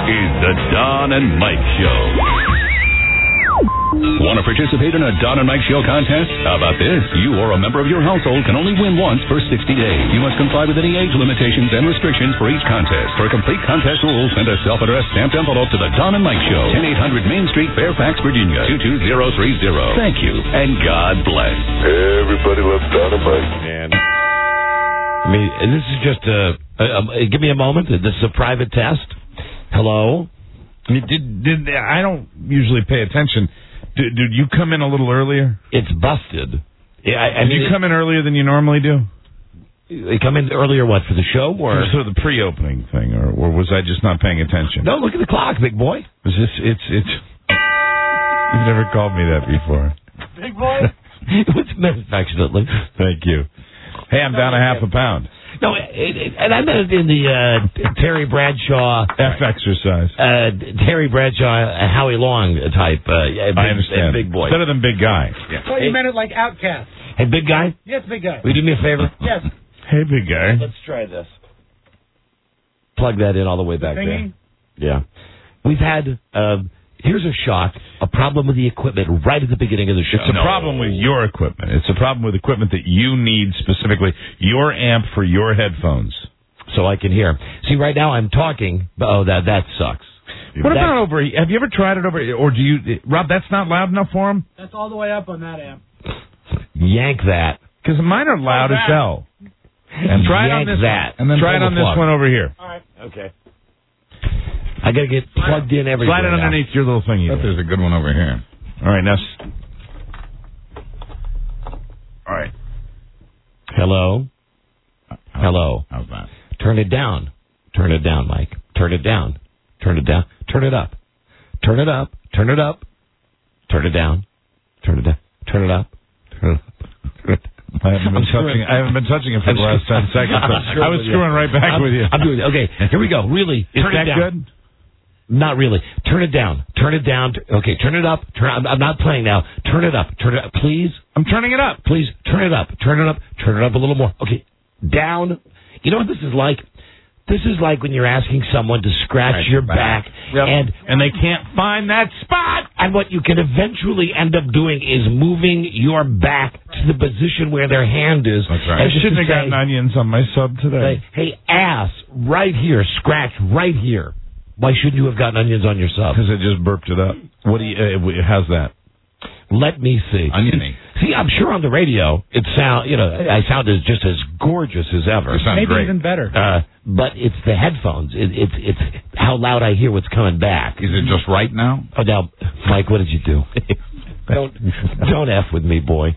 is the Don and Mike Show. Want to participate in a Don and Mike Show contest? How about this? You or a member of your household can only win once for 60 days. You must comply with any age limitations and restrictions for each contest. For complete contest rules, send a self-addressed stamped envelope to the Don and Mike Show, 10800 Main Street, Fairfax, Virginia, 22030. Thank you, and God bless. Everybody loves Don and Mike. Man. I mean, this is just give me a moment. This is a private test. Hello? I don't usually pay attention. Did you come in a little earlier? It's busted. Did you come in earlier than you normally do? You come in earlier, what, for the show? Or for the pre-opening thing, or was I just not paying attention? No, look at the clock, big boy. Was this, you've never called me that before. Big boy? It was meant affectionately. Thank you. Hey, I'm down a half a pound. No, and I meant it in the Terry Bradshaw... F exercise. Terry Bradshaw, Howie Long type. I understand. Big boy. Better than big guy. Yeah. Well, you meant it like Outcast. Hey, big guy? Yes, big guy. Will you do me a favor? Yes. Hey, big guy. Let's try this. Plug that in all the way back there. Yeah. We've had... here's a shock, a problem with the equipment right at the beginning of the show. It's a problem with your equipment. It's a problem with equipment that you need specifically. Your amp for your headphones. So I can hear. See, right now I'm talking. Oh, that sucks. What about over here? Have you ever tried it over here? Or do you... Rob, that's not loud enough for him? That's all the way up on that amp. Yank that. Because mine are loud as hell. And try it on this that. And then try it on this one over here. All right. Okay. I got to get plugged in everywhere. Slide it underneath your little thing. There's a good one over here. All right, now. All right. Hello? Hello. How's that? Turn it down. Turn it down, Mike. Turn it down. Turn it down. Turn it up. Turn it up. Turn it up. Turn it down. Turn it down. Turn it up. Turn it up. I haven't been touching it for the last 10 seconds. I was screwing right back with you. I'm doing it. Okay, here we go. Really. Turn it down. Good? Not really. Turn it down. Turn it down. Okay, turn it up. I'm not playing now. Turn it up. Turn it up. Please. I'm turning it up. Please, turn it up. Turn it up. Turn it up a little more. Okay, down. You know what this is like? This is like when you're asking someone to scratch your back, yep. and they can't find that spot. And what you can eventually end up doing is moving your back to the position where their hand is. That's right. I shouldn't have gotten onions on my sub today. Hey, ass, right here, scratch right here. Why shouldn't you have gotten onions on your sub? Because it just burped it up. What do you? How's that? Let me see. Oniony. See, I'm sure on the radio I sound just as gorgeous as ever. Maybe great. even better. But it's the headphones. It's how loud I hear what's coming back. Is it just right now? Oh, now, Mike, what did you do? Don't F with me, boy.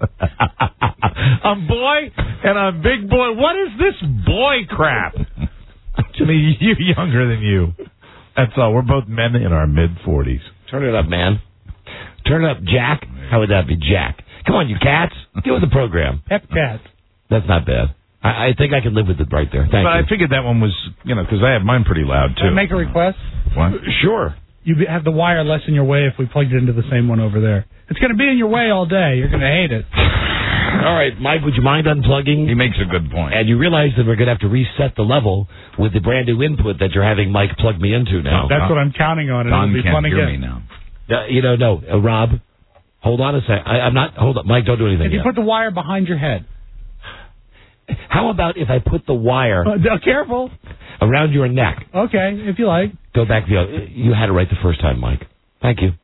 I'm boy and I'm big boy. What is this boy crap? To me, you're younger than you. That's all. We're both men in our mid-40s. Turn it up, man. Turn it up, Jack. How would that be, Jack? Come on, you cats. Get with the program. F-Cats. That's not bad. I think I can live with it right there. Thank you. But I figured that one was, because I have mine pretty loud, too. Can I make a request? What? Sure. You have the wire less in your way if we plugged it into the same one over there. It's going to be in your way all day. You're going to hate it. All right, Mike, would you mind unplugging? He makes a good point. And you realize that we're going to have to reset the level with the brand new input that you're having Mike plug me into now. That's what I'm counting on. Don can't hear me now. No, Rob, hold on a sec. I'm not. Hold on, Mike. Don't do anything. If you put the wire behind your head. How about if I put the wire? Careful. Around your neck. Okay, if you like. Go back the other. You had it right the first time, Mike. Thank you.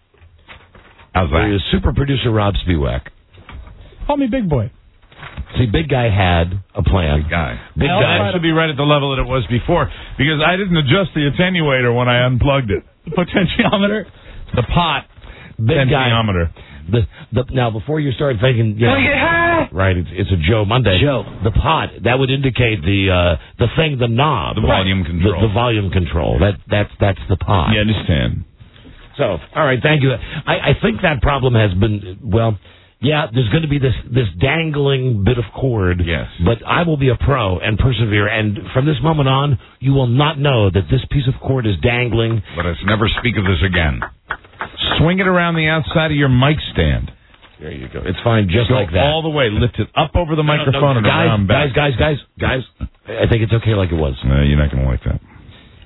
How's that? Super producer Rob Spiewak. Call me Big Boy. See, Big Guy had a plan. Big guy should be right at the level that it was before, because I didn't adjust the attenuator when I unplugged it. The potentiometer? The pot. Big potentiometer. Now, before you start thinking, right, it's a Joe Monday. The pot, that would indicate the thing, the knob. The volume control. The volume control. That's the pot. You understand. So, all right, thank you. I think that problem has been, there's going to be this dangling bit of cord. Yes. But I will be a pro and persevere, and from this moment on, you will not know that this piece of cord is dangling. Let us never speak of this again. Swing it around the outside of your mic stand. There you go. It's fine, just like that. All the way. Lift it up over the microphone and around back. Guys. I think it's okay like it was. No, you're not going to like that.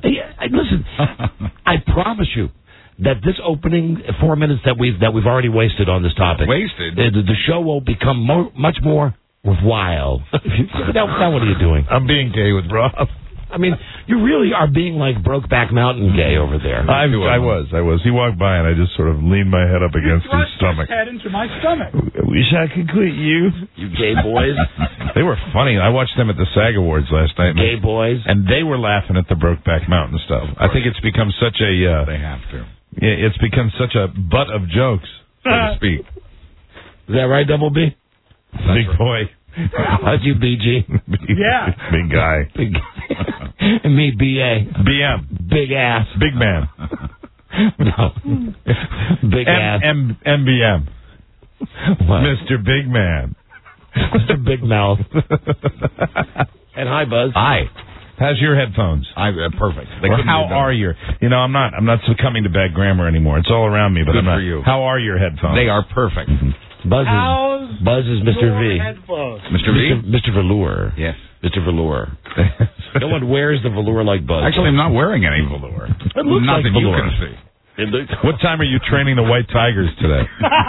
Listen, I promise you that this opening 4 minutes that we've already wasted on this topic, the show will become much more worthwhile. Now what are you doing? I'm being gay with Rob. I mean, you really are being like Brokeback Mountain gay over there. I was. He walked by and I just sort of leaned my head up against his stomach. His head into my stomach. I wish I could quit you. You gay boys. They were funny. I watched them at the SAG Awards last night. Gay boys. And they were laughing at the Brokeback Mountain stuff. I think it's become such a... they have to. It's become such a butt of jokes, so to speak. Is that right, Double B? Big boy. How'd you, BG? Yeah. Big guy. Big. And me, BA. BM. Big ass. Big man. No. Big ass. MBM. What? Mr. Big Man. Mr. Big Mouth. And hi, Buzz. Hi. How's your headphones? Perfect. Or how are your? I'm not succumbing to bad grammar anymore. It's all around me, but Good I'm not. for you. How are your headphones? They are perfect. Buzz is Mr. V. Headphones? Mr. V? Mr. Velour. Yes. Mr. Velour. No one wears the velour like Buzz. Actually, I'm not wearing any velour. It looks Not like that velour. you can see. What time are you training the White Tigers today?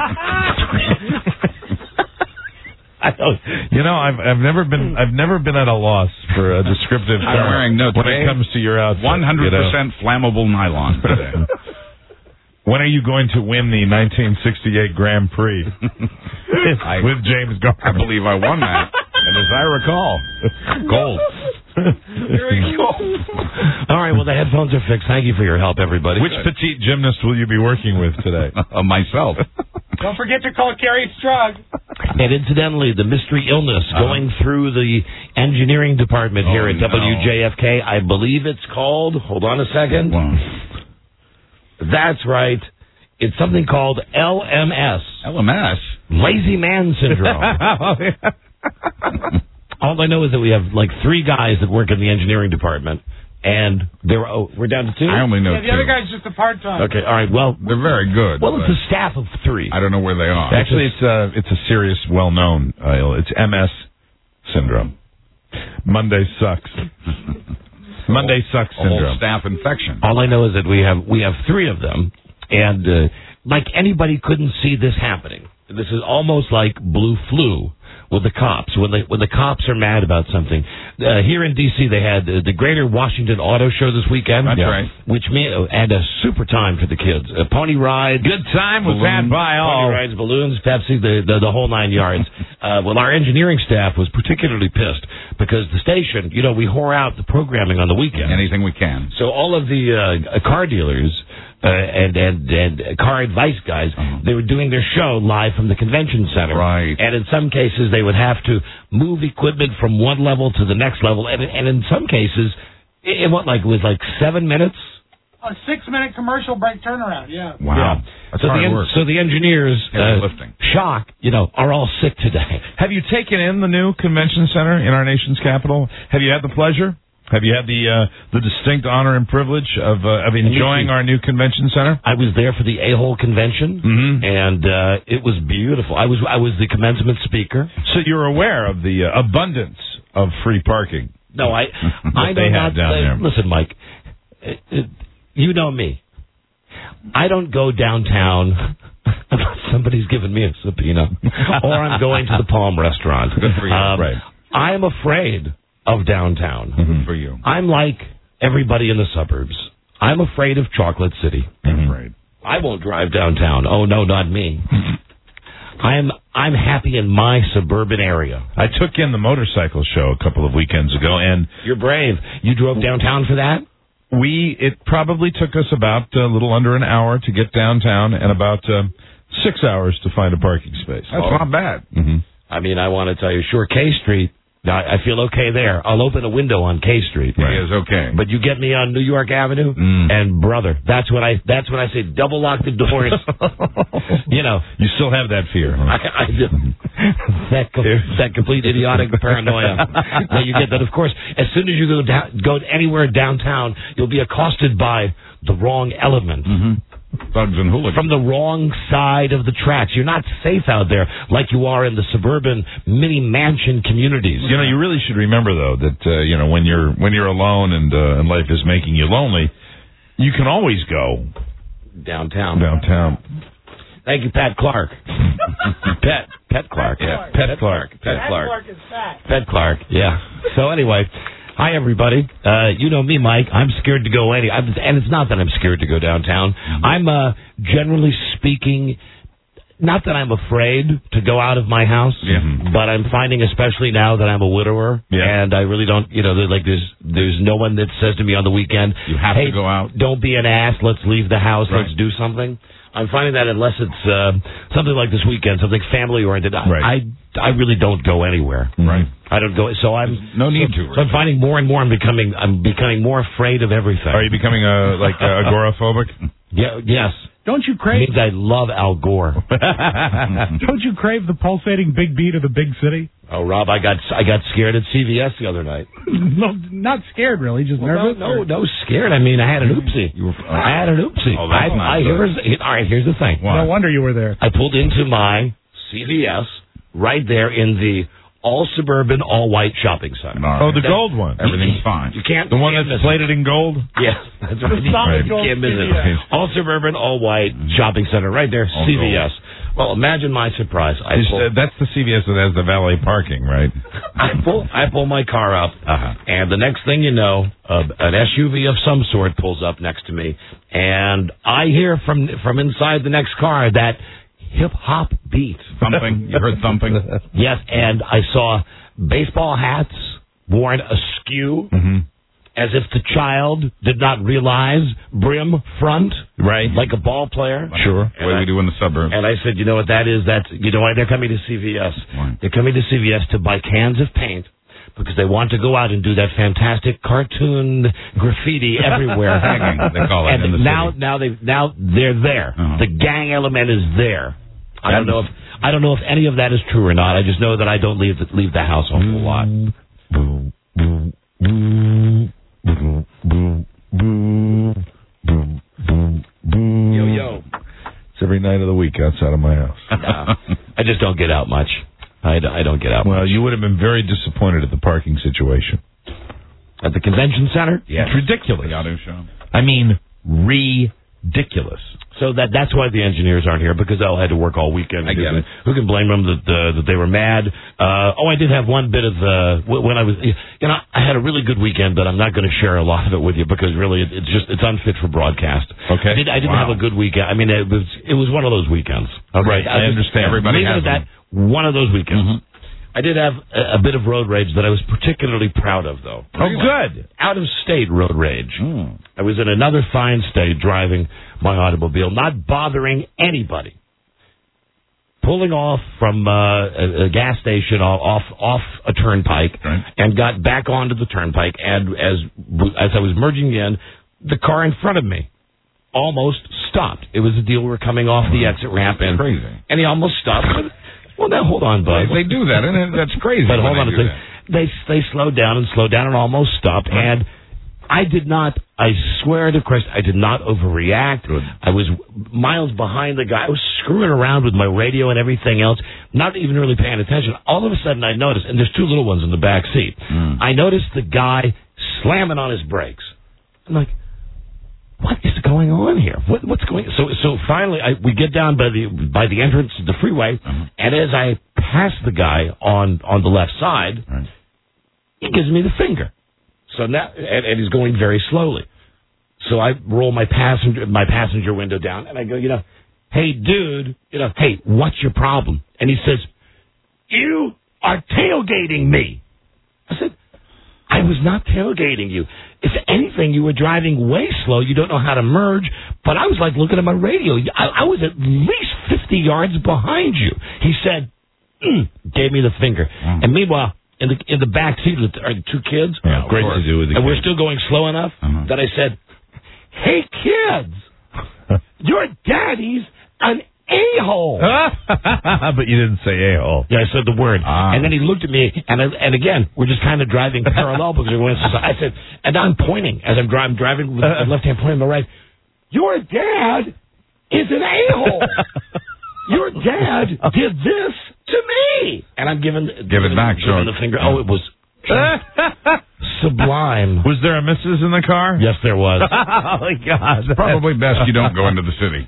I don't. I've never been at a loss for a descriptive term. I'm wearing no when today. it comes to your outfit. 100% flammable nylon today. When are you going to win the 1968 Grand Prix with James Garner? I believe I won that. And as I recall, gold. Very cool. All right, well, the headphones are fixed. Thank you for your help, everybody. Which petite gymnast will you be working with today? Myself. Don't forget to call Carrie Strug. And incidentally, the mystery illness going through the engineering department here at WJFK, I believe it's called, hold on a second. Wow. That's right. It's something called LMS. LMS? Lazy man syndrome. All I know is that we have like 3 guys that work in the engineering department, and we're down to 2? I only know Yeah, the other guy's just a part-time. Okay, all right, well... They're very good. Well, it's a staff of 3. I don't know where they are. Actually, it's a serious, well-known ill. It's MS syndrome. Monday sucks. Monday sucks A whole syndrome. staph infection. All I know is that we have 3 of them, and like anybody couldn't see this happening. This is almost like blue flu with the cops. When the cops are mad about something. Here in D.C., they had the Greater Washington Auto Show this weekend. That's right. Which and a super time for the kids. Pony rides. Good time was had by all. Pony rides, balloons, Pepsi, the whole 9 yards. Well, our engineering staff was particularly pissed because the station, we whore out the programming on the weekend. Anything we can. So all of the car dealers and car advice guys, they were doing their show live from the convention center. Right. And in some cases, they would have to move equipment from one level to the next level. And in some cases, it was like 7 minutes. A 6-minute commercial break turnaround, yeah. Wow. Yeah. That's So hard work. so the engineers, Heavy lifting. shock, are all sick today. Have you taken in the new convention center in our nation's capital? Have you had the pleasure? Have you had the distinct honor and privilege of enjoying our new convention center? I was there for the A-Hole convention, and it was beautiful. I was the commencement speaker. So you're aware of the abundance of free parking? No, I they know have not. down there. Listen, Mike, you know me. I don't go downtown unless somebody's giving me a subpoena, or I'm going to the Palm Restaurant. Good for you. Right. I am afraid of downtown. Good for you. I'm like everybody in the suburbs. I'm afraid of Chocolate City. I'm afraid. I won't drive downtown. Oh no, not me. I'm happy in my suburban area. I took in the motorcycle show a couple of weekends ago, and You're brave. You drove downtown for that? it probably took us about a little under an hour to get downtown and about 6 hours to find a parking space. That's not bad. I mean, I want to tell you, sure, K Street, I feel okay there. I'll open a window on K Street. It is okay. But you get me on New York Avenue, and brother, that's when I say double lock the doors. You still have that fear. Huh? I do. That complete idiotic paranoia. Now you get that, of course. As soon as you go anywhere downtown, you'll be accosted by the wrong element. Thugs and hooligans. from the wrong side of the tracks. You're not safe out there like you are in the suburban mini mansion communities. You know, you really should remember though that when you're alone and life is making you lonely, you can always go downtown. Thank you, Pat Clark. Pet Clark. Yeah. Pet Clark. is fat. Pet Clark. Yeah. So anyway, hi everybody. You know me, Mike. I'm scared to go and it's not that I'm scared to go downtown. I'm generally speaking, not that I'm afraid to go out of my house, but I'm finding, especially now that I'm a widower, and I really don't, there's no one that says to me on the weekend, you have to go out. Don't be an ass. Let's leave the house. Right. Let's do something. I'm finding that unless it's something like this weekend, something family oriented, I really don't go anywhere. Right. I don't go. So I'm no need to. So I'm finding more and more. I'm becoming more afraid of everything. Are you becoming agoraphobic? Yeah. Yes. Don't you crave? It means I love Al Gore. Don't you crave the pulsating big beat of the big city? Oh, Rob, I got scared at CVS the other night. No, not scared, really, just nervous. No, scared. I mean, I had an oopsie. I had an oopsie. Oh, that's not good. All right, here's the thing. No wonder you were there. I pulled into my CVS right there in the all-suburban, all-white shopping center. Oh, the gold one. Everything's fine. You can't. The one that's plated in gold? Yes, that's right. Solid You gold can't miss it. CVS. All-suburban, all-white shopping center right there, All CVS. Well, imagine my surprise. That's the CVS that has the valet parking, right? I pull my car up, and the next thing you know, an SUV of some sort pulls up next to me, and I hear from inside the next car that hip-hop beat. Thumping. You heard thumping? Yes, and I saw baseball hats worn askew, as if the child did not realize brim front, right, like a ball player. Sure. The way we do in the suburbs. And I said, you know what that is? You know why they're coming to CVS? Why? They're coming to CVS to buy cans of paint because they want to go out and do that fantastic cartoon graffiti everywhere. Tagging, they call it in the city. Now they're there. The gang element is there. I don't know if any of that is true or not. I just know that I don't leave the house a whole lot. Yo. It's every night of the week outside of my house. I just don't get out much. I don't get out much. Well, you would have been very disappointed at the parking situation. At the convention center? Yes. It's ridiculous. The auto show. I mean, ridiculous. So that's why the engineers aren't here, because they all had to work all weekend. I get it. Who can blame them that they were mad? I did have one bit of when I was, I had a really good weekend, but I'm not going to share a lot of it with you because really it's unfit for broadcast. Okay. I didn't have a good weekend. I mean, it was one of those weekends. Right. I understand. Everybody has that. One of those weekends. I did have a bit of road rage that I was particularly proud of, though. Oh, good. Out-of-state road rage. I was in another fine state driving my automobile, not bothering anybody. Pulling off from a gas station off a turnpike, and got back onto the turnpike, and as I was merging in, the car in front of me almost stopped. It was a deal. We're coming off the exit ramp, and crazy. And he almost stopped. Well, now hold on, bud. They do that, and that's crazy. But hold on a second. That. They slowed down and almost stopped. Right. And I did not. I swear to Christ, I did not overreact. Good. I was miles behind the guy. I was screwing around with my radio and everything else, not even really paying attention. All of a sudden, I noticed, and there's two little ones in the back seat. I noticed the guy slamming on his brakes. I'm like, what is going on here? What's going on? So finally, we get down by the entrance to the freeway, and as I pass the guy on the left side, he gives me the finger. So now, and he's going very slowly. So I roll my passenger window down, and I go, hey, dude, hey, what's your problem? And he says, you are tailgating me. I said, I was not tailgating you. If anything, you were driving way slow. You don't know how to merge. But I was like looking at my radio. I was at least 50 yards behind you. He said, gave me the finger. And meanwhile, in the back seat are two kids. Yeah, great to do with the and kids. we're still going slow enough that I said, hey, kids, your daddy's an a-hole. But you didn't say a-hole. Yeah, I said the word. And then he looked at me, and again, we're just kind of driving parallel because we're going to. I said, and I'm pointing as I'm driving with the left hand pointing to the right. Your dad is an a-hole. Your dad did this to me. And I'm giving the finger. Oh, it was sublime. Was there a missus in the car? Yes, there was. Oh, my God. It's probably best you don't go into the city.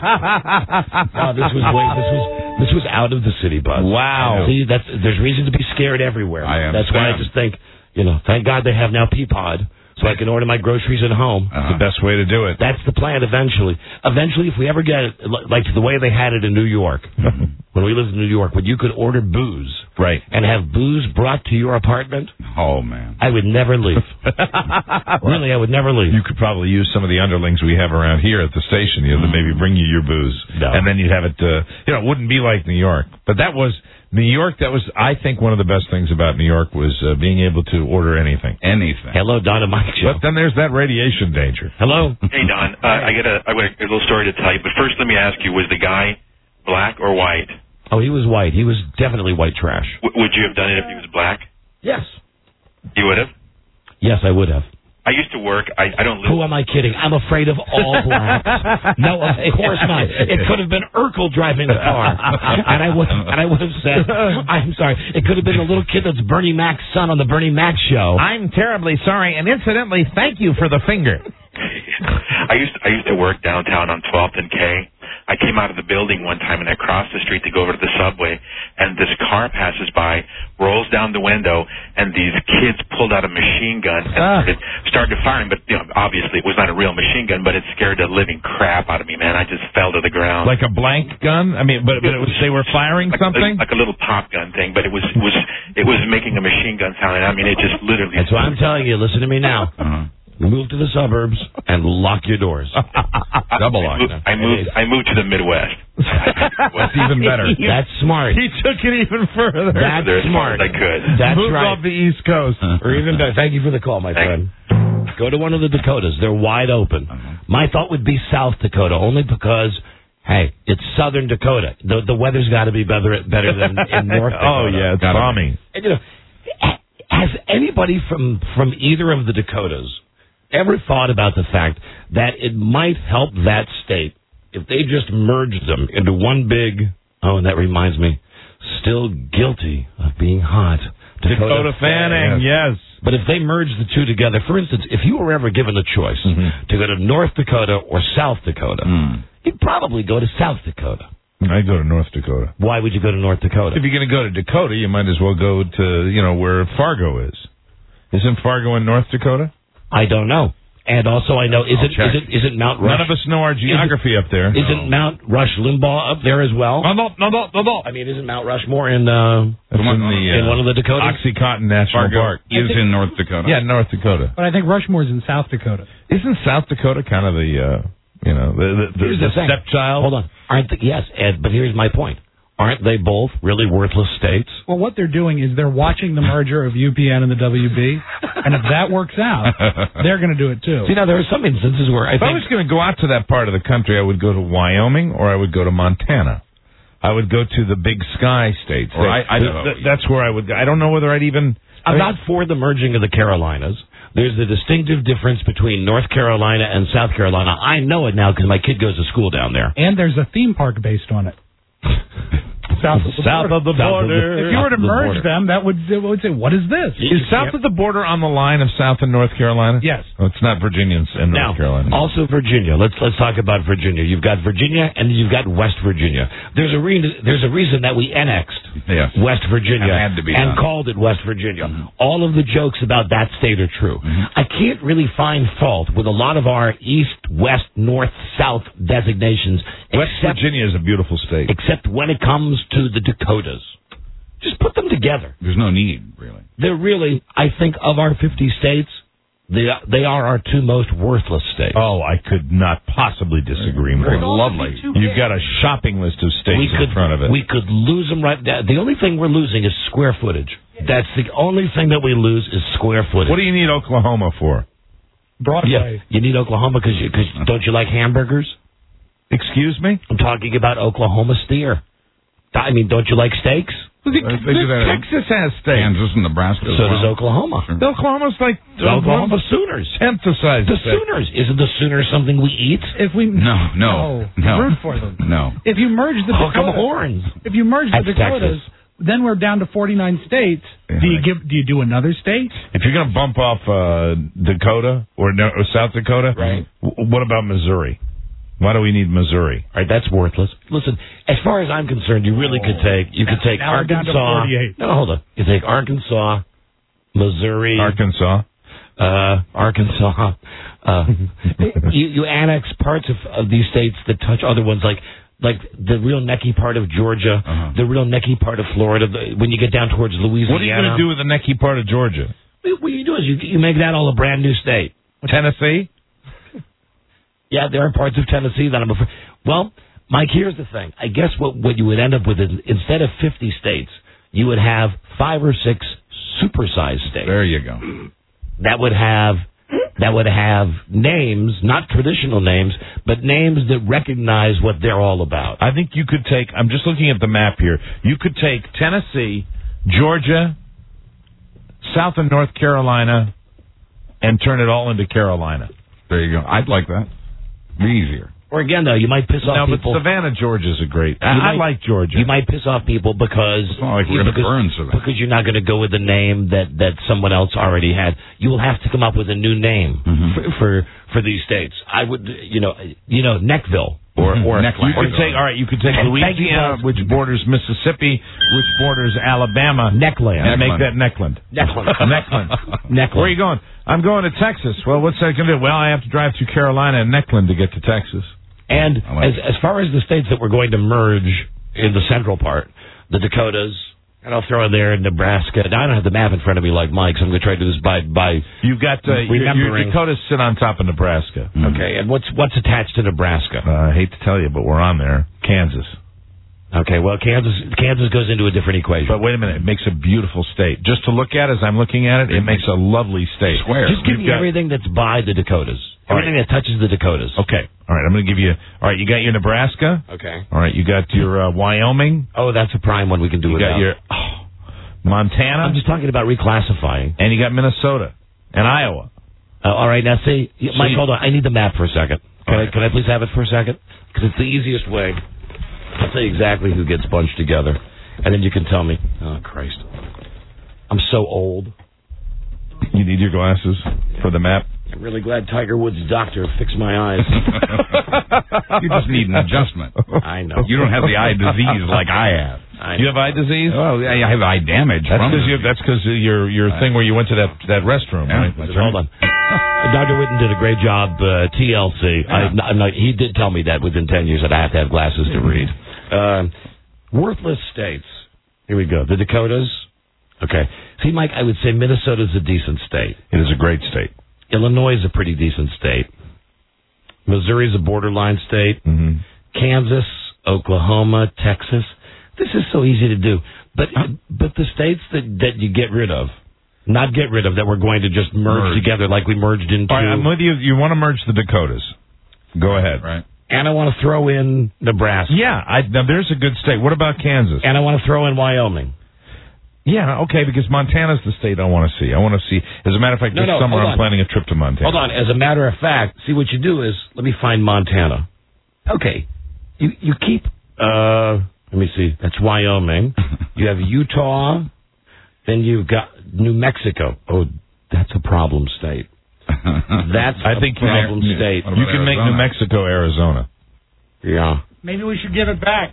No, this was out of the city, Buzz. Wow. See, there's reason to be scared everywhere. I understand. That's why I just think, thank God they have now Peapod, so I can order my groceries at home. That's the best way to do it. That's the plan eventually. Eventually, if we ever get it, like the way they had it in New York, when we lived in New York, when you could order booze and have booze brought to your apartment. Oh, man. I would never leave. Really, I would never leave. You could probably use some of the underlings we have around here at the station, to maybe bring you your booze. No. And then you'd have it, it wouldn't be like New York. But New York, I think, one of the best things about New York was being able to order anything. Anything. Hello, Don and Mike Show. But then there's that radiation danger. Hello. Hey, Don. I got a little story to tell you. But first, let me ask you, was the guy black or white? Oh, he was white. He was definitely white trash. Would you have done it if he was black? Yes. You would have? Yes, I would have. I used to work. I don't live. Who am I kidding? I'm afraid of all blacks. No, of course not. It could have been Urkel driving the car, and I would have said, "I'm sorry." It could have been the little kid that's Bernie Mac's son on the Bernie Mac show. I'm terribly sorry, and incidentally, thank you for the finger. I used to work downtown on 12th and K. I came out of the building one time and I crossed the street to go over to the subway, and this car passes by, rolls down the window, and these kids pulled out a machine gun and started firing. But obviously it was not a real machine gun, but it scared the living crap out of me, man. I just fell to the ground. Like a blank gun? I mean, but they were firing something? Like a little pop gun thing, but it was making a machine gun sound. I mean, it just literally. That's what I'm telling you. Listen to me now. Move to the suburbs and lock your doors. Double lock. I moved to the Midwest. That's even better. That's smart. He took it even further. That's smart. I could. That's moved right. off the East Coast. Or even better. Thank you for the call, my friend. Go to one of the Dakotas. They're wide open. My thought would be South Dakota, only because, hey, it's Southern Dakota. The weather's got to be better than in North Dakota. Oh, yeah, it's balmy. And, has anybody from either of the Dakotas ever thought about the fact that it might help that state if they just merged them into one big, and that reminds me, still guilty of being hot, Dakota Fanning, yes. But if they merge the two together, for instance, if you were ever given the choice to go to North Dakota or South Dakota, you'd probably go to South Dakota. I'd go to North Dakota. Why would you go to North Dakota? If you're going to go to Dakota, you might as well go to, where Fargo is. Isn't Fargo in North Dakota? I don't know. And also, I know, isn't Mount Rush... None of us know our geography up there. Isn't Mount Rush Limbaugh up there as well? No. I mean, isn't Mount Rushmore in one of the Dakotas? Oxycontin National Park. Is in North Dakota. Yeah, North Dakota. But I think Rushmore's in South Dakota. Isn't South Dakota kind of the stepchild? Hold on. Yes, Ed, but here's my point. Aren't they both really worthless states? Well, what they're doing is they're watching the merger of UPN and the WB, and if that works out, they're going to do it too. See, now there are some instances where I was going to go out to that part of the country, I would go to Wyoming or I would go to Montana. I would go to the Big Sky states. Or Idaho. That's where I would go. I don't know whether I'd even... I'm not for the merging of the Carolinas. There's a distinctive difference between North Carolina and South Carolina. I know it now because my kid goes to school down there. And there's a theme park based on it. South of the border. If you were to merge them, it would say, what is this? Is south of the border on the line of South and North Carolina? Yes. Oh, it's not Virginia and North Carolina. Also Virginia. Let's talk about Virginia. You've got Virginia and you've got West Virginia. There's a reason that we annexed West Virginia and called it West Virginia. All of the jokes about that state are true. I can't really find fault with a lot of our east, west, north, south designations. West Virginia is a beautiful state. Except when it comes to the Dakotas. Just put them together. There's no need, really. They're really, I think, of our 50 states, they are our two most worthless states. Oh, I could not possibly disagree more. Lovely. You've got a shopping list of states in front of it. We could lose them right now. The only thing we're losing is square footage. That's the only thing that we lose is square footage. What do you need Oklahoma for? Broadway. Yeah, you need Oklahoma because don't you like hamburgers? Excuse me? I'm talking about Oklahoma steer. I mean, don't you like steaks? They do that. Texas has steaks. Kansas and Nebraska. So does Oklahoma. Sure. Oklahoma's like Oklahoma Sooners. Emphasize The Sooners. Isn't the Sooners something we eat? If we No. root for them. No. If you merge the Hook 'em Dakotas, horns. if you merge the That's Dakotas, Texas. then we're down to 49 states. Yeah, Do you do another state? If you're going to bump off Dakota or South Dakota, Right. What about Missouri? Why do we need Missouri? All right, that's worthless. Listen, as far as I'm concerned, you really could take Now we're down to Arkansas. 48. No, hold on. You take Arkansas, Missouri, Arkansas. Arkansas. You annex parts of these states that touch other ones, like the real necky part of Georgia, the real necky part of Florida. When you get down towards Louisiana, What are you going to do with the necky part of Georgia? What you do is you make that all a brand new state. Tennessee? Yeah, there are parts of Tennessee that I'm afraid. Well, Mike, here's the thing. I guess what you would end up with is instead of 50 states, you would have 5 or 6 supersized states. There you go. That would have names, not traditional names, but names that recognize what they're all about. I think you could take, I'm just looking at the map here, you could take Tennessee, Georgia, South and North Carolina, and turn it all into Carolina. There you go. I'd like that. Be easier. Or again, though, you might piss off people. But Savannah, Georgia's a great. I like Georgia. You might piss off people because It's not like we're going to burn Savannah. because you're not going to go with the name that someone else already had. You will have to come up with a new name for these states. I would, Neckville or Neckland. You could take Louisiana, which borders Mississippi, which borders Alabama, Neckland, and make that Neckland. Neckland. Where are you going? I'm going to Texas. Well, what's that going to do? Well, I have to drive through Carolina and Neckland to get to Texas. And as far as the states that we're going to merge in the central part, the Dakotas, and I'll throw in there Nebraska. Now, I don't have the map in front of me like Mike, so I'm going to try to do this by You've got your Dakotas sit on top of Nebraska. Okay, and what's attached to Nebraska? I hate to tell you, but we're on there. Kansas. Okay, well, Kansas goes into a different equation. But wait a minute, it makes a beautiful state. Just to look at as I'm looking at it, it makes a lovely state. Square. Just give me everything that's by the Dakotas. Everything that touches the Dakotas. Okay. All right, I'm going to give you... All right, you got your Nebraska. Okay. All right, you got your Wyoming. Oh, that's a prime one we can do You without. got your Montana. I'm just talking about reclassifying. And you got Minnesota and Iowa. All right, now see, Mike, hold on. I need the map for a second. Can I please have it for a second? Because it's the easiest way. I'll tell you exactly who gets bunched together, and then you can tell me. Oh, Christ. I'm so old. You need your glasses for the map? I'm really glad Tiger Woods' doctor fixed my eyes. You just need an adjustment. I know. You don't have the eye disease like I have. You have eye disease? Well, I have eye damage. That's because of your thing where you went to that restroom, right? Hold on. Dr. Whitten did a great job, TLC. Yeah. He did tell me that within 10 years that I have to have glasses to read. Worthless states. Here we go. The Dakotas. Okay. See, Mike, I would say Minnesota's a decent state. It is a great state. Illinois is a pretty decent state. Missouri's a borderline state. Mm-hmm. Kansas, Oklahoma, Texas. This is so easy to do. But the states that you get rid of, not get rid of, that we're going to just merge together like we merged into... All right, I'm with you. You want to merge the Dakotas. Go ahead. Right. And I want to throw in Nebraska. Yeah, now there's a good state. What about Kansas? And I want to throw in Wyoming. Yeah, okay, because Montana's the state I want to see. I want to see, as a matter of fact, this summer I'm planning a trip to Montana. Hold on. As a matter of fact, see, what you do is, let me find Montana. Okay. You keep, let me see, that's Wyoming. You have Utah. Then you've got New Mexico. Oh, that's a problem state. That's a problem state. You can make New Mexico Arizona. Yeah. Maybe we should give it back.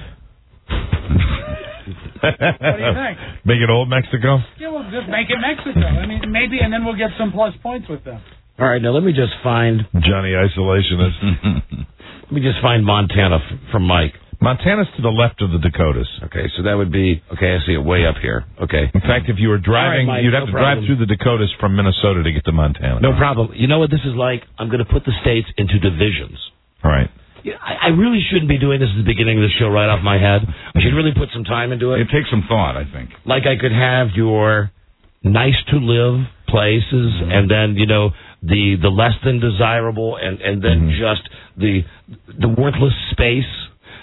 What do you think? Make it old Mexico? Yeah, we'll just make it Mexico. I mean, maybe, and then we'll get some plus points with them. All right, now let me just find... Johnny Isolationist. Let me just find Montana from Mike. Montana's to the left of the Dakotas. Okay, so that would be... Okay, I see it way up here. Okay. In fact, if you were driving, Mike, you'd have to drive through the Dakotas from Minnesota to get to Montana. No problem. You know what this is like? I'm going to put the states into divisions. All right. I really shouldn't be doing this at the beginning of the show right off my head. I should really put some time into it. It takes some thought, I think. Like I could have your nice to live places, and then, the less than desirable, and then just the worthless space.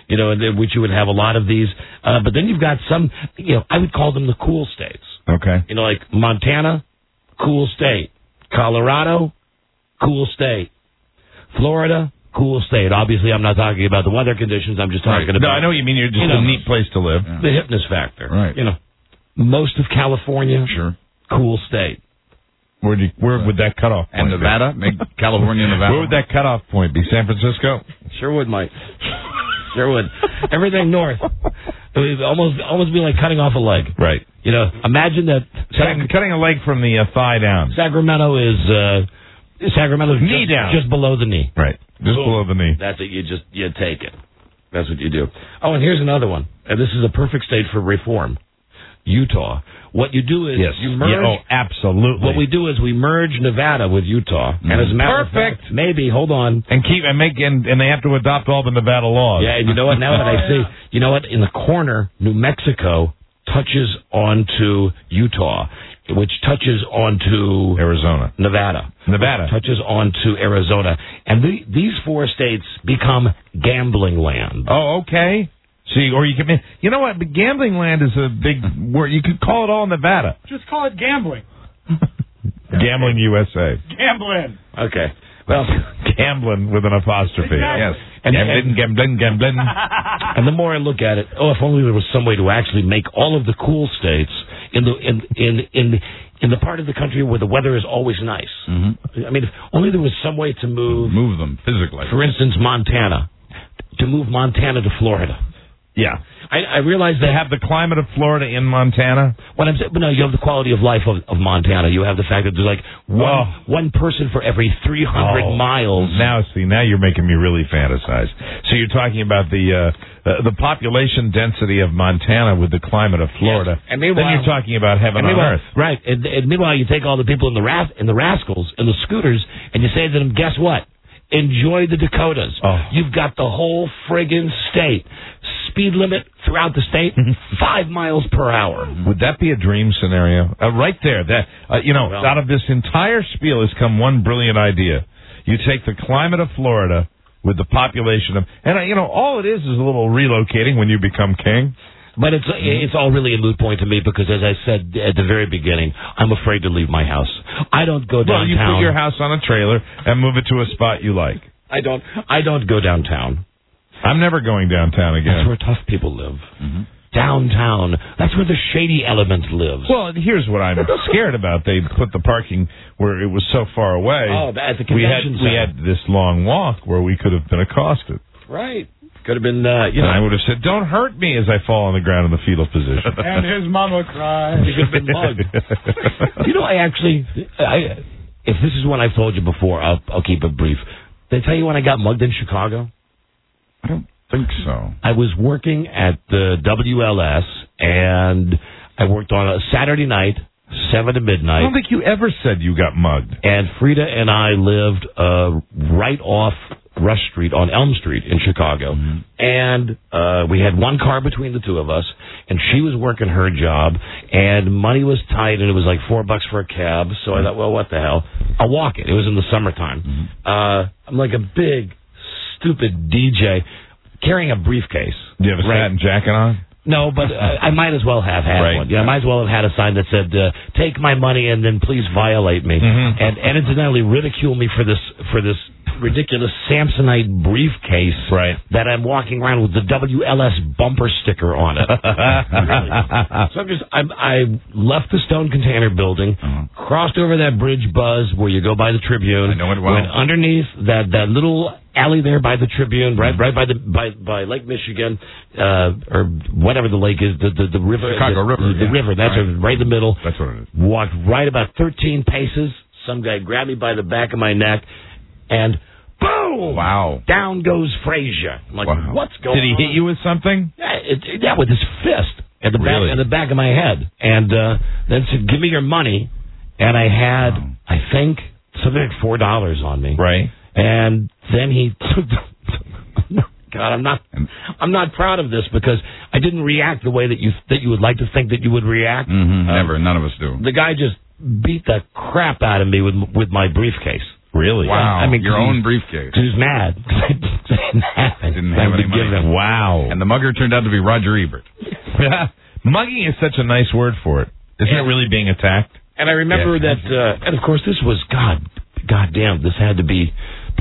you know, in which you would have a lot of these. But then you've got some, you know, I would call them the cool states. Okay. You know, like Montana, cool state. Colorado, cool state. Florida, cool state. Obviously, I'm not talking about the weather conditions. I'm just talking about... No, I know what you mean. You're just a neat place to live. The hipness factor. Right. You know, most of California, Sure. cool state. Where would that cutoff point And Nevada? Make California, Nevada. Where would that cutoff point be? San Francisco? Sure would, Mike. Sure would. Everything north. It would almost be like cutting off a leg. Right. You know, imagine that... Cutting a leg from the thigh down. Sacramento is... Sacramento's knee down. Just below the knee. Right. Just below the knee. That's it. You take it. That's what you do. Oh, and here's another one. And this is a perfect state for reform. Utah. What you do is you merge. Yeah, absolutely. What we do is we merge Nevada with Utah. And as a matter of fact, maybe, hold on. And they have to adopt all the Nevada laws. Yeah, and you know what? Now that I see, you know what? In the corner, New Mexico touches onto Utah, which touches onto Arizona. Nevada. Touches onto Arizona. And these four states become gambling land. Oh, okay. See, or you can, you know what? Gambling land is a big word. You could call it all Nevada. Just call it gambling. Gambling USA. Gambling. Okay. Well, gambling with an apostrophe. Exactly. Yes. Gambling. And the more I look at it, if only there was some way to actually make all of the cool states in the part of the country where the weather is always nice. Mm-hmm. I mean, if only there was some way to move them physically. For instance, Montana. To move Montana to Florida. Yeah. I realize they have the climate of Florida in Montana. What I'm saying, but no, you have the quality of life of Montana. You have the fact that there's like one person for every 300 miles. Now you're making me really fantasize. So you're talking about the population density of Montana with the climate of Florida. Yes. And meanwhile, then you're talking about heaven on earth. Right. And meanwhile, you take all the people in the rascals in the scooters, and you say to them, guess what? Enjoy the Dakotas. You've got the whole friggin' state. Speed limit throughout the state, 5 miles per hour. Would that be a dream scenario? Right there. That out of this entire spiel has come one brilliant idea. You take the climate of Florida with the population of... And, all it is a little relocating when you become king. But it's all really a moot point to me because, as I said at the very beginning, I'm afraid to leave my house. I don't go downtown. Well, you put your house on a trailer and move it to a spot you like. I don't go downtown. I'm never going downtown again. That's where tough people live. Mm-hmm. Downtown. That's where the shady element lives. Well, here's what I'm scared about. They put the parking where it was so far away. Oh, at the convention center. We had this long walk where we could have been accosted. Right. Could have been, And I would have said, don't hurt me as I fall on the ground in the fetal position. And his mama cried. You could have been mugged. If this is one I've told you before, I'll keep it brief. Did I tell you when I got mugged in Chicago? I don't think so. I was working at the WLS, and I worked on a Saturday night, 7 to midnight. I don't think you ever said you got mugged. And Frida and I lived right off Rush Street on Elm Street in Chicago. Mm-hmm. And we had one car between the two of us, and she was working her job, and money was tight, and it was like $4 for a cab. So I thought, well, what the hell? I'll walk it. It was in the summertime. Mm-hmm. I'm like a big, stupid DJ carrying a briefcase. Do you have a satin jacket on? No, but I might as well have had one. Yeah, I might as well have had a sign that said, take my money and then please violate me. Mm-hmm. And incidentally ridicule me for this ridiculous Samsonite briefcase that I'm walking around with the WLS bumper sticker on it. Really. So I left the Stone Container Building, crossed over that bridge buzz where you go by the Tribune. I know it well. Went underneath that little alley there by the Tribune, right by Lake Michigan, or whatever the lake is, the river, Chicago River, the river. That's right in the middle. That's what it is. Walked right about 13 paces. Some guy grabbed me by the back of my neck, and boom! Wow! Down goes Frazier. I'm like, what's going on? Did he hit you with something? Yeah, with his fist at the back of my head, and then said, "Give me your money." And I had, I think, something like $4 on me. Right. And then he took God, I'm not proud of this because I didn't react the way that you would like to think that you would react. Mm-hmm. Never, none of us do. The guy just beat the crap out of me with my briefcase. Really? Wow. I mean, your own briefcase. He was mad. didn't have any. Didn't have any money. Wow. And the mugger turned out to be Roger Ebert. Mugging is such a nice word for it. Isn't it really being attacked? And I remember that, and of course this was, goddamn, this had to be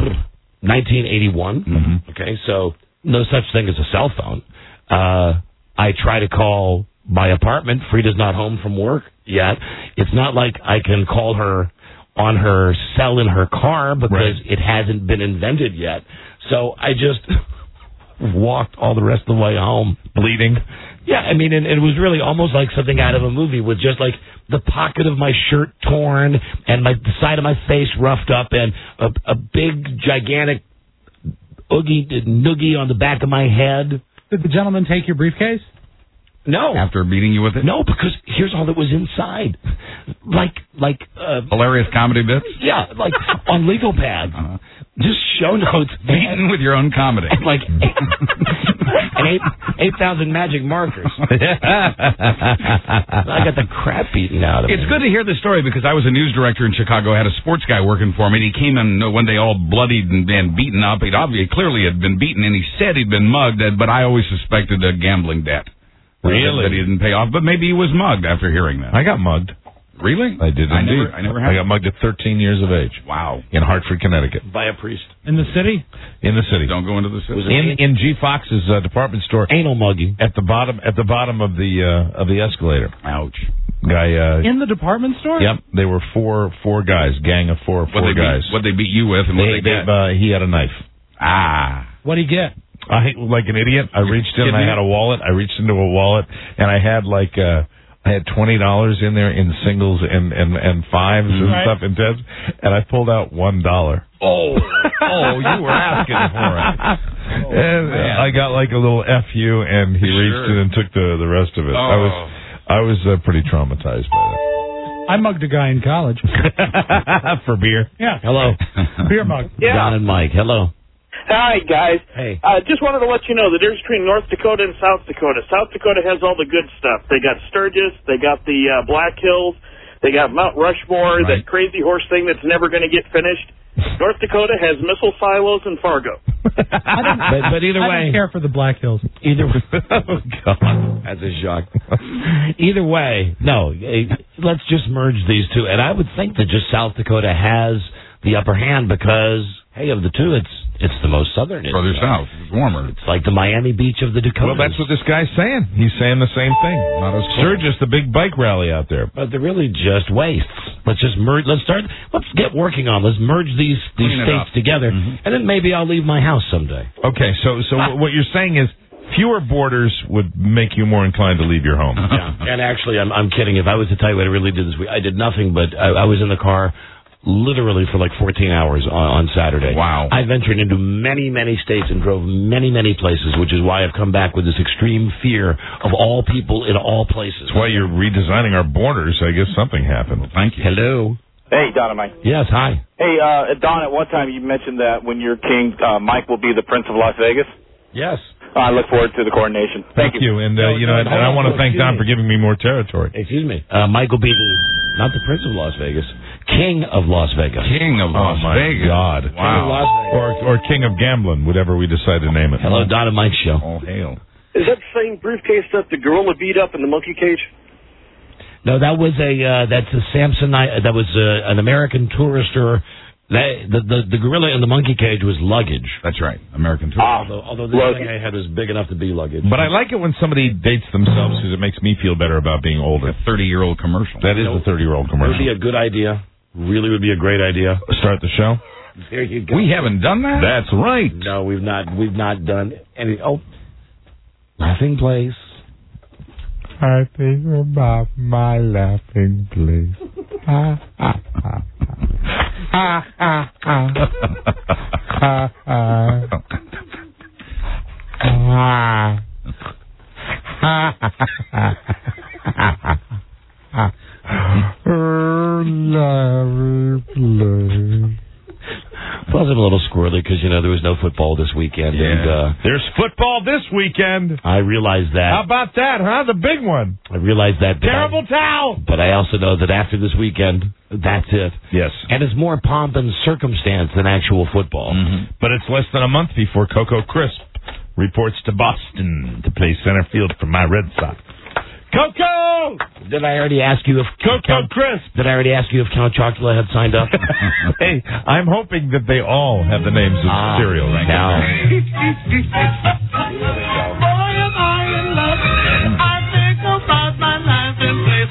1981. Mm-hmm. Okay, so no such thing as a cell phone. I try to call my apartment. Frida's not home from work yet. It's not like I can call her on her cell in her car because it hasn't been invented yet. So I just walked all the rest of the way home. Bleeding? Yeah, I mean, and it was really almost like something out of a movie with just like the pocket of my shirt torn and the side of my face roughed up and a big, gigantic noogie on the back of my head. Did the gentleman take your briefcase? No. After beating you with it? No, because here's all that was inside. Hilarious comedy bits? Yeah, like on legal pad. Just show notes. Beaten with your own comedy. And like 8,000 magic markers. I got the crap beaten out of me. It's good to hear this story because I was a news director in Chicago. I had a sports guy working for me. And he came in one day all bloodied and beaten up. He clearly had been beaten, and he said he'd been mugged, but I always suspected a gambling debt. Really? That he didn't pay off, but maybe he was mugged after hearing that. I got mugged. Really? I did indeed. I never had. I got mugged at 13 years of age. Wow. In Hartford, Connecticut. By a priest. In the city? In the city. Don't go into the city. In G. Fox's department store. Anal mugging. At the bottom of the escalator. Ouch. Guy. In the department store? Yep. They were four guys, gang of four guys. What'd they beat you with, and what'd they get? He had a knife. What'd he get? Like an idiot, I reached in and I had a wallet. I reached into a wallet and I had I had $20 in there in singles and fives and stuff and tens, and I pulled out $1. Oh, you were asking for it. And I got like a little FU, and he reached in and took the rest of it. I was pretty traumatized by that. I mugged a guy in college. For beer? Yeah. Hello. Beer mug. Yeah. Don and Mike. Hello. Hi, guys. Hey. Just wanted to let you know the difference between North Dakota and South Dakota. South Dakota has all the good stuff. They got Sturgis. They got the Black Hills. They got Mount Rushmore, that crazy horse thing that's never going to get finished. North Dakota has missile silos and Fargo. But either way, I don't care for the Black Hills. Either way, oh God, that's a shock. Either way, no. Let's just merge these two, and I would think that just South Dakota has the upper hand because, hey, of the two, it's the most southern. Further south, it's warmer. It's like the Miami Beach of the Dakotas. Well, that's what this guy's saying. He's saying the same thing. Not as Sturgis, the big bike rally out there. But they're really just wastes. Let's just merge. Let's get working on. Let's merge these states together, and then maybe I'll leave my house someday. Okay, so what you're saying is fewer borders would make you more inclined to leave your home. Yeah, and actually, I'm kidding. If I was to tell you what I really did this week, I did nothing, but I was in the car literally for like 14 hours on Saturday. Wow. I ventured into many, many states and drove many, many places, which is why I've come back with this extreme fear of all people in all places. That's why you're redesigning our borders. I guess something happened. Thank you. Hello. Hey, Don and Mike. Yes, hi. Hey, Don, at one time you mentioned that when you're king, Mike will be the Prince of Las Vegas. Yes. I look forward to the coronation. Thank you. And, and I want to thank Don for giving me more territory. Excuse me. Mike will be not the Prince of Las Vegas, King of Las Vegas. King of Las Vegas. God. Wow. Or King of Gambling, whatever we decide to name it. Hello, Don and Mike show. All hail. Is that the same briefcase that the gorilla beat up in the monkey cage? No, that was that's a Samsonite. That was an American tourister. The gorilla in the monkey cage was luggage. That's right, American tourister. Although this thing I had was big enough to be luggage. But I like it when somebody dates themselves because it makes me feel better about being older. A 30-year-old commercial. That is a 30-year-old It commercial. would be a good idea. Really would be a great idea. Start the show? There you go. We haven't done that? That's right. No, we've not done any. Oh, laughing place. I think about my laughing place. Ha ha ha ha ha ha ha ha. Lovely place. Possibly little squirrely because, there was no football this weekend. Yeah. And, there's football this weekend. I realized that. How about that, huh? The big one. I realized that. Terrible towel. But I also know that after this weekend, that's it. Yes. And it's more pomp and circumstance than actual football. Mm-hmm. But it's less than a month before Coco Crisp reports to Boston to play center field for my Red Sox. Coco! Did I already ask you if Coco Crisp? Did I already ask you if Count Chocula had signed up? Hey, I'm hoping that they all have the names of cereal right now. Boy, am I in love. I think about my life in place.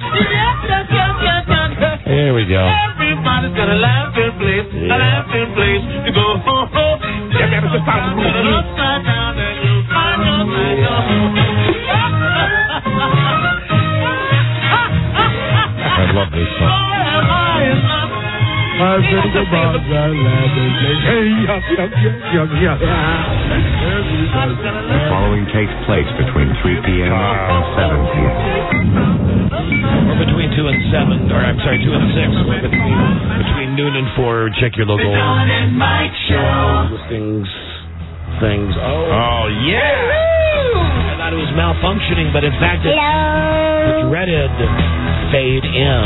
Yes. Here we go. Everybody's got a laughing place. A laughing place to go. Upside down and you'll find yourself. I love this song. The following takes place between 3 p.m. and 7 p.m. Or between 2 and 7, or I'm sorry, 2 and 6. Or between noon and 4. Check your local listings, things. Oh, yeah! I thought it was malfunctioning, but in fact, it's the dreaded fade in.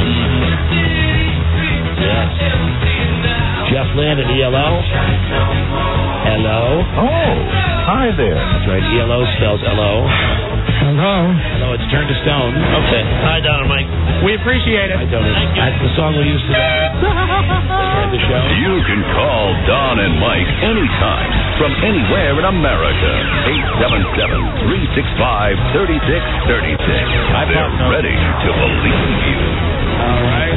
Yes. Jeff Lynn at ELO. Hello. Oh, hi there. That's right. ELO spells L-O. Hello. Hello, it's Turn to Stone. Okay. Hi, Don and Mike. We appreciate it. Hi, Don. That's the song we used to start the show. You can call Don and Mike anytime from anywhere in America. 877-365-3636. They're ready to believe you. All right.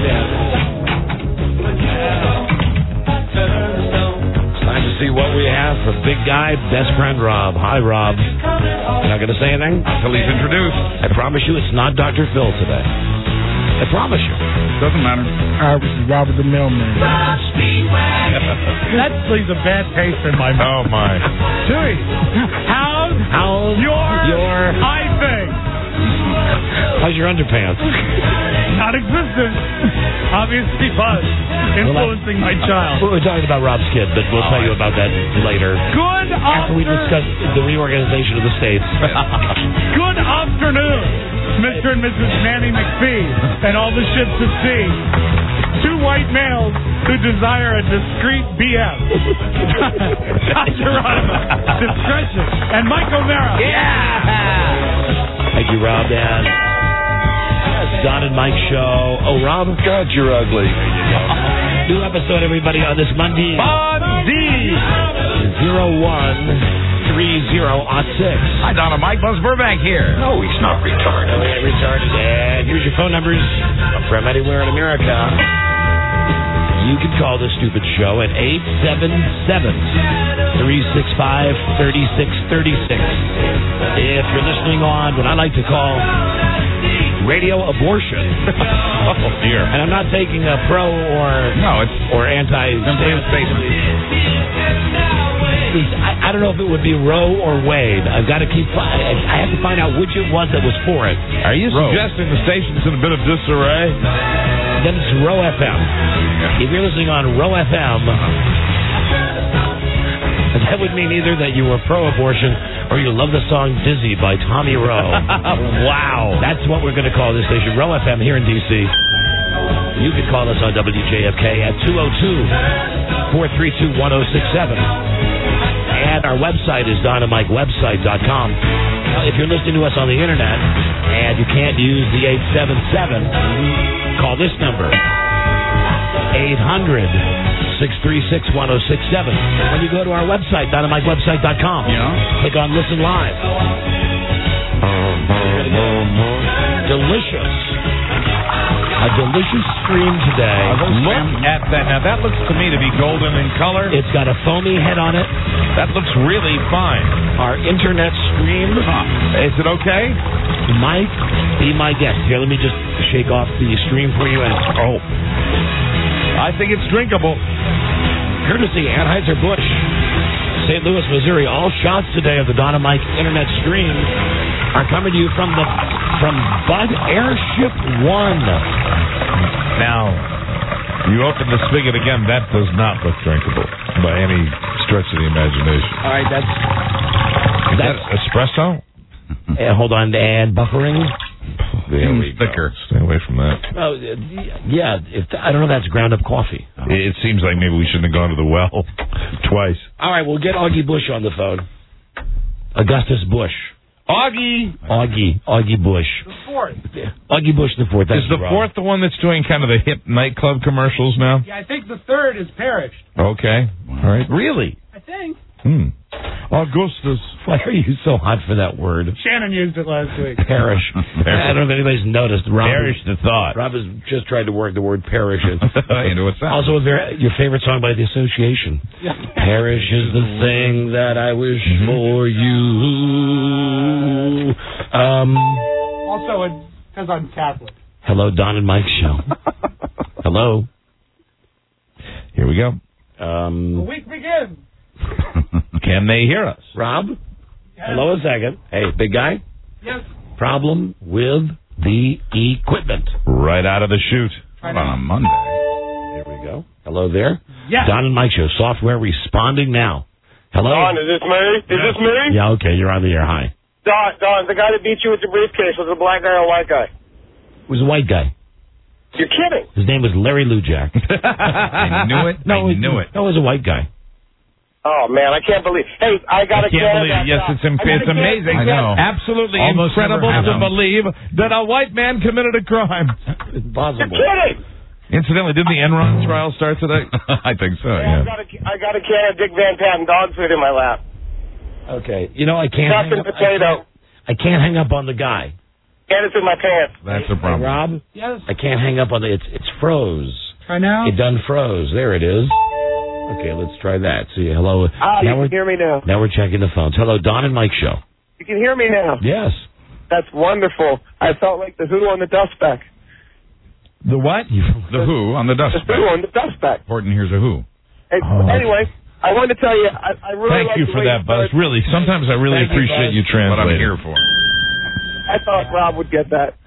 It's time to see what we have for big guy, best friend Rob. Hi, Rob. You're not going to say anything? Until he's introduced. I promise you it's not Dr. Phil today. I promise you. Doesn't matter. This is Robert the Mailman. That leaves a bad taste in my mouth. Oh, my. Chewy, how's your eye thing? How's your underpants? Not existent. Obviously was. Influencing my child. We're talking about Rob's kid, but we'll tell you about that later. Good After we discuss the reorganization of the states. Good afternoon, Mr. and Mrs. Nanny McPhee, and all the ships at sea. Two white males who desire a discreet BF. Dr. Rama, discretion, and Mike O'Mara. Yeah! Thank you, Rob, Dan. Don and Mike show. Oh, Rob? God, you're ugly. New episode, everybody, on this Monday. 013006. Hi, Don and Mike. Buzz Burbank here. No, he's not retarded. No, he ain't retarded. And here's your phone numbers from anywhere in America. You can call this stupid show at 877-365-3636. If you're listening on what I like to call radio abortion. Oh, dear. And I'm not taking a pro or anti. I don't know if it would be Roe or Wade. I've got to I have to find out which it was that was for it. Are you suggesting the station's in a bit of disarray? Then it's Row FM. If you're listening on Row FM, that would mean either that you were pro-abortion or you love the song Dizzy by Tommy Rowe. Wow. That's what we're going to call this station, Row FM here in D.C. You can call us on WJFK at 202-432-1067. And our website is DonandMikeWebsite.com. Now, if you're listening to us on the internet and you can't use the 877, call this number, 800-636-1067. When you go to our website, DonandMikeWebsite.com, click on Listen Live. Delicious. A delicious stream today. Look at that. Now, that looks to me to be golden in color. It's got a foamy head on it. That looks really fine. Our internet stream. Is it okay? Mike, be my guest. Here, let me just shake off the stream for you. I think it's drinkable. Courtesy Anheuser-Busch, St. Louis, Missouri. All shots today of the Don and Mike internet stream are coming to you from Bud Airship 1. Now, You open the spigot again, that does not look drinkable by any stretch of the imagination. All right, Is that espresso? Hold on, and buffering. There we thicker. Go. Stay away from that. Oh, yeah. I don't know. That's ground up coffee. It seems like maybe we shouldn't have gone to the well twice. All right, we'll get Augie Bush on the phone. Augustus Bush. Augie Bush. The fourth. Augie Bush the fourth. That's Is the fourth the one that's doing kind of the hip nightclub commercials now? Yeah, I think the third is Parrish. Okay. All right. Really? I think. Augustus. Why are you so hot for that word? Shannon used it last week. Parish. I don't know if anybody's noticed. Perish the thought. Rob has just tried to work the word parish. You know what's that? Also, your favorite song by The Association. Parish is the thing that I wish for you. Also, because I'm Catholic. Hello, Don and Mike show. Hello. Here we go. The week begins. Can they hear us? Rob? Yes. Hello a second. Hey, big guy? Yes. Problem with the equipment. Right out of the chute. On a Monday. There we go. Hello there. Yes. Don and Mike show. Software responding now. Hello? Don, is this me? Is this me? Yeah, okay. You're on the air. Hi. Don, the guy that beat you with the briefcase was a black guy or a white guy? It was a white guy. You're kidding. His name was Larry Lujak. I knew it. No, I knew it. No, it was a white guy. Oh, man, I can't believe. Hey, I got to can't believe it. Yes, it's amazing. I know. Absolutely Almost incredible never to happened. believe that a white man committed a crime. You're Impossible. kidding. Incidentally, didn't the Enron trial start today? I think so, Yeah, yeah. I got a can of Dick Van Patten dog food in my lap. Okay. You know, I can't Stuffed hang and up, potato. I can't hang up on the guy. And it's in my pants. That's the Hey, problem. Rob, Yes. I can't hang up on the... It's froze. Try now. It done froze. There it is. Okay, let's try that. See, hello. You now can hear me now. Now we're checking the phones. Hello, Don and Mike show. You can hear me now. Yes. That's wonderful. I felt like the Who on the dust back. The what? The Who on the dust The Who bag. on the dust back. Horton, here's a Who. Hey, Anyway, I wanted to tell you, I really Thank like you the for way that, Buzz. Really, sometimes I really Thank you, appreciate Buzz. you What I'm translating. here for. I thought Rob would get that.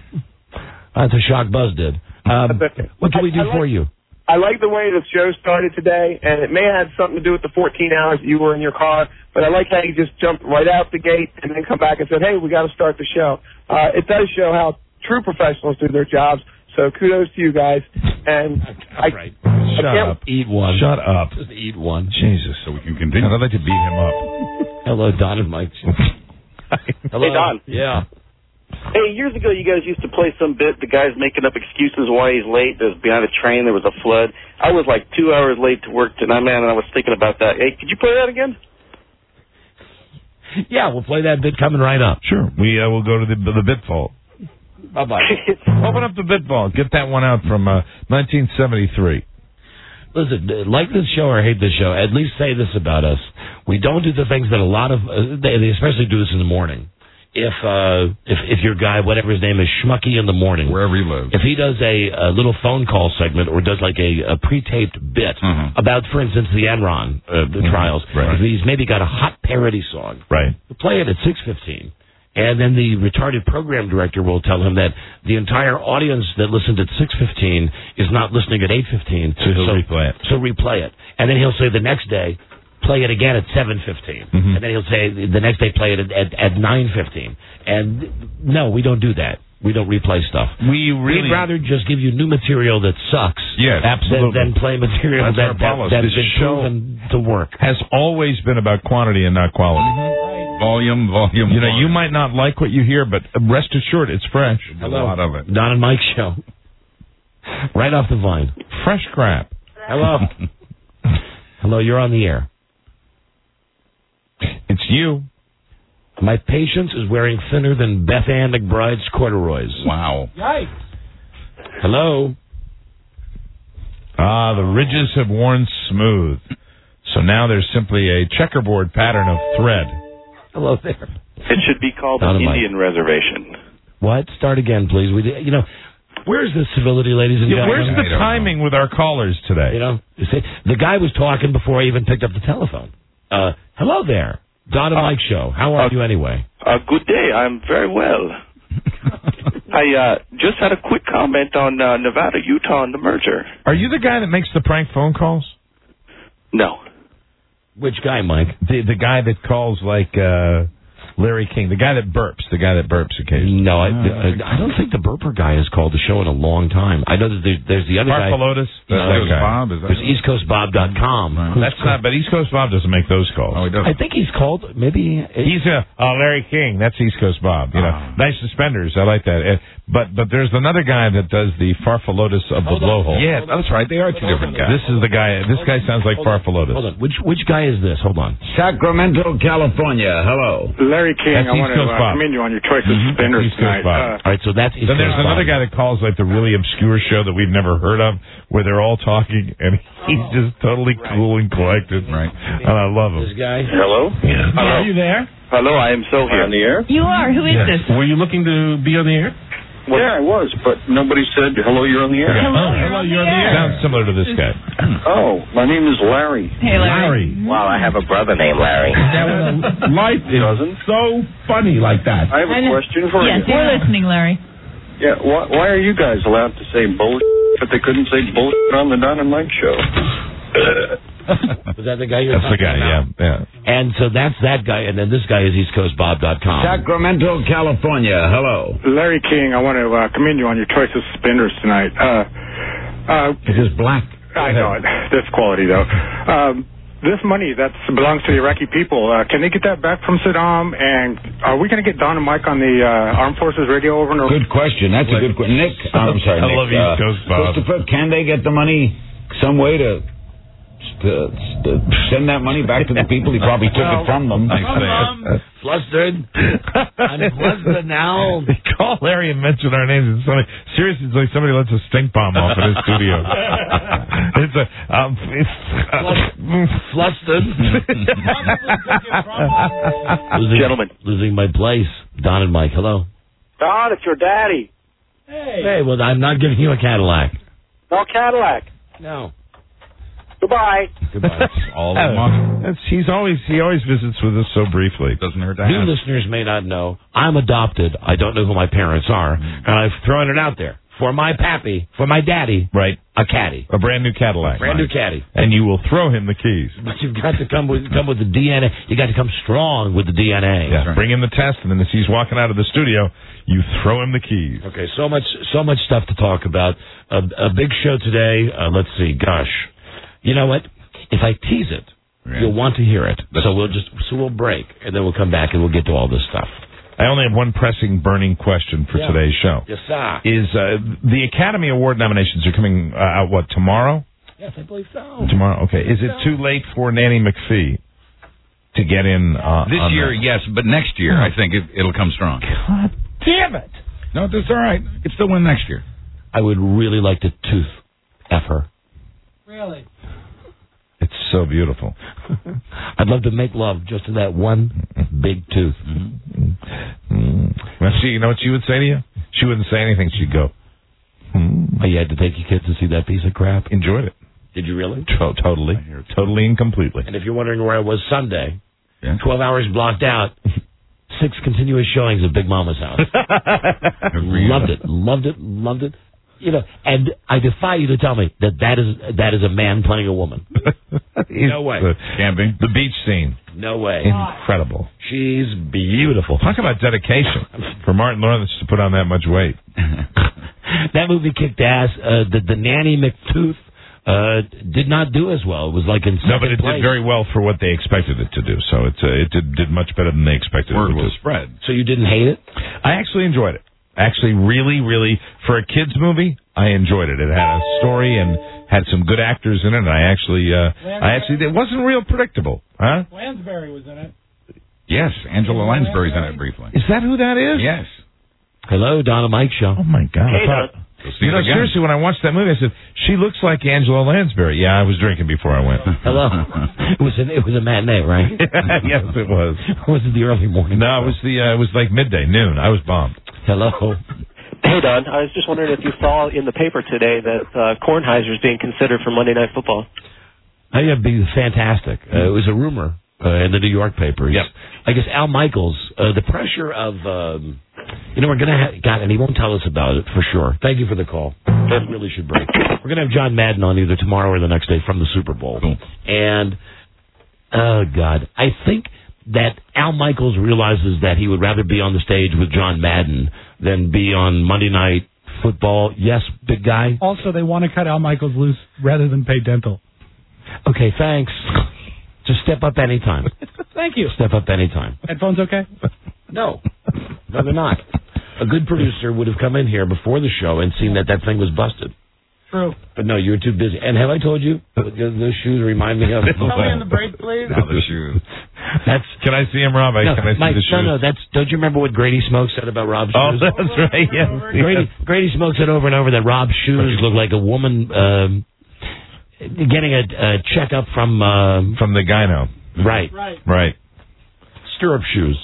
That's a shock Buzz did. What can we do for you? I like the way the show started today, and it may have something to do with the 14 hours that you were in your car, but I like how you just jumped right out the gate and then come back and said, hey, we got to start the show. It does show how true professionals do their jobs, so kudos to you guys. And Right. Shut up. Eat one. Shut up. Just eat one. Jesus. So we can continue. I'd like to beat him up. Hello, Don and Mike. Hello. Hey, Don. Yeah. Hey, years ago you guys used to play some bit, the guy's making up excuses why he's late. There's behind a train, there was a flood. I was like 2 hours late to work tonight, man, and I was thinking about that. Hey, could you play that again? Yeah, we'll play that bit coming right up. Sure. We will go to the bit vault. Bye-bye. Open up the bit vault. Get that one out from 1973. Listen, like this show or hate this show, at least say this about us. We don't do the things that a lot of, they especially do this in the morning. If your guy, whatever his name is, Schmucky in the morning, Wherever he lives. if he does a little phone call segment or does like a pre-taped bit about, for instance, the Enron the trials, Right. if he's maybe got a hot parody song, Right. play it at 6:15. And then the retarded program director will tell him that the entire audience that listened at 6:15 is not listening at 8:15. So he'll replay it. So replay it. And then he'll say the next day, play it again at 7:15. And then he'll say the next day, play it at 9:15. And no, we don't do that. We don't replay stuff. We'd We'd rather just give you new material that sucks. Yes, absolutely. Than play material That's our that's policy. been This show proven to work. has always been about quantity and not quality. Volume. You know, you might not like what you hear, but rest assured, it's fresh. A lot of it. Don and Mike show. Right off the vine. Fresh crap. Hello. Hello, you're on the air. It's you. My patience is wearing thinner than Beth Ann McBride's corduroys. Wow. Yikes. Hello. The ridges have worn smooth. So now there's simply a checkerboard pattern of thread. Hello there. It should be called Don an and Mike. Indian reservation. What? Start again, please. Where's the civility, ladies and Yeah, gentlemen? where's the timing with our callers today? You see, the guy was talking before I even picked up the telephone. Hello there. Don and Mike show. How are you anyway? Good day. I'm very well. I just had a quick comment on Nevada, Utah, and the merger. Are you the guy that makes the prank phone calls? No. Which guy, Mike? The guy that calls like Larry King, the guy that burps occasionally. No, I don't think the burper guy has called the show in a long time. I know that there's the other guy. Farfalotus? Bob? There's EastCoastBob.com. Right. That's not, but East Coast Bob doesn't make those calls. Oh, he doesn't. I think he's called, maybe. He's Larry King. That's East Coast Bob. You know, nice suspenders. I like that. But there's another guy that does the Farfalotus of the blowhole. Yeah, that's right. They are two different guys. This is the guy. This guy sounds like Farfalotus. Hold on. Which guy is this? Hold on. Sacramento, California. Hello. Larry King, That's I want to commend you on your choice of spinners East Coast tonight. Bob. All right, so that's East Then there's Coast another Bob. guy that calls like the really obscure show that we've never heard of, where they're all talking and he's just totally cool and collected. Right. And I love him. This guy. Hello? Yeah. Hello? Are you there? Hello, I am so here. On the air? You are. Who is this? Were you looking to be on the air? Well, yeah, I was, but nobody said, hello, you're on the air. Hello, you're on the air. Sounds similar to this guy. Oh, my name is Larry. Hey, Larry. Wow, I have a brother named Larry. Life is so funny like that. I have a question for Yes, you. we're listening, Larry. Yeah, why are you guys allowed to say bullshit, but they couldn't say bullshit on the Don and Mike show? Was that the guy you're That's the talking guy, about? yeah. And so that's that guy, and then this guy is EastCoastBob.com. Sacramento, California. Hello. Larry King, I want to commend you on your choice of spinners tonight. It is black. I know it. That's quality, though. This money that belongs to the Iraqi people, can they get that back from Saddam? And are we going to get Don and Mike on the Armed Forces radio over and over? Good question. That's a good question. Nick, I'm sorry, I Nick. love East Coast Bob. Christopher, can they get the money some way to send that money back to the people? He probably took it from them. Flustered. I'm flustered now. Call Larry and mention our names. It's funny. Seriously, it's like somebody lets a stink bomb off in his studio. Flustered. Gentlemen. Losing my place. Don and Mike, hello. Don, it's your daddy. Hey, well, I'm not giving you a Cadillac. No Cadillac. No. Goodbye. Goodbye. All he always visits with us so briefly. Doesn't hurt to New ask. listeners may not know, I'm adopted. I don't know who my parents are, and I've thrown it out there. For my pappy, for my daddy, right? A caddy. A brand new Cadillac. Brand new caddy. And you will throw him the keys. But you've got to come with the DNA. You got to come strong with the DNA. Yeah, bring him the test, and then as he's walking out of the studio, you throw him the keys. Okay, so much stuff to talk about. A big show today. Let's see. Gosh, you know what? If I tease it, you'll want to hear it. So we'll break, and then we'll come back and we'll get to all this stuff. I only have one pressing, burning question for today's show. Yes, sir. Is the Academy Award nominations are coming out, what, tomorrow? Yes, I believe so. Tomorrow, okay. Is it too late for Nanny McPhee to get in this year, yes, but next year, I think it'll come strong. God damn it. No, that's all right. It's still win next year. I would really like to tooth F her. Really? It's so beautiful. I'd love to make love just to that one big tooth. Well, you know what she would say to you? She wouldn't say anything. She'd go, Oh, you had to take your kids to see that piece of crap? Enjoyed it. Did you really? Totally. Totally and completely. And if you're wondering where I was Sunday, 12 hours blocked out, 6 continuous showings of Big Mama's house. Loved it. You know, and I defy you to tell me that is a man playing a woman. No way. Camping. The beach scene. No way. Incredible. She's beautiful. Talk about dedication for Martin Lawrence to put on that much weight. That movie kicked ass. The Nanny McTooth did not do as well. It was like in second No, but it place. did very well for what they expected it to do. So it did much better than they expected Word it to will spread. So you didn't hate it? I actually enjoyed it. Actually, really, really, for a kids' movie, I enjoyed it. It had a story and had some good actors in it. And I actually, it wasn't real predictable, huh? Lansbury was in it. Yes, Angela Lansbury's in it briefly. Is that who that is? Yes. Hello, Donna Mike Show. Oh my God! Hey, You know, seriously, when I watched that movie, I said, she looks like Angela Lansbury. Yeah, I was drinking before I went. Hello. It was a matinee, right? Yes, it was. Was it the early morning? No, it was like midday, noon. I was bombed. Hello. Hey, Don. I was just wondering if you saw in the paper today that Kornheiser's being considered for Monday Night Football. Oh, yeah, it'd be fantastic. It was a rumor in the New York papers. Yep. I guess Al Michaels, the pressure of We're going to God, and he won't tell us about it for sure. Thank you for the call. That really should break. We're going to have John Madden on either tomorrow or the next day from the Super Bowl. Cool. And, oh, God, I think that Al Michaels realizes that he would rather be on the stage with John Madden than be on Monday Night Football. Yes, big guy? Also, they want to cut Al Michaels loose rather than pay dental. Okay, thanks. Just step up anytime. Thank you. Step up anytime. Headphones okay? No, they're not. A good producer would have come in here before the show and seen that thing was busted. True. But no, you were too busy. And have I told you? Those shoes remind me of... Tell me in the break, please. Now the shoes. Can I see him, Rob? Can I see the shoes? No, don't you remember what Grady Smoke said about Rob's shoes? Oh, that's right, yes. Grady Smoke said over and over that Rob's shoes look like a woman getting a checkup from the gyno. Right. Stirrup shoes.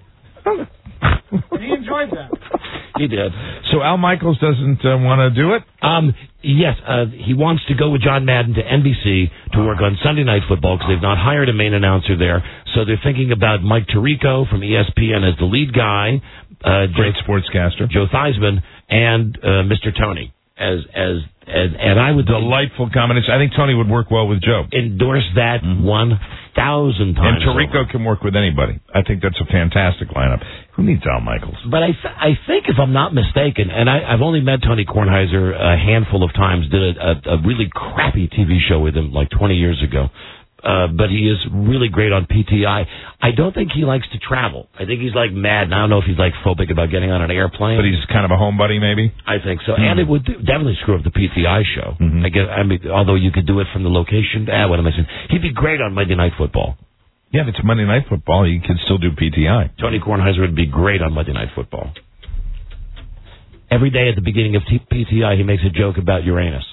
He enjoyed that. He did. So Al Michaels doesn't want to do it? Yes, he wants to go with John Madden to NBC to work on Sunday Night Football because they've not hired a main announcer there. So they're thinking about Mike Tirico from ESPN as the lead guy, great sportscaster, Joe Theismann, and Mr. Tony and I would delightful combination. I think Tony would work well with Joe. Endorse that 1,000 times. And Tirico can work with anybody. I think that's a fantastic lineup. Who needs Al Michaels? But I think, if I'm not mistaken, and I've only met Tony Kornheiser a handful of times, did a really crappy TV show with him like 20 years ago. But he is really great on PTI. I don't think he likes to travel. I think he's like mad, and I don't know if he's like phobic about getting on an airplane. But he's kind of a homebody, maybe? I think so. And it would definitely screw up the PTI show. I guess, although you could do it from the location. What am I saying? He'd be great on Monday Night Football. Yeah, if it's Monday Night Football, you can still do PTI. Tony Kornheiser would be great on Monday Night Football. Every day at the beginning of PTI, he makes a joke about Uranus.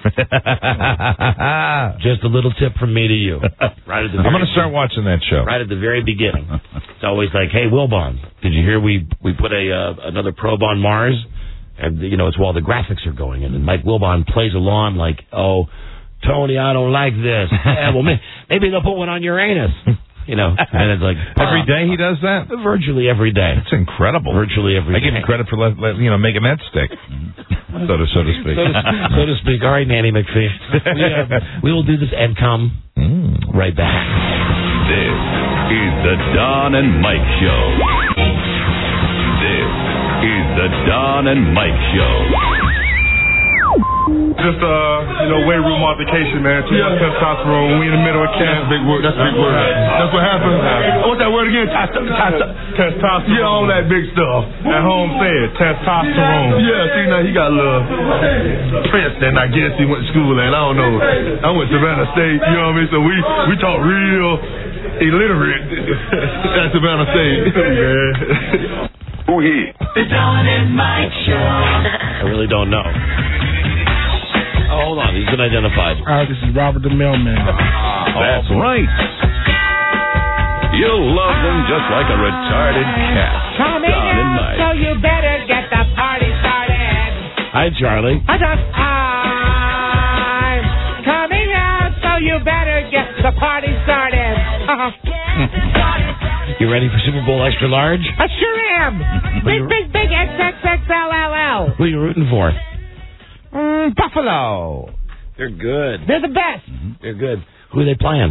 Just a little tip from me to you. Right at the I'm going to start watching that show. Right at the very beginning. It's always like, hey, Wilbon, did you hear we put another probe on Mars? And, it's while the graphics are going in. And Mike Wilbon plays along like, oh, Tony, I don't like this. Yeah, well, maybe they'll put one on Uranus. And it's like... Every day he does that? Virtually every day. That's incredible. Virtually every day. I give him credit for, making that stick, so to speak. So to speak. All right, Nanny McPhee. We will do this and come right back. This is the Don and Mike Show. This is the Don and Mike Show. Just, weight room modification, man. Too much testosterone. We in the middle of camp. That's big word. That's what happened. What's that word again? Testosterone. Yeah, all that big stuff. At home, say it. Testosterone. Yeah, see, now he got a little Prince, and I guess he went to school, and I don't know. I went to Savannah State, you know what I mean? So we talk real illiterate at Savannah State. Yeah. Who he? The Don and Mike Show. I really don't know. Oh, hold on. He's been identified. This is Robert the Mailman. That's right. You'll love them just like a retarded cat. Coming Don and Mike. so you better get the party started. Hi, Charlie. Hi, Don. I'm coming out, so you better get the party started. You ready for Super Bowl Extra Large? I sure am. Big XXXLLL. Who are you rooting for? Buffalo. They're good. They're the best. They're good. Who are they playing?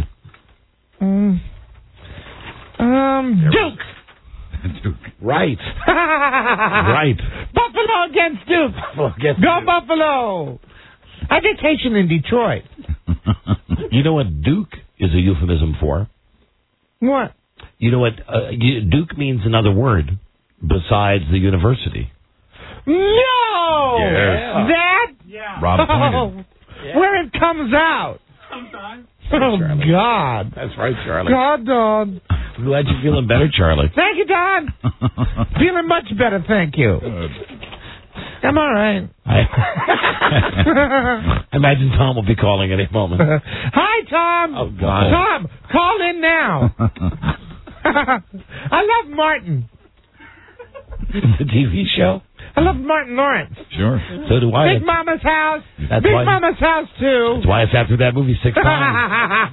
Duke. Right. Right. Buffalo against Duke. Go Buffalo. I vacation in Detroit. You know what Duke is a euphemism for? What? You know what? Duke means another word besides the university. No! Yes. That? Yeah. Rob pointed. Where it comes out. Sometimes. Oh, God. That's right, Charlie. God, Don. I'm glad you're feeling better, Charlie. Thank you, Don. Feeling much better, thank you. I'm all right. I imagine Tom will be calling any moment. Hi, Tom. Oh, God. Tom, call in now. I love Martin. The TV show? I love Martin Lawrence. Sure. So do I. Big Mama's House. That's Big why, Mama's House, too. That's why I sat through that movie 6 times.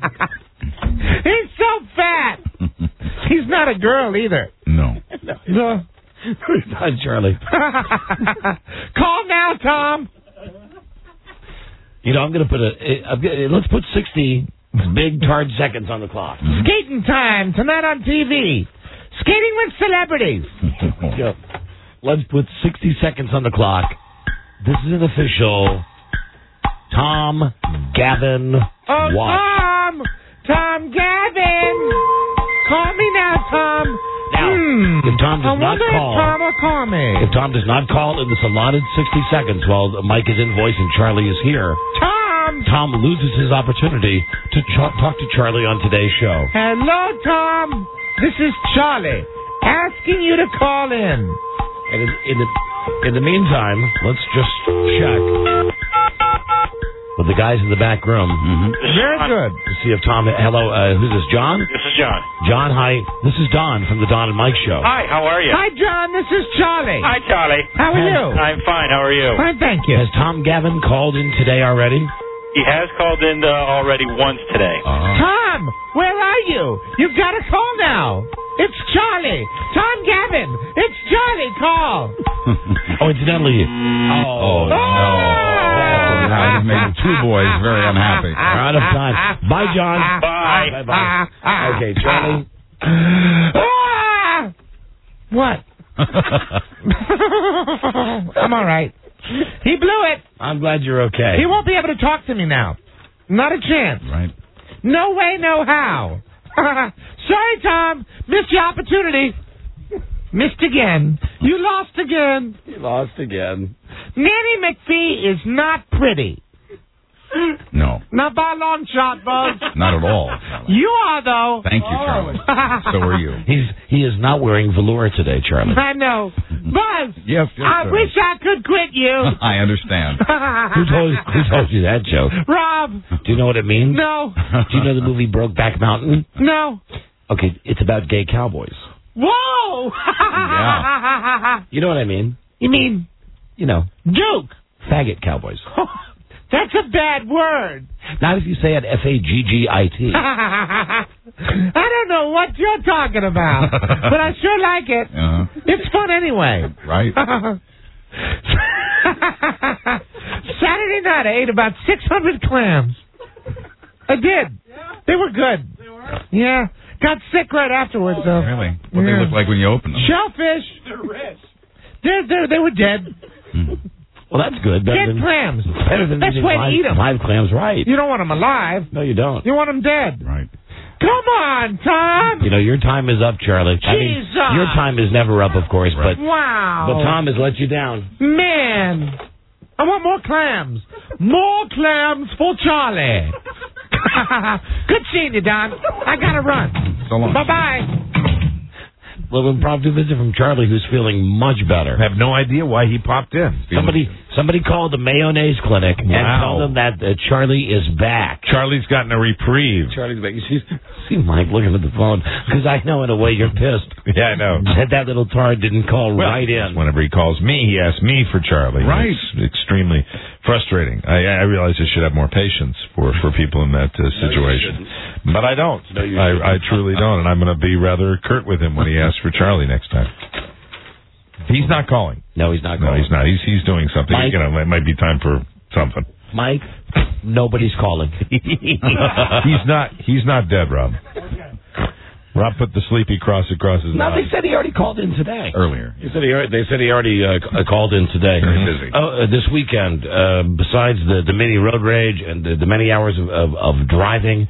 He's so fat. He's not a girl, either. No. No. Who's done, Charlie? Call now, Tom. You know, I'm going to put let's put 60 big hard seconds on the clock. Skating time tonight on TV. Skating with celebrities. Yeah. Let's put 60 seconds on the clock. This is an official Tom Gavin watch. Tom Gavin. Call me now, Tom. Now, if Tom does not call, Tom will call me. If Tom does not call in this allotted 60 seconds while Mike is invoicing Charlie is here, Tom loses his opportunity to talk to Charlie on today's show. Hello, Tom. This is Charlie asking you to call in. And in the meantime, let's just check with the guys in the back room. Very good. To see if Tom... Hello, who's this, John? This is John. John, hi. This is Don from the Don and Mike Show. Hi, how are you? Hi, John. This is Charlie. Hi, Charlie. How are you? I'm fine. How are you? Fine, thank you. Has Tom Gavin called in today already? He has called in already once today. Tom, where are you? You've got to call now. It's Charlie. Tom Gavin. It's Charlie. Call. Oh, incidentally. Oh, no. Now you've made the two boys very unhappy. We're out of time. Bye, John. Bye. Bye. Okay, Charlie. What? I'm all right. He blew it. I'm glad you're okay. He won't be able to talk to me now. Not a chance. Right. No way, no how. Sorry, Tom. Missed your opportunity. Missed again. You lost again. You lost again. Nanny McPhee is not pretty. No. Not by a long shot, Buzz. Not at all. You are, though. Thank you, Charlie. So are you. He is not wearing velour today, Charlie. I know. Buzz, Yes, I wish I could quit you. I understand. Who told you that joke? Rob. Do you know what it means? No. Do you know the movie Brokeback Mountain? No. Okay, it's about gay cowboys. Whoa! Yeah. You know what I mean? You mean? You know. Joke. Faggot cowboys. That's a bad word. Not if you say it Faggit. I don't know what you're talking about, but I sure like it. It's fun anyway. Right. Saturday night, I ate about 600 clams. I did. They were good. Yeah. Got sick right afterwards, though. Really? What they look like when you open them? Shellfish. They're rich. They were dead. Well, that's good. Dead clams. Better than Best way to eat them. Live clams, right. You don't want them alive. No, you don't. You want them dead. Right. Come on, Tom. You know, your time is up, Charlie. I mean, Jesus. your time is never up, of course, but Wow. but Tom has let you down. Man. I want more clams. More clams for Charlie. Good seeing you, Don. I gotta run. So long. Bye-bye. Little impromptu visit from Charlie, who's feeling much better. I have no idea why he popped in. Somebody called the Mayonnaise Clinic and told them that Charlie is back. Charlie's gotten a reprieve. Charlie's back. You see Mike looking at the phone, because I know in a way you're pissed. Yeah, I know. That little tard didn't call right in. Whenever he calls me, he asks me for Charlie. Right. It's extremely frustrating. I realize I should have more patience for people in that situation. But I don't. No, you I truly don't, and I'm going to be rather curt with him when he asks for Charlie next time. He's not calling. No, he's not calling. No, he's not. He's doing something. Mike, You know, it might be time for something. Mike, nobody's calling. He's not dead, Rob. Rob put the sleepy cross across his No, mouth. they said he already called in today. Earlier. They said he already called in today. Very busy. This weekend, besides the mini road rage and the many hours of driving,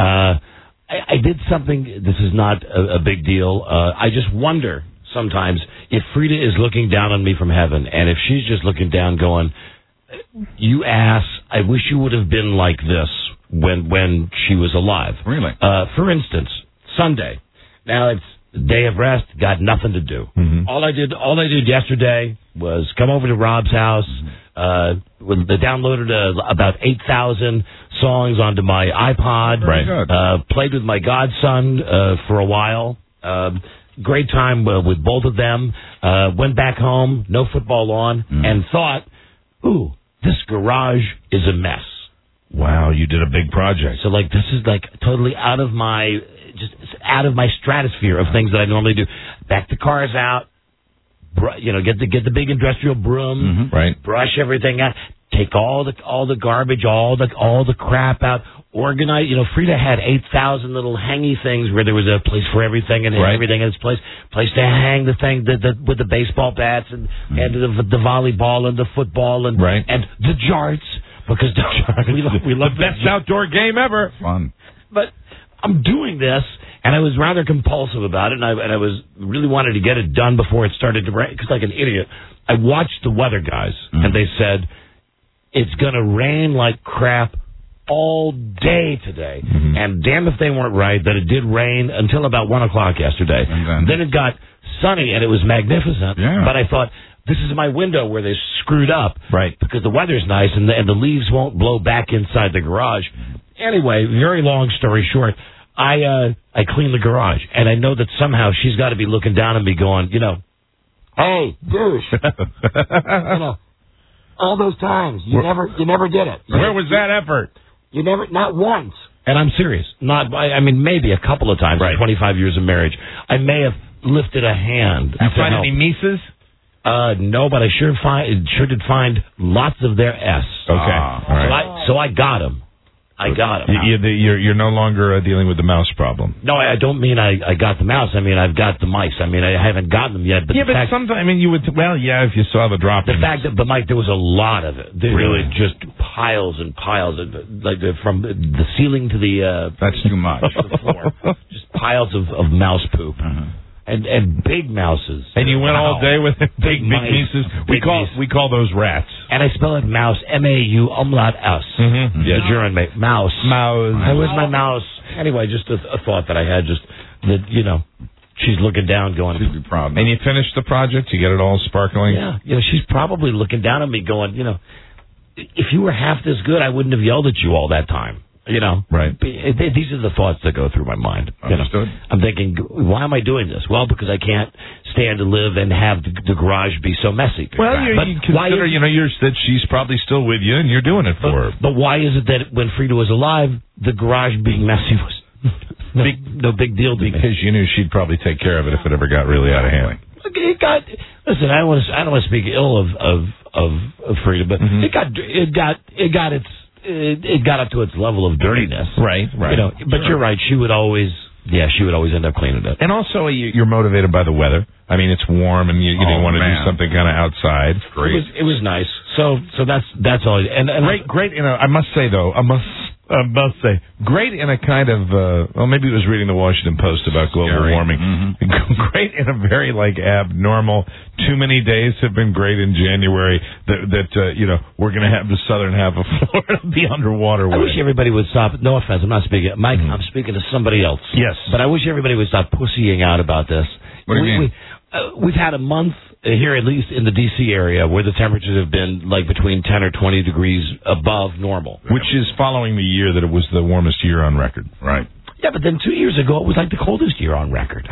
I did something. This is not a big deal. I just wonder sometimes if Frida is looking down on me from heaven, and if she's just looking down going, you ass, I wish you would have been like this when she was alive. Really? For instance, Sunday. Now it's the day of rest, got nothing to do. All I did yesterday was come over to Rob's house, they downloaded about 8,000 songs onto my iPod. Right. Played with my godson for a while. Great time with both of them. Went back home, no football on, and thought, ooh, this garage is a mess. Wow, you did a big project. So, this is, totally out of my stratosphere of things that I normally do. Back the cars out, get the big industrial broom, right? Brush everything out, take all the garbage, all the crap out. Organize, Frida had 8,000 little hangy things where there was a place for everything and everything in its place to hang the thing with the baseball bats and the volleyball and the football and the jarts, because we love the best outdoor game ever. Fun. But I'm doing this, and I was rather compulsive about it, and I was really wanted to get it done before it started to rain, because like an idiot, I watched the weather guys, and they said it's going to rain like crap all day today. And damn if they weren't right that it did rain until about 1 o'clock yesterday. And then it got sunny and it was magnificent. Yeah. But I thought, this is my window where they screwed up. Right. Because the weather's nice and the leaves won't blow back inside the garage. Anyway, very long story short, I cleaned the garage, and I know that somehow she's got to be looking down at me going, hey, douche. All those times you never did it. Where was that effort? You never, not once. And I'm serious. Maybe a couple of times in 25 years of marriage. I may have lifted a hand. You find any Mises? No, but I sure did find lots of their S. Okay. All right. So I got them. You're no longer dealing with the mouse problem. No, I don't mean I got the mouse. I mean I've got the mice. I mean I haven't gotten them yet. But sometimes you would. Well, yeah, if you saw the drop. The fact that, but Mike, there was a lot of it. There really just piles and piles, from the ceiling to the. That's too much. To the floor. Just piles of mouse poop. And big mouses. And you went all day with big mice. We call those rats. And I spell it mouse, M-A-U, umlaut S. The German mouse. Where's my mouse? Anyway, just a thought that I had, just that, she's looking down going. She'd be proud. And you finished the project? You get it all sparkling? Yeah. She's probably looking down at me going, if you were half this good, I wouldn't have yelled at you all that time. Right. These are the thoughts that go through my mind. Understood. I'm thinking, why am I doing this? Well, because I can't stand to live and have the garage be so messy. Well, you consider, that she's probably still with you and you're doing it for her. But why is it that when Frida was alive, the garage being messy was no big deal to me? Because you knew she'd probably take care of it if it ever got really out of hand. Listen, I don't want to speak ill of Frida, but it got up to its level of dirtiness. Right. But you're right. She would always end up cleaning it. And also, you're motivated by the weather. I mean, it's warm, and you want to do something kind of outside. Great. It was nice. So that's all. And great. I must say though, great in a kind of maybe it was reading the Washington Post about global warming. Great in a very abnormal. Too many days have been great in January that we're going to have the southern half of Florida be underwater. I wish everybody would stop. No offense, I'm not speaking, Mike. I'm speaking to somebody else. Yes, but I wish everybody would stop pussying out about this. What do you mean? We've had a month here, at least in the D.C. area, where the temperatures have been between 10 or 20 degrees above normal. Which is following the year that it was the warmest year on record. Right. Yeah, but then 2 years ago, it was the coldest year on record.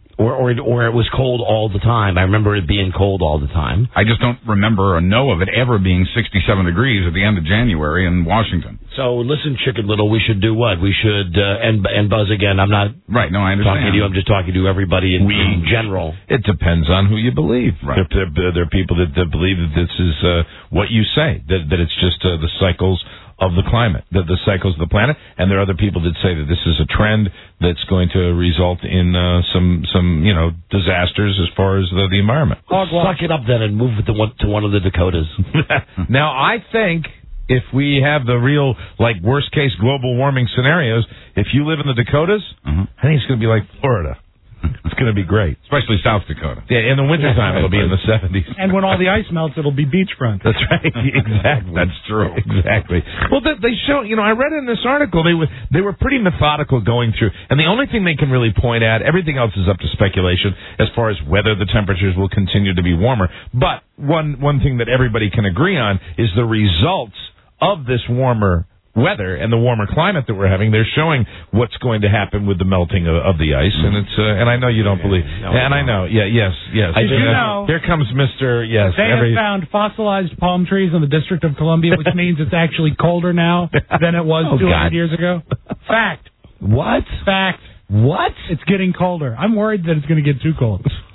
Or it was cold all the time. I remember it being cold all the time. I just don't remember or know of it ever being 67 degrees at the end of January in Washington. So listen, Chicken Little, we should do what? We should, and Buzz again, I'm not right. No, I understand. Talking to you, I'm just talking to everybody in general. It depends on who you believe. Right. There are people that believe that this is what you say, that it's just the cycles of the climate, the cycles of the planet, and there are other people that say that this is a trend that's going to result in some disasters as far as the environment. Suck it up then and move to one of the Dakotas. Now, I think if we have the real worst case global warming scenarios, if you live in the Dakotas, I think it's going to be like Florida. It's going to be great. Especially South Dakota. Yeah, in the wintertime, it'll be in the 70s. And when all the ice melts, it'll be beachfront. That's right. Exactly. That's true. Exactly. Well, they show, I read in this article, they were pretty methodical going through, and the only thing they can really point at, everything else is up to speculation as far as whether the temperatures will continue to be warmer. But one thing that everybody can agree on is the results of this warmer weather and the warmer climate that we're having. They're showing what's going to happen with the melting of the ice, and it's and I know you don't believe, and I know, yes. Did you know? Here comes Mr. Yes. They have found fossilized palm trees in the District of Columbia, which means it's actually colder now than it was 200 years ago. Fact. What? Fact. What? It's getting colder. I'm worried that it's going to get too cold.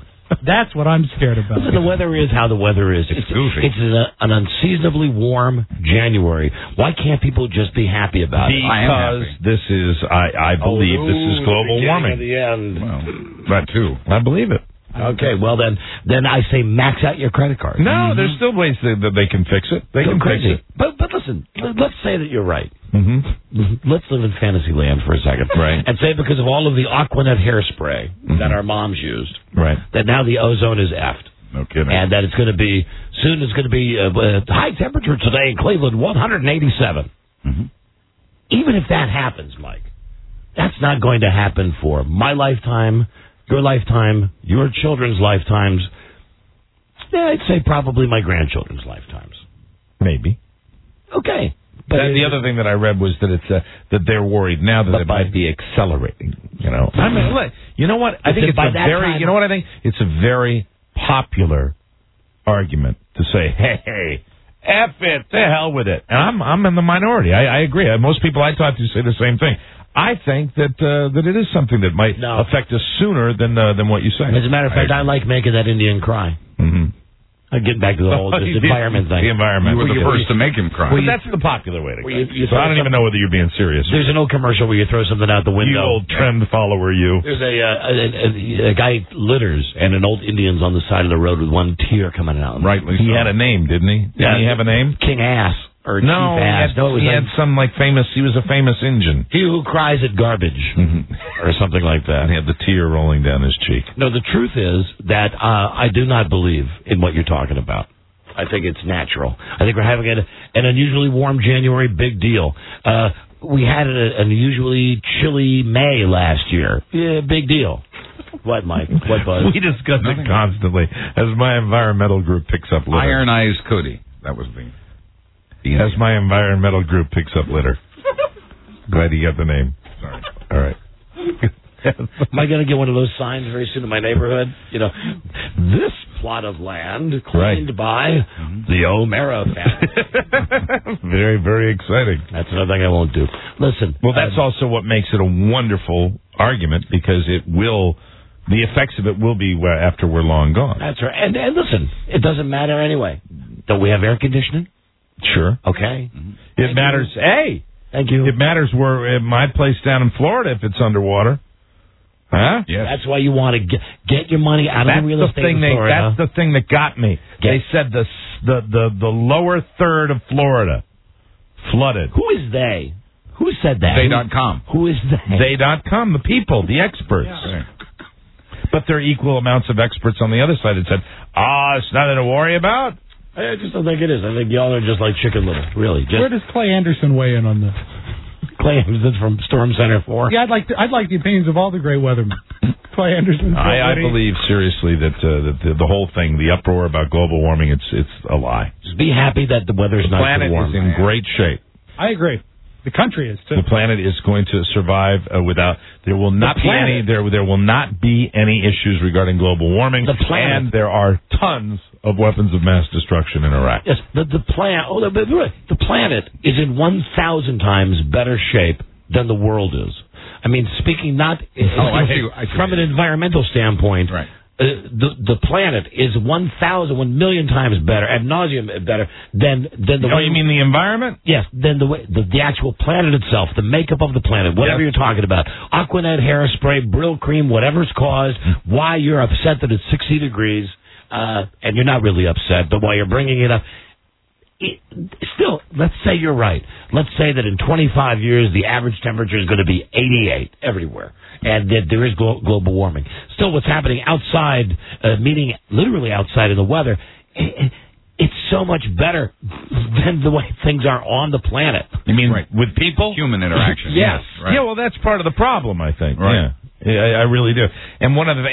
That's what I'm scared about. Listen, the weather is how the weather is. It's goofy. It's an unseasonably warm January. Why can't people just be happy about it? Because this is, I believe, this is global warming. The end. Well, that too. I believe it. Okay, well then I say max out your credit card. No, there's still ways that they can fix it. They can fix it. But listen, let's say that you're right. Mm-hmm. Let's live in fantasy land for a second. Right. And say because of all of the Aquanet hairspray that our moms used, right, that now the ozone is effed. No kidding. And that it's going to be, soon it's going to be high temperature today in Cleveland, 187. Mm-hmm. Even if that happens, Mike, that's not going to happen for my lifetime, your lifetime, your children's lifetimes. Yeah, I'd say probably my grandchildren's lifetimes. Maybe. Okay. But the other thing that I read was that it's that they're worried now that it might be accelerating. You know, I mean, look, you know what? I think it's a very, you know what I think? It's a very popular argument to say, hey, F it, the hell with it. And I'm in the minority. I agree. Most people I talk to say the same thing. I think that it is something that might affect us sooner than what you say. As a matter of fact, I like making that Indian cry. Mm-hmm. Get back to the whole environment thing. The environment. You were the first to make him cry. But that's the popular way to go. So I don't even know whether you're being serious. There's an old commercial where you throw something out the window. You old trend follower, you. There's a guy litters, and an old Indian's on the side of the road with one tear coming out. Rightly so. He had a name, didn't he? Didn't he have a name? King Ass. Or no, he had some famous. He was a famous Indian. He who cries at garbage, or something like that. And he had the tear rolling down his cheek. No, the truth is that I do not believe in what you're talking about. I think it's natural. I think we're having an unusually warm January. Big deal. We had an unusually chilly May last year. Yeah, big deal. What, Mike? What, Buzz? We discuss it constantly as my environmental group picks up litter. Iron Eyes Cody. That was the as my environmental group picks up litter. Glad you got the name. Sorry. All right. Am I going to get one of those signs very soon in my neighborhood? You know, this plot of land claimed by the O'Mara family. Very, very exciting. That's another thing I won't do. Listen. Well, that's also what makes it a wonderful argument, because the effects of it will be after we're long gone. That's right. And listen, it doesn't matter anyway. Don't we have air conditioning? Sure. Okay. It matters. Hey. Thank you. It matters where my place down in Florida if it's underwater. Huh? Yes. That's why you want to get your money out of the real estate in Florida. That's the thing that got me. They said the lower third of Florida flooded. Who is they? Who said that? They.com. Who is they? They.com, the people, the experts. Yeah. But there are equal amounts of experts on the other side that said, it's nothing to worry about. I just don't think it is. I think y'all are just like Chicken Little, really. Where does Clay Anderson weigh in on this? Clay Anderson from Storm Center 4. Yeah, I'd like the opinions of all the great weathermen. Clay Anderson. I believe seriously that the whole thing, the uproar about global warming, it's a lie. Just be happy that the weather's not too warm. The planet is in great shape. I agree. The country is too. The planet is going to survive without. There will not be any. There will not be any issues regarding global warming. And there are tons of weapons of mass destruction in Iraq. Yes, the planet is in 1,000 times better shape than the world is. I mean, speaking not from an environmental standpoint. Right. The planet is 1 million times better, ad nauseum better than the way. You mean the environment? Yes, than the actual planet itself, the makeup of the planet, whatever you're talking about. Aquanet, hairspray, Brill cream, whatever's caused, why you're upset that it's 60 degrees, and you're not really upset, but why you're bringing it up. Still, let's say you're right. Let's say that in 25 years, the average temperature is going to be 88 everywhere, and that there is global warming. Still, what's happening outside, meaning literally outside in the weather, it's so much better than the way things are on the planet. You mean with people? Human interaction. Yes. Right. Yeah, well, that's part of the problem, I think. Right. Yeah, I really do. And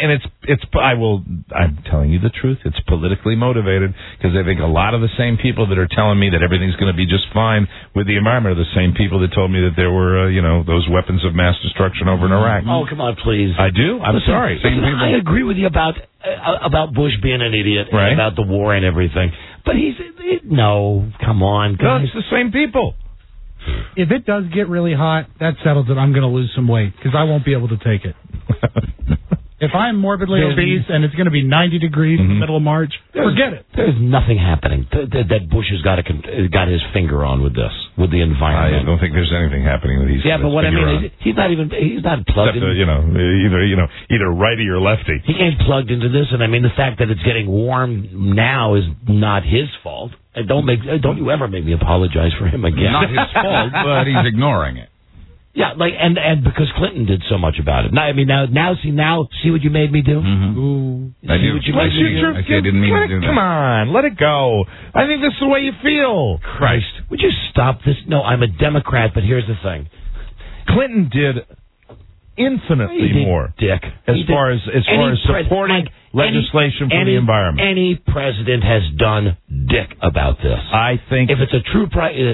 I'm telling you the truth. It's politically motivated, because I think a lot of the same people that are telling me that everything's going to be just fine with the environment are the same people that told me that there were, those weapons of mass destruction over in Iraq. Oh, come on, please. I do. I'm sorry. I agree with you about Bush being an idiot and about the war and everything. But no, come on, guys. No, it's the same people. If it does get really hot, that settles it. I'm going to lose some weight because I won't be able to take it. If I'm morbidly obese and it's going to be 90 degrees in the middle of March, forget it. There's nothing happening that Bush has got his finger on with this, with the environment. I don't think there's anything happening that he's. Yeah, but what I mean is, he's not plugged in. Either righty or lefty. He ain't plugged into this, and I mean the fact that it's getting warm now is not his fault. And don't you ever make me apologize for him again. Not his fault, but he's ignoring it. Yeah, and because Clinton did so much about it. Now, I mean, now see what you made me do? Mm-hmm. Ooh. I do. I didn't mean to do that. Come on, let it go. I think this is the way you feel. Christ. Would you stop this? No, I'm a Democrat, but here's the thing. Clinton did infinitely more, Dick. as far as supporting legislation for the environment. Any president has done dick about this. I think if it's a true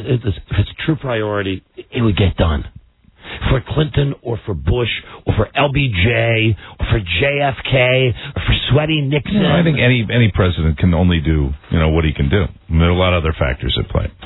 priority, it would get done. For Clinton or for Bush or for LBJ or for JFK or for Sweaty Nixon. I think any president can only do what he can do. And there are a lot of other factors at play.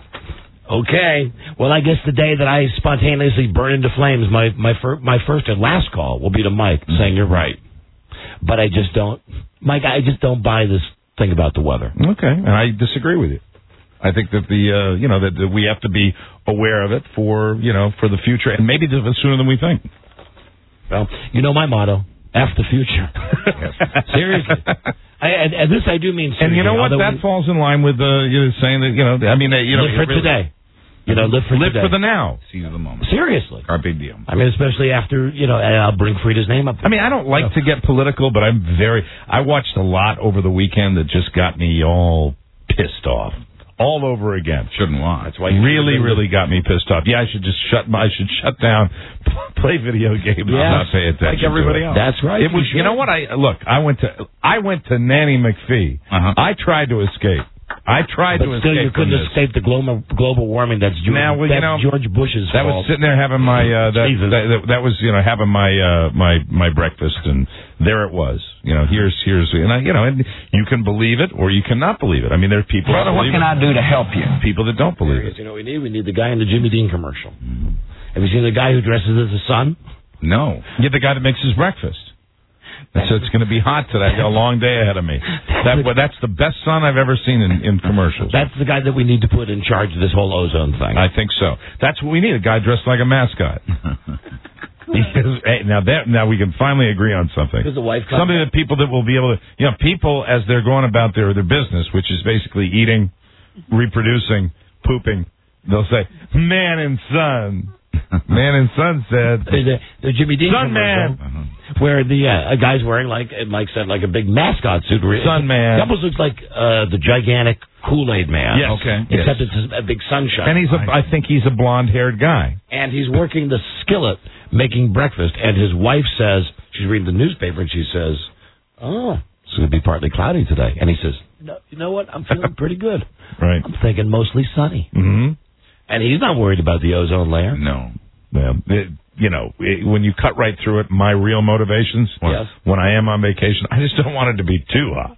Okay. Well, I guess the day that I spontaneously burn into flames, my first and last call will be to Mike saying you're right. But I just don't, Mike. I just don't buy this thing about the weather. Okay, and I disagree with you. I think that that we have to be aware of it for the future, and maybe sooner than we think. Well, my motto: F the future. Seriously, and this I do mean seriously. And you know what? That falls in line with saying that live for today. Live for the now. Seize the moment. Seriously. Carpe diem. I mean, especially after, and I'll bring Frida's name up. I mean, I don't like to get political, but I watched a lot over the weekend that just got me all pissed off. All over again. Shouldn't want. That's why really got me pissed off. Yeah, I should shut down, play video games, not pay attention. Like everybody else. That's right. It was. You know what? I went to Nanny McPhee. I tried to escape. Still, you couldn't escape the global warming. That's George Bush's fault. That was sitting there having my that was having my breakfast, and there it was. Here's and you can believe it or you cannot believe it. I mean, there are people. Brother, what can I do to help you? People that don't believe it. You know what we need? We need the guy in the Jimmy Dean commercial. Have you seen the guy who dresses as a son? No. Get the guy that makes his breakfast. So it's going to be hot today. I got a long day ahead of me. That's the best son I've ever seen in commercials. That's the guy that we need to put in charge of this whole ozone thing. I think so. That's what we need, a guy dressed like a mascot. Now we can finally agree on something. Something that people that will be able to, people as they're going about their business, which is basically eating, reproducing, pooping, they'll say, man and son. Man and Son said the Jimmy Dean Sun commercial, Man, where the a guy's wearing like said a big mascot suit. Sun Man. It almost looks like the gigantic Kool-Aid Man. Yes. Okay. Except it's a big sunshine. And I think he's a blonde-haired guy. And he's working the skillet making breakfast. And his wife says, she's reading the newspaper, and she says, "Oh, it's going to be partly cloudy today." And he says, "No, you know what? I'm feeling pretty good. Right. I'm thinking mostly sunny." Mm-hmm. And he's not worried about the ozone layer. No. Well, when you cut right through it, my real motivations, when I am on vacation, I just don't want it to be too hot.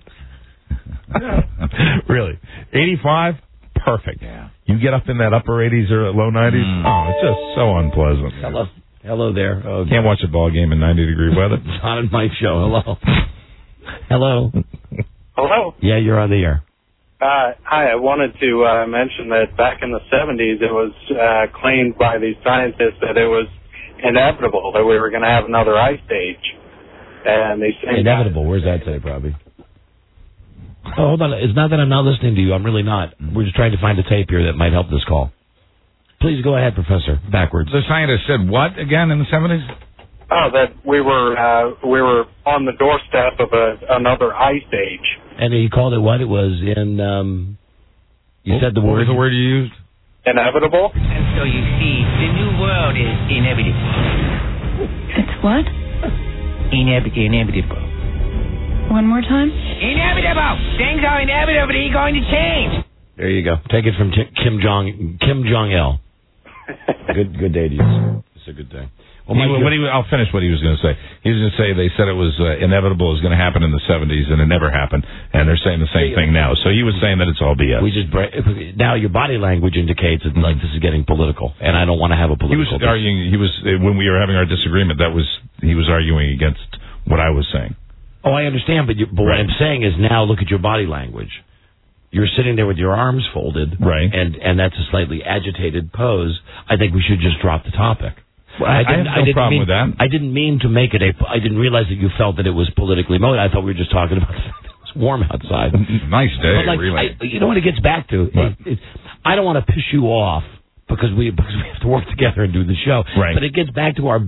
Really. 85, perfect. Yeah. You get up in that upper 80s or low 90s, it's just so unpleasant. Hello there. Oh, can't watch a ball game in 90-degree weather. John and Mike show. Hello. Hello. Hello. Yeah, you're on the air. Hi, I wanted to mention that back in the 70s, it was claimed by these scientists that it was inevitable that we were going to have another ice age. And they say inevitable. Where's that say, Probby? Oh, hold on. It's not that I'm not listening to you. I'm really not. We're just trying to find a tape here that might help this call. Please go ahead, Professor. Backwards. The scientist said what again in the 70s? Oh, that we were on the doorstep of another ice age. And he called it what? It was in, you said the word. What was the word you used? Inevitable. And so you see, the new world is inevitable. It's what? Inevitable. One more time? Inevitable! Things are inevitably going to change. There you go. Take it from Kim Jong-il. Good day to you. It's a good day. Well, I'll finish what he was going to say. He was going to say they said it was inevitable, it was going to happen in the 70s, and it never happened. And they're saying the same thing now. So he was saying that it's all BS. Now your body language indicates that like this is getting political, and I don't want to have a political. He was arguing. When we were having our disagreement, he was arguing against what I was saying. Oh, I understand, but what I'm saying is now look at your body language. You're sitting there with your arms folded, right? And that's a slightly agitated pose. I think we should just drop the topic. Well, I have no problem with that. I didn't mean to make it I didn't realize that you felt that it was politically motivated. I thought we were just talking about it was warm outside. Nice day, but really. You know what it gets back to? I don't want to piss you off because we have to work together and do the show. Right. But it gets back to our.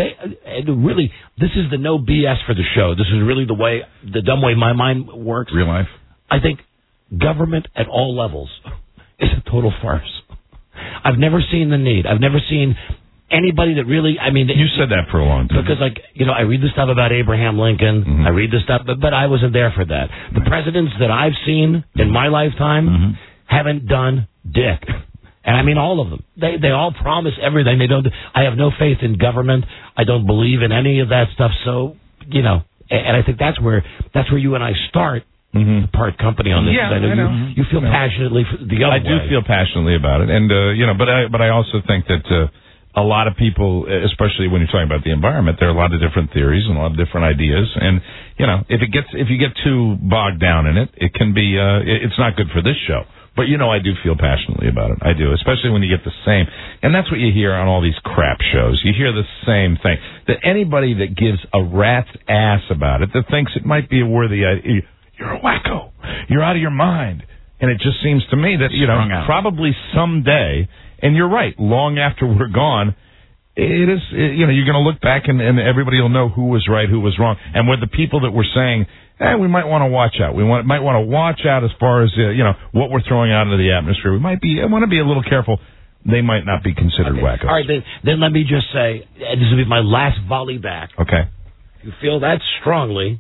Really, this is the no BS for the show. This is really the dumb way my mind works. Real life. I think government at all levels is a total farce. I've never seen the need. I've never seen anybody that really, you said that for a long time. Because, I read the stuff about Abraham Lincoln. Mm-hmm. I read the stuff, but I wasn't there for that. The presidents that I've seen in my lifetime haven't done dick. And I mean all of them. They all promise everything. They don't. I have no faith in government. I don't believe in any of that stuff. So, and I think that's where you and I start. Part company on this. Yeah, I know you feel passionately for the other way. I do feel passionately about it, and but I also think that a lot of people, especially when you're talking about the environment, there are a lot of different theories and a lot of different ideas, and if you get too bogged down in it, it can be it's not good for this show. But I do feel passionately about it. I do, especially when you get the same, and that's what you hear on all these crap shows. You hear the same thing. That anybody that gives a rat's ass about it, that thinks it might be a worthy idea. You're a wacko. You're out of your mind. And it just seems to me that, probably someday, and you're right, long after we're gone, you're going to look back and everybody will know who was right, who was wrong. And with the people that were saying, we might want to watch out. Might want to watch out as far as, what we're throwing out into the atmosphere. I want to be a little careful. They might not be considered wackos. All right, then let me just say, and this will be my last volley back. Okay. If you feel that strongly,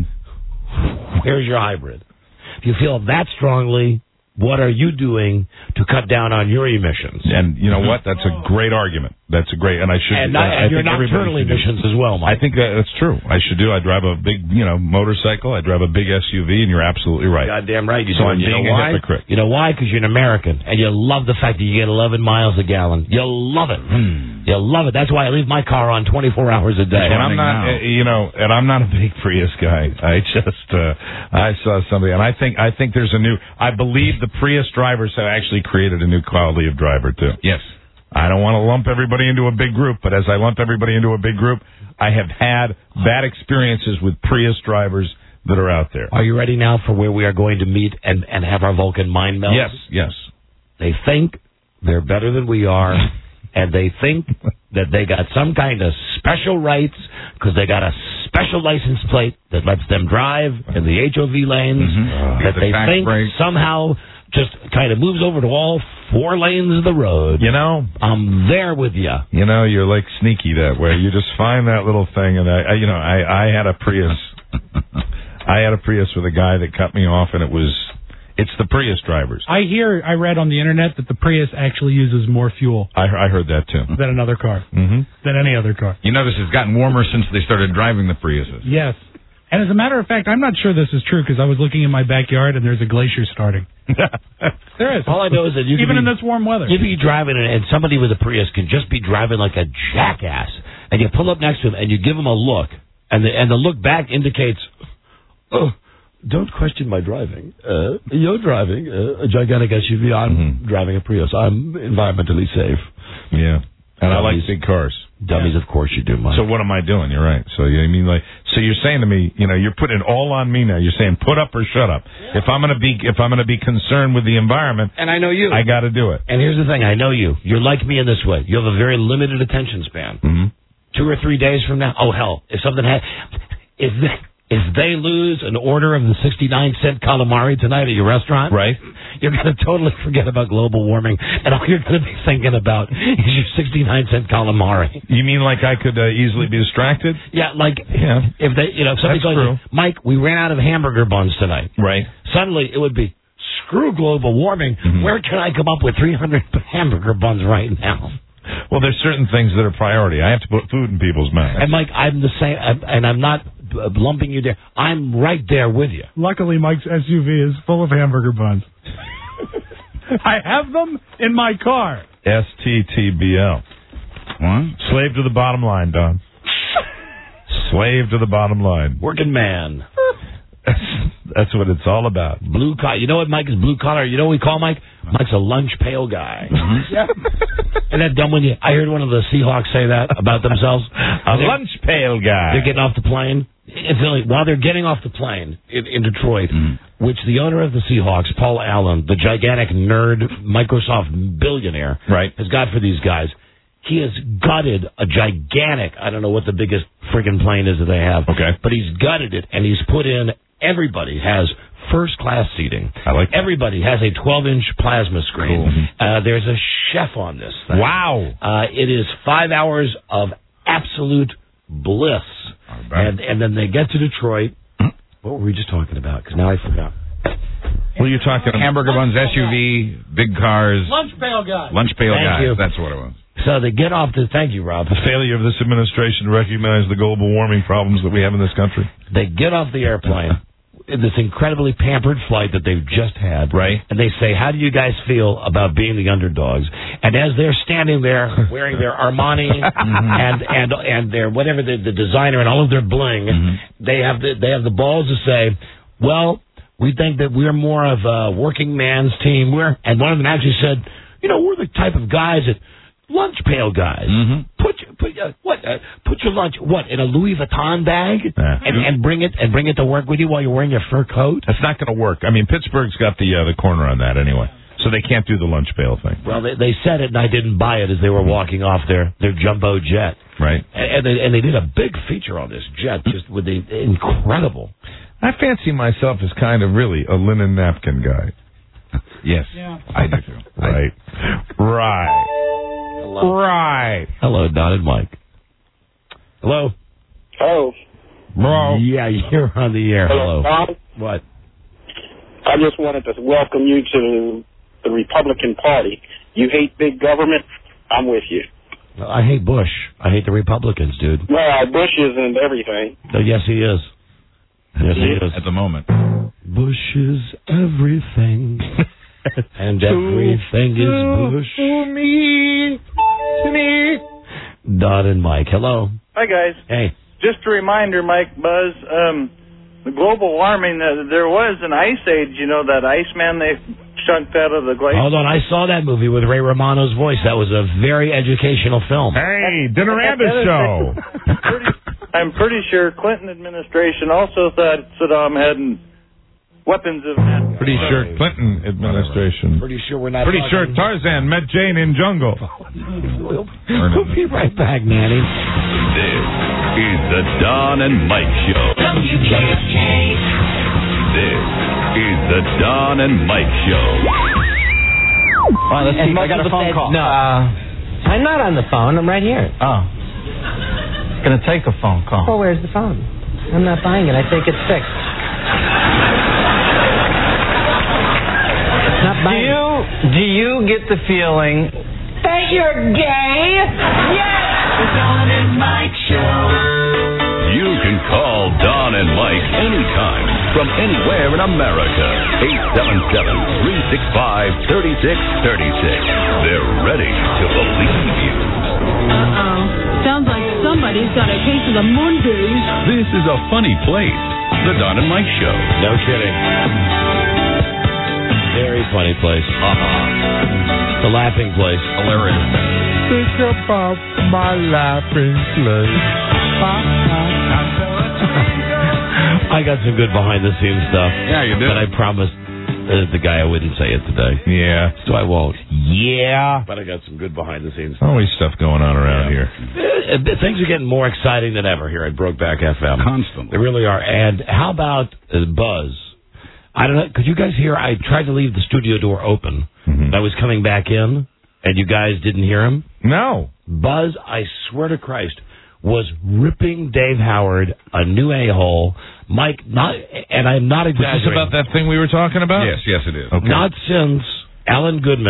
where's your hybrid? If you feel that strongly, what are you doing to cut down on your emissions? And you know what? That's a great argument. That's a great, and I should. And your nocturnal emissions as well, Mike. I think that's true. I should do. I drive a big, motorcycle. I drive a big SUV, and you're absolutely right. Goddamn right. So I'm being a hypocrite. You know why? Because you're an American, and you love the fact that you get 11 miles a gallon. You love it. You love it. That's why I leave my car on 24 hours a day. And I'm not, and I'm not a big Prius guy. I just, I saw somebody, and I think there's I believe the Prius drivers have actually created a new quality of driver too. Yes. I don't want to lump everybody into a big group, but as I lump everybody into a big group, I have had bad experiences with Prius drivers that are out there. Are you ready now for where we are going to meet and have our Vulcan mind meld? Yes. They think they're better than we are, and they think that they got some kind of special rights because they got a special license plate that lets them drive in the HOV lanes, that they think somehow just kind of moves over to all 4 lanes of the road. I'm there with you. You're like sneaky that way. You just find that little thing, and I had a Prius. I had a Prius with a guy that cut me off, and it's the Prius drivers. I read on the internet that the Prius actually uses more fuel. I heard that too. Than another car. Than any other car. You notice it's gotten warmer since they started driving the Priuses. Yes. And as a matter of fact, I'm not sure this is true because I was looking in my backyard and there's a glacier starting. There is. All I know is that even in this warm weather. You could be driving and somebody with a Prius can just be driving like a jackass. And you pull up next to him and you give him a look. And the look back indicates, don't question my driving. You're driving a gigantic SUV. I'm driving a Prius. I'm environmentally safe. Yeah. And I like big cars. Dummies, of course you do, Mike. So what am I doing? You're right. So so you're saying to me, you're putting it all on me now. You're saying put up or shut up. Yeah. If I'm going to be concerned with the environment, and I know you, I got to do it. And here's the thing, I know you. You're like me in this way. You have a very limited attention span. 2 or 3 days from now, oh hell, if something if they lose an order of the 69-cent calamari tonight at your restaurant, right, you're going to totally forget about global warming, and all you're going to be thinking about is your 69-cent calamari. You mean like I could easily be distracted? Yeah, if somebody goes, Mike, we ran out of hamburger buns tonight. Right. Suddenly it would be, screw global warming. Where can I come up with 300 hamburger buns right now? Well, there's certain things that are priority. I have to put food in people's mouths. And Mike, I'm the same, and I'm not lumping you there. I'm right there with you. Luckily, Mike's SUV is full of hamburger buns. I have them in my car. STTBL. What? Slave to the bottom line, Don. Slave to the bottom line. Working man. That's what it's all about. Blue collar. You know what Mike is blue collar? You know what we call Mike? Mike's a lunch pail guy. Yeah. And that dumb when I heard one of the Seahawks say that about themselves. A lunch pail guy. They're getting off the plane. Incidentally, while they're getting off the plane in Detroit, which the owner of the Seahawks, Paul Allen, the gigantic nerd Microsoft billionaire, has got for these guys, he has gutted a gigantic, I don't know what the biggest friggin' plane is that they have, but he's gutted it, and he's put in, everybody has first-class seating. Everybody has a 12-inch plasma screen. Cool. There's a chef on this thing. Wow. It is 5 hours of absolute bliss. And then they get to Detroit. What were we just talking about? Because now I forgot. What are you talking about? Hamburger buns, SUV, big cars. Lunch pail guy. Lunch pail guy. You. That's what it was. So they get off thank you, Rob. The failure of this administration to recognize the global warming problems that we have in this country. They get off the airplane, this incredibly pampered flight that they've just had. Right. And they say, how do you guys feel about being the underdogs? And as they're standing there wearing their Armani and their whatever the designer and all of their bling, they have the balls to say, well, we think that we're more of a working man's team. And one of them actually said, we're the type of guys that lunch pail guys. Put your lunch in a Louis Vuitton bag and bring it to work with you while you're wearing your fur coat. That's not going to work. I mean, Pittsburgh's got the corner on that anyway, so they can't do the lunch pail thing. Well, they said it, and I didn't buy it as they were walking off their jumbo jet. Right. And they did a big feature on this jet, just with the incredible. I fancy myself as kind of really a linen napkin guy. Yes, I do too. Right. Right. Hello. Right. Hello, Don and Mike. Hello. Oh. Bro. Yeah, you're on the air. Hello. Don? What? I just wanted to welcome you to the Republican Party. You hate big government? I'm with you. I hate Bush. I hate the Republicans, dude. Well, Bush isn't everything. Oh, yes, he is. Yes, he is. At the moment. Bush is everything. And everything is Bush. To me. Don and Mike. Hello. Hi, guys. Hey. Just a reminder, Mike, Buzz, the global warming, there was an ice age, that Iceman they chunked out of the glacier. Hold on, I saw that movie with Ray Romano's voice. That was a very educational film. Hey, Dinneranda show. I'm pretty sure Clinton administration also thought Saddam had weapons of mass. Pretty sure Clinton administration. Pretty sure we're not. Pretty sure Tarzan met Jane in jungle. We'll be right back, Manny. This is the Don and Mike Show. WKFK. This is the Don and Mike Show. All right, let's see. I got a phone call. No, I'm not on the phone. I'm right here. Oh. It's going to take a phone call. Oh, where's the phone? I'm not buying it. I think it's fixed. Not buying it. Do you get the feeling that you're gay? Yes! The Don and Mike Show. You can call Don and Mike anytime from anywhere in America. 877-365-3636. They're ready to believe you. Uh-oh. Sounds like somebody's got a case of the Mondays. This is a funny place. The Don and Mike Show. No kidding. Very funny place. The laughing place. Hilarious. Think about my laughing place. I got some good behind-the-scenes stuff. Yeah, you did. But I promised the guy I wouldn't say it today. Yeah. So I won't. Yeah. But I got some good behind-the-scenes stuff. Always stuff going on around here. Things are getting more exciting than ever here at Brokeback FM. Constantly. They really are. And how about Buzz? I don't know. Could you guys hear? I tried to leave the studio door open. And I was coming back in, and you guys didn't hear him? No. Buzz, I swear to Christ, was ripping Dave Howard a new a-hole. Mike, and I'm not exaggerating. Is this about that thing we were talking about? Yes, it is. Okay. Not since Alan Goodman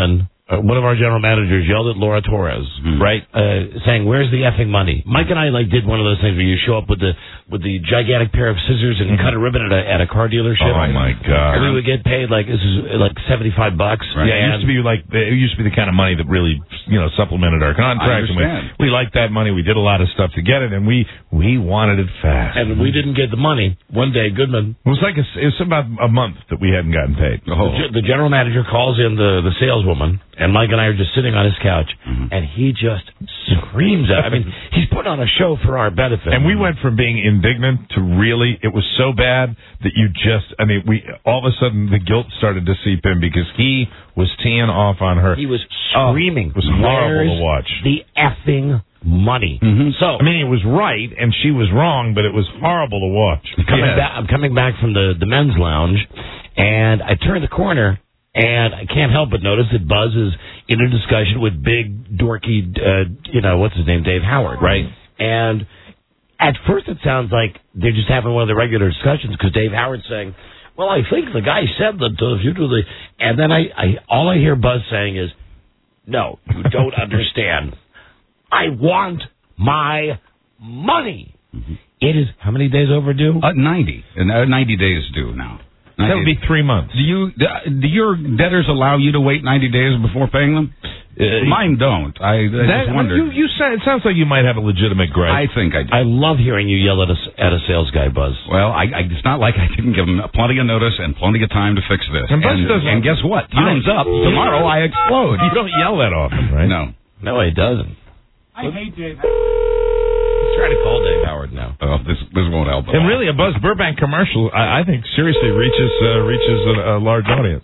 one of our general managers yelled at Laura Torres, right, saying, "Where's the effing money?" Mike and I did one of those things where you show up with the gigantic pair of scissors and cut a ribbon at a car dealership. Oh my God! And we would get paid this is like $75. Right? Yeah, it used to be the kind of money that really supplemented our contract. And we liked that money. We did a lot of stuff to get it, and we wanted it fast. And we didn't get the money. One day, Goodman. It was about a month that we hadn't gotten paid. The general manager calls in the saleswoman, and Mike and I are just sitting on his couch, and he just screams at. I mean, he's put on a show for our benefit. And we went from being indignant to really, it was so bad that we all of a sudden the guilt started to seep in because he was teeing off on her. He was screaming. It was horrible to watch. The effing money. So it was right and she was wrong, but it was horrible to watch. I'm coming back from the men's lounge, and I turn the corner, and I can't help but notice that Buzz is in a discussion with big, dorky, what's his name, Dave Howard. Right. And at first it sounds like they're just having one of the regular discussions because Dave Howard's saying, well, I think the guy said that if you do the... And then all I hear Buzz saying is, no, you don't understand. I want my money. It is how many days overdue? 90. 90 days due now. That would be 3 months. Do your debtors allow you to wait 90 days before paying them? Mine don't. I just wondered. It sounds like you might have a legitimate gripe. I think I do. I love hearing you yell at a sales guy, Buzz. Well, it's not like I didn't give him plenty of notice and plenty of time to fix this. And guess what? Time's up. Tomorrow I explode. You don't yell that often, right? No, he doesn't. I hate Dave. Try to call Dave Howard now. Oh, this won't help. And really, a Buzz Burbank commercial, I think, seriously reaches a large audience.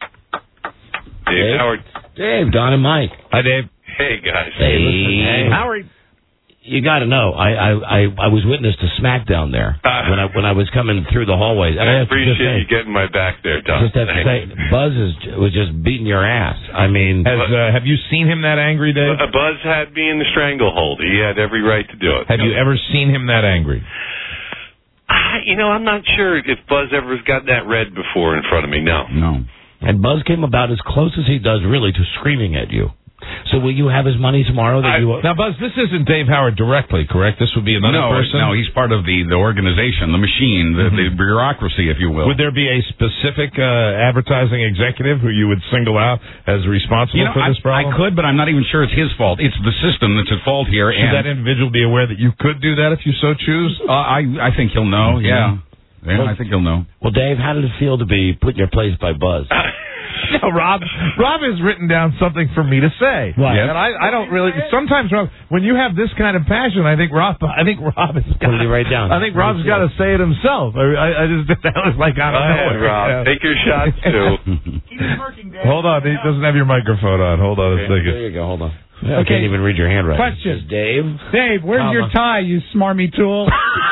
Dave Howard. Dave, Don and Mike. Hi, Dave. Hey, guys. Hey, Howard. You got to know, I was witness to SmackDown there when I was coming through the hallways. And I appreciate you getting my back there, Don. Just have to say, Buzz was just beating your ass. I mean, have you seen him that angry, Dave? Buzz had me in the stranglehold. He had every right to do it. Have you ever seen him that angry? I'm not sure if Buzz ever has gotten that red before in front of me. No. And Buzz came about as close as he does, really, to screaming at you. So will you have his money tomorrow? Now, Buzz, this isn't Dave Howard directly, correct? This would be another person? No, he's part of the organization, the machine, the bureaucracy, if you will. Would there be a specific advertising executive who you would single out as responsible for this problem? I could, but I'm not even sure it's his fault. It's the system that's at fault here. Should that individual be aware that you could do that if you so choose? I think he'll know, yeah. I think he'll know. Well, Dave, how did it feel to be put in your place by Buzz? No, Rob has written down something for me to say. What? And I don't really. Sometimes, Rob, when you have this kind of passion, I think Rob is. What did he write down? I think Rob's got to say it himself. I just that was like I don't know. Rob, take your shots too. Hold on, he doesn't have your microphone on. Hold on a second. There you go. Hold on. I can't even read your handwriting. Question, Dave, where's your tie, you smarmy tool?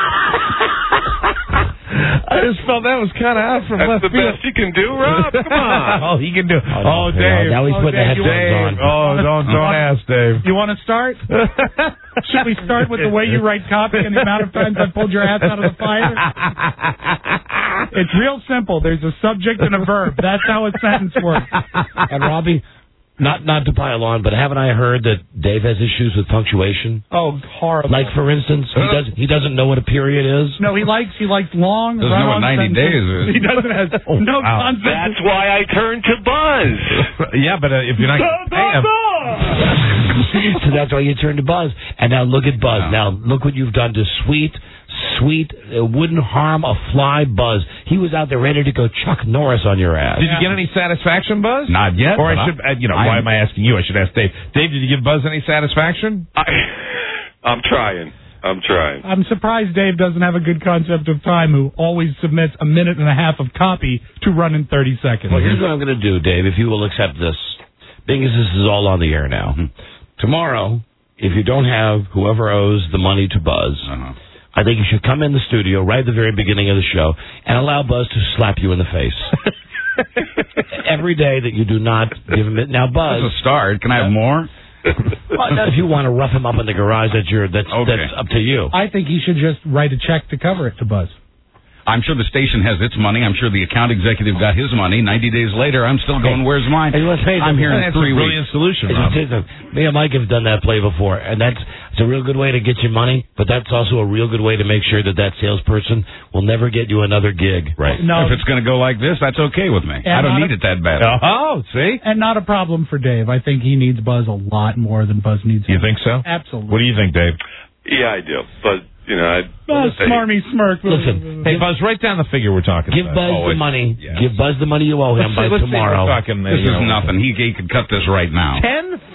I just felt that was kind of out from left field. That's the best you can do, Rob? Come on. He can do. Dave. Now he's putting the headphones on. Don't ask, Dave. You want to start? Should we start with the way you write copy and the amount of times I pulled your ass out of the fire? It's real simple. There's a subject and a verb. That's how a sentence works. And Robbie, not to pile on, but haven't I heard that Dave has issues with punctuation? Oh, horrible. Like, for instance, he doesn't know what a period is. No, he likes long. Doesn't know what 90 days is. He doesn't have no concept. That's why I turned to Buzz. Yeah, but if you're not so that's why you turn to Buzz. And now look at Buzz. Now look what you've done to sweet, wouldn't harm a fly Buzz. He was out there ready to go Chuck Norris on your ass. Did you get any satisfaction, Buzz? Not yet. Or I should, why am I asking you? I should ask Dave. Dave, did you give Buzz any satisfaction? I'm trying. I'm surprised Dave doesn't have a good concept of time, who always submits a minute and a half of copy to run in 30 seconds. Well, here's what I'm going to do, Dave, if you will accept this. Being as this is all on the air now. Tomorrow, if you don't have whoever owes the money to Buzz, I think you should come in the studio right at the very beginning of the show and allow Buzz to slap you in the face. Every day that you do not give him it. Now, Buzz... That's a start. Can I have more? Well, if you want to rough him up in the garage, that's up to you. I think he should just write a check to cover it to Buzz. I'm sure the station has its money. I'm sure the account executive got his money. 90 days later, I'm still going, where's mine? Hey, let's face it, I'm here in That's 3 a brilliant weeks. solution, Hey, Rob. me and Mike have done that play before, and it's a real good way to get you money, but that's also a real good way to make sure that salesperson will never get you another gig. Right. No. If it's going to go like this, that's okay with me. And I don't not need it that bad. Oh, see? And not a problem for Dave. I think he needs Buzz a lot more than Buzz needs him. You think so? Absolutely. What do you think, Dave? Yeah, I do. But, you know, Smarmy smirk. Listen, Hey, Buzz, write down the figure we're talking give about. Buzz the money. Yes. Give Buzz the money you owe him by Let's tomorrow. Say we're talking, This is nothing. He could cut this right now.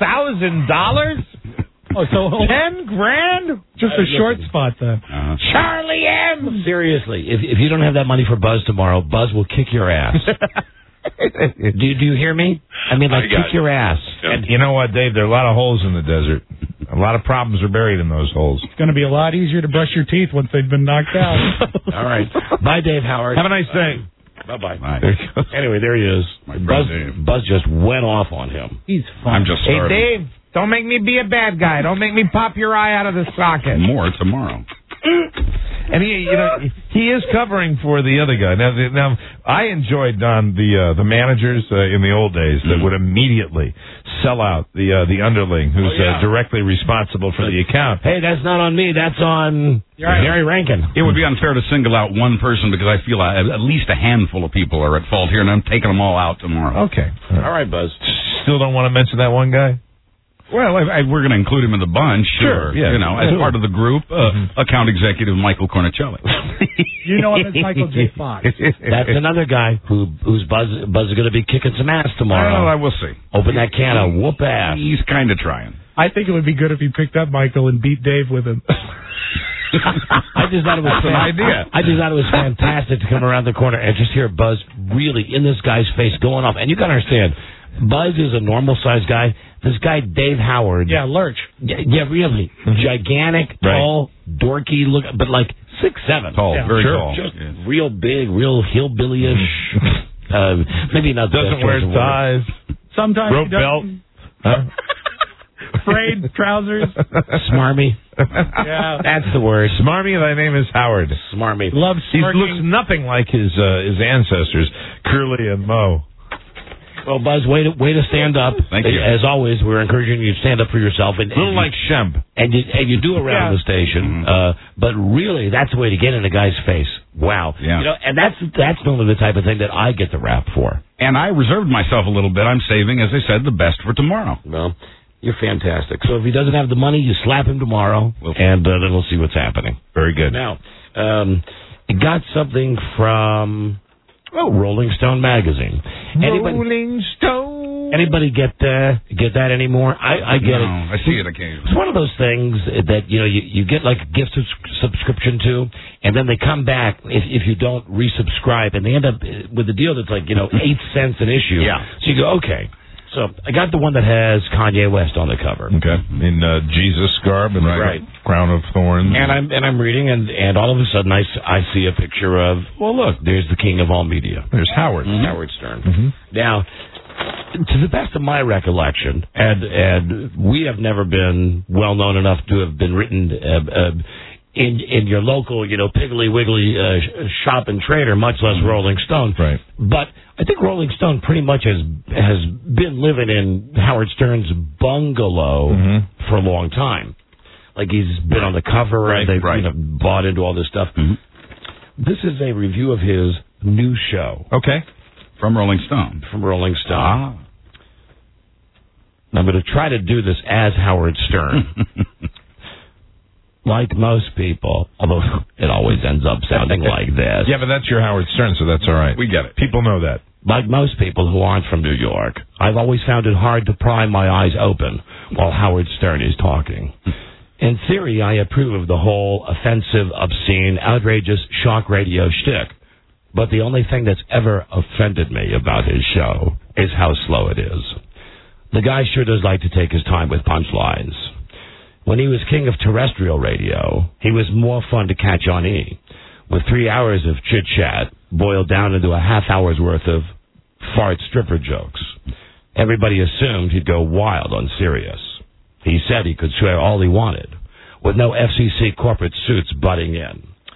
$10,000? Oh, so 10 grand? just a short spot then. Charlie M. Seriously, if you don't have that money for Buzz tomorrow, Buzz will kick your ass. do you hear me? I mean, like, kick your ass. And you know what, Dave? There are a lot of holes in the desert. A lot of problems are buried in those holes. It's going to be a lot easier to brush your teeth once they've been knocked out. All right. Bye, Dave Howard. Have a nice day. Bye-bye. Bye. Anyway, there he is. Buzz just went off on him. He's fun. I'm just starving. Hey, Dave, don't make me be a bad guy. Don't make me pop your eye out of the socket. More tomorrow. And he is covering for the other guy. Now I enjoyed, Don, the managers in the old days that would immediately sell out the underling who's directly responsible for the account. Hey, that's not on me. That's on Gary Rankin. It would be unfair to single out one person because I feel at least a handful of people are at fault here, and I'm taking them all out tomorrow. Okay. All right, Buzz. Still don't want to mention that one guy? Well, we're going to include him in the bunch, sure. Yeah, you know, as part of the group, account executive Michael Cornicelli. You know him as Michael J. Fox. That's another guy who's Buzz is going to be kicking some ass tomorrow. Well, I will see. Open that can of whoop ass. He's kind of trying. I think it would be good if he picked up Michael and beat Dave with him. I just thought it was That's an idea. I just thought it was fantastic to come around the corner and just hear Buzz really in this guy's face going off. And you got to understand, Buzz is a normal-sized guy. This guy, Dave Howard. Yeah, Lurch. Yeah, really. Gigantic, tall, dorky, look, but like 6'7". Tall, very tall. Just real big, real hillbilly-ish. Maybe not the Doesn't best wear choice of ties. words. Sometimes Rope he doesn't. belt. Frayed trousers. Smarmy. Yeah. That's the word. Smarmy, thy name is Howard. Smarmy. Loves He smirking. looks nothing like his ancestors, Curly and Moe. Well, Buzz, way to stand up. Thank you. As always, we're encouraging you to stand up for yourself. And, A little like Shemp. And you do around the station, but really, that's the way to get in a guy's face. Wow. Yeah. You know, and that's normally the type of thing that I get the rap for. And I reserved myself a little bit. I'm saving, as I said, the best for tomorrow. Well, you're fantastic. So if he doesn't have the money, you slap him tomorrow, and then we'll see what's happening. Very good. Now, got something from Rolling Stone magazine. Rolling Stone. Anybody get that anymore? I get it. I see it occasionally. It's one of those things that you get like a gift subscription to, and then they come back if you don't resubscribe, and they end up with a deal that's like 8 cents an issue. Yeah. So you go, okay. So I got the one that has Kanye West on the cover. Okay. In Jesus garb and Right. crown of thorns. And I'm reading, and all of a sudden I see a picture of, well, look, there's the king of all media. There's Howard. Howard Stern. Now, to the best of my recollection, and we have never been well known enough to have been written in your local, Piggly Wiggly shop and trader, much less Rolling Stone. Right. But I think Rolling Stone pretty much has been living in Howard Stern's bungalow for a long time. Like he's been on the cover, and they've bought into all this stuff. This is a review of his new show. Okay. From Rolling Stone. From Rolling Stone. I'm going to try to do this as Howard Stern. Like most people, although it always ends up sounding like this. Yeah, but that's your Howard Stern, so that's all right. We get it. People know that. Like most people who aren't from New York, I've always found it hard to pry my eyes open while Howard Stern is talking. In theory, I approve of the whole offensive, obscene, outrageous shock radio shtick. But the only thing that's ever offended me about his show is how slow it is. The guy sure does like to take his time with punchlines. When he was king of terrestrial radio, he was more fun to catch on E, with 3 hours of chit-chat boiled down into a half hour's worth of fart stripper jokes. Everybody assumed he'd go wild on Sirius. He said he could swear all he wanted, with no FCC corporate suits butting in.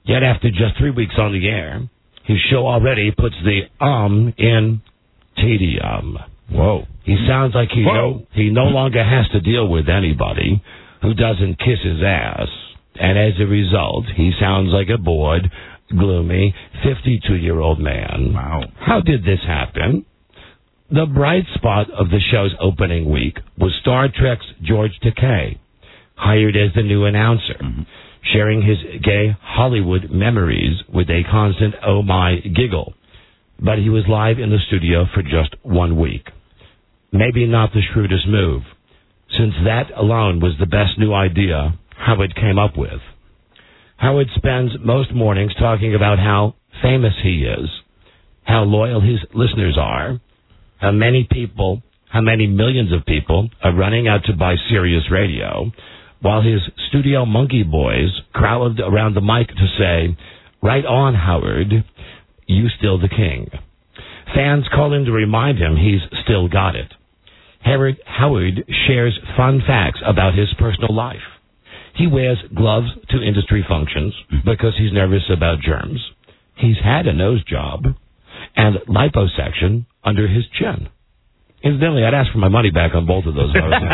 Yet after just 3 weeks on the air, his show already puts the in tedium. Whoa. He sounds like he no longer has to deal with anybody who doesn't kiss his ass. And as a result, he sounds like a bored, gloomy, 52-year-old man. Wow. How did this happen? The bright spot of the show's opening week was Star Trek's George Takei, hired as the new announcer, sharing his gay Hollywood memories with a constant oh my giggle. But he was live in the studio for just 1 week. Maybe not the shrewdest move, since that alone was the best new idea Howard came up with. Howard spends most mornings talking about how famous he is, how loyal his listeners are, how many millions of people are running out to buy Sirius Radio, while his studio monkey boys crowd around the mic to say, "Right on, Howard, you still the king." Fans call in to remind him he's still got it. Howard shares fun facts about his personal life. He wears gloves to industry functions because he's nervous about germs. He's had a nose job and liposuction under his chin. Incidentally, I'd ask for my money back on both of those.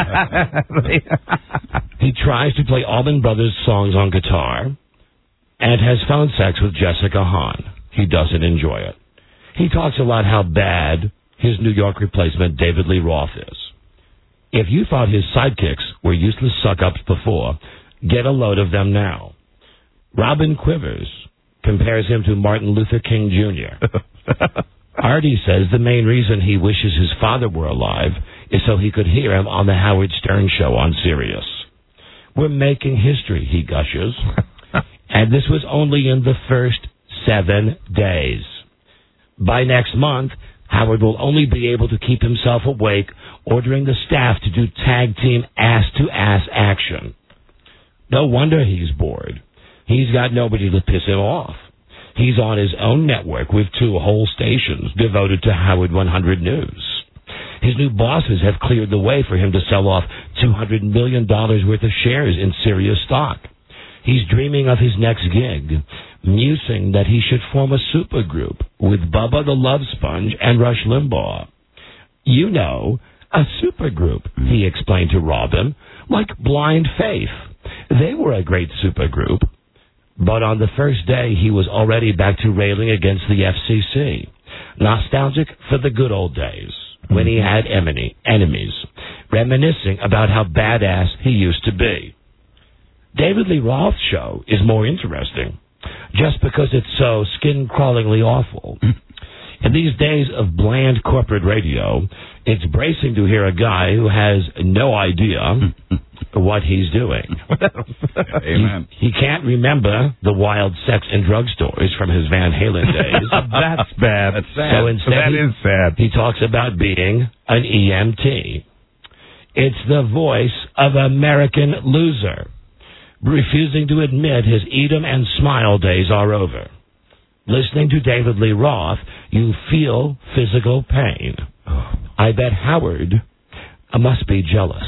He tries to play Allman Brothers songs on guitar and has phone sex with Jessica Hahn. He doesn't enjoy it. He talks a lot how bad his New York replacement David Lee Roth is. If you thought his sidekicks were useless suck-ups before, get a load of them now. Robin Quivers compares him to Martin Luther King Jr. Artie says the main reason he wishes his father were alive is so he could hear him on the Howard Stern show on Sirius. We're making history, he gushes. And this was only in the first 7 days. By next month, Howard will only be able to keep himself awake, ordering the staff to do tag team ass-to-ass action. No wonder he's bored. He's got nobody to piss him off. He's on his own network with 2 whole stations devoted to Howard 100 News. His new bosses have cleared the way for him to sell off $200 million worth of shares in Sirius stock. He's dreaming of his next gig, musing that he should form a supergroup with Bubba the Love Sponge and Rush Limbaugh. You know, a supergroup, he explained to Robin, like Blind Faith. They were a great supergroup. But on the first day, he was already back to railing against the FCC. Nostalgic for the good old days, when he had enemies, reminiscing about how badass he used to be. David Lee Roth's show is more interesting, just because it's so skin-crawlingly awful. In these days of bland corporate radio, it's bracing to hear a guy who has no idea what he's doing. Amen. He can't remember the wild sex and drug stories from his Van Halen days. That's bad. That's sad. So instead, is sad. He talks about being an EMT. It's the voice of American loser, refusing to admit his eat 'em and smile days are over. Listening to David Lee Roth, you feel physical pain. I bet Howard must be jealous.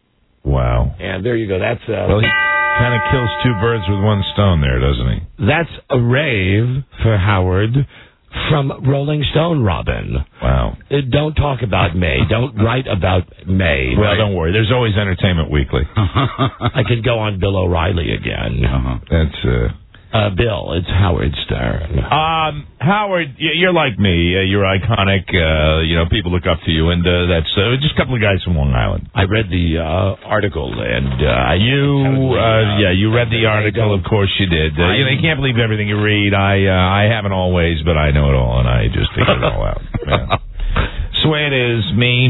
Wow. And there you go. That's well, he kind of kills 2 birds with 1 stone there, doesn't he? That's a rave for Howard from Rolling Stone, Robin. Wow. Don't talk about May. Don't write about May. Well, don't worry. There's always Entertainment Weekly. I could go on Bill O'Reilly again. That's Bill, it's Howard Stern. Howard, you're like me. You're iconic. People look up to you, and that's just a couple of guys from Long Island. I read the article, and you read the article. Of course, you did. You can't believe everything you read. I haven't always, but I know it all, and I just figured it all out. Yeah. So it is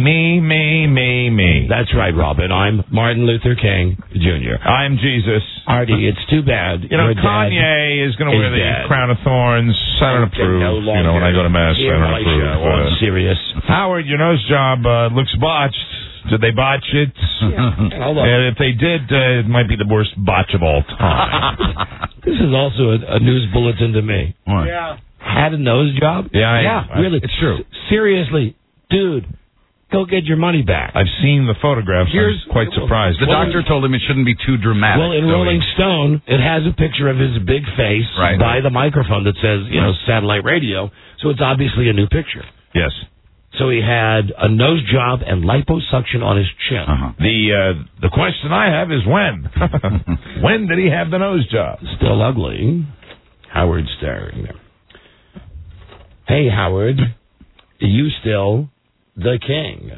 me. That's right, Robin. I'm Martin Luther King Jr. I'm Jesus. Artie, it's too bad. Kanye is going to wear the crown of thorns. I don't approve. When I go to Mass, I don't approve. On Sirius. Howard, your nose job looks botched. Did they botch it? Yeah. Hold on. If they did, it might be the worst botch of all time. This is also a news bulletin to me. What? Yeah. Had a nose job? Yeah, really. It's true. Seriously, dude, go get your money back. I've seen the photographs. I'm quite surprised. The doctor told him it shouldn't be too dramatic. Well, in Rolling Stone, it has a picture of his big face by the microphone that says, satellite radio. So it's obviously a new picture. Yes. So he had a nose job and liposuction on his chin. The question I have is when? When did he have the nose job? Still ugly. Howard Stern. Hey, Howard. You still the king.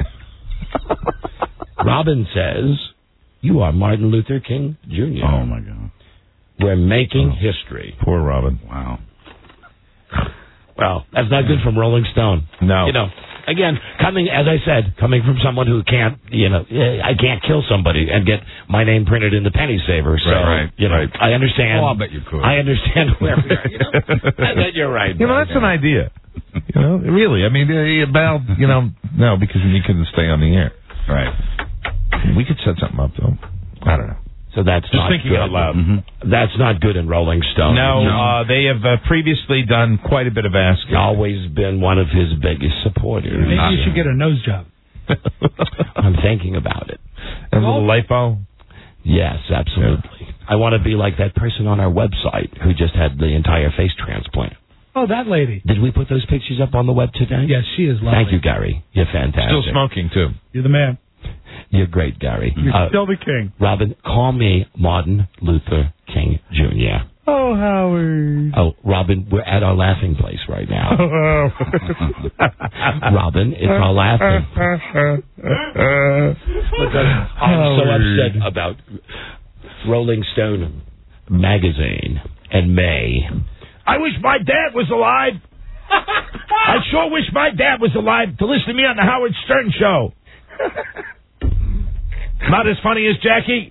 Robin says, you are Martin Luther King Jr. Oh, my God. We're making history. Poor Robin. Wow. Well, that's not good from Rolling Stone. No. Again, coming from someone who can't, I can't kill somebody and get my name printed in the penny saver. So, I understand. Oh, I'll bet you could. I understand where we are. I bet you're right. That's an idea. Really. I mean, no, because you couldn't stay on the air. Right. We could set something up, though. I don't know. So that's just not thinking good. out loud. That's not good in Rolling Stone. No, they have previously done quite a bit of asking. Always been one of his biggest supporters. Maybe you should get a nose job. I'm thinking about it. A little lipo? Yes, absolutely. Yeah. I want to be like that person on our website who just had the entire face transplant. Oh, that lady. Did we put those pictures up on the web today? Yes, she is lovely. Thank you, Gary. You're fantastic. Still smoking, too. You're the man. You're great, Gary. You're still the king. Robin, call me Martin Luther King Jr. Oh, Howard. Oh, Robin, we're at our laughing place right now. Robin, it's our laughing. I'm so upset about Rolling Stone magazine and May. I wish my dad was alive. I sure wish my dad was alive to listen to me on the Howard Stern show. Not as funny as Jackie.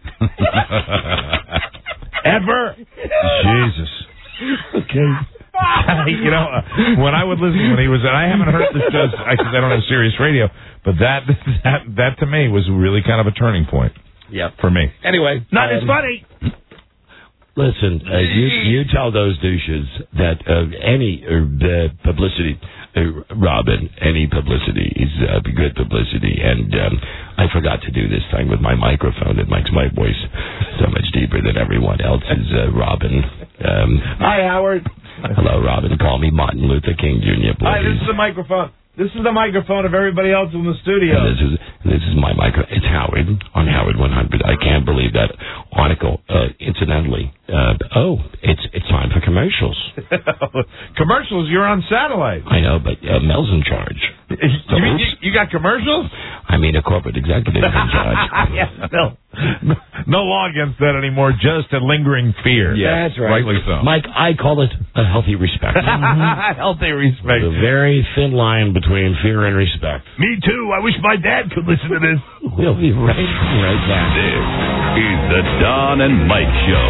Ever. Jesus. Okay. When I would listen, when he was, I haven't heard this because I don't have Sirius Radio, but that to me was really kind of a turning point. Yeah. For me. Anyway. Not as funny. Listen, you tell those douches that any publicity, Robin, any publicity is good publicity. And I forgot to do this thing with my microphone. It makes my voice so much deeper than everyone else's, Robin. Hi, Howard. Hello, Robin. Call me Martin Luther King Jr., please. Hi, this is the microphone. This is the microphone of everybody else in the studio. This is my micro. It's Howard on Howard 100. I can't believe that article. Incidentally, it's time for commercials. Commercials? You're on satellite. I know, but Mel's in charge. You mean you got commercials? I mean, a corporate executive is in charge. No law against that anymore. Just a lingering fear. Yeah, that's right. Rightly so. Mike, I call it a healthy respect. Healthy respect. There's a very thin line between fear and respect. Me too. I wish my dad could listen to this. We'll be right back. This is the Don and Mike Show.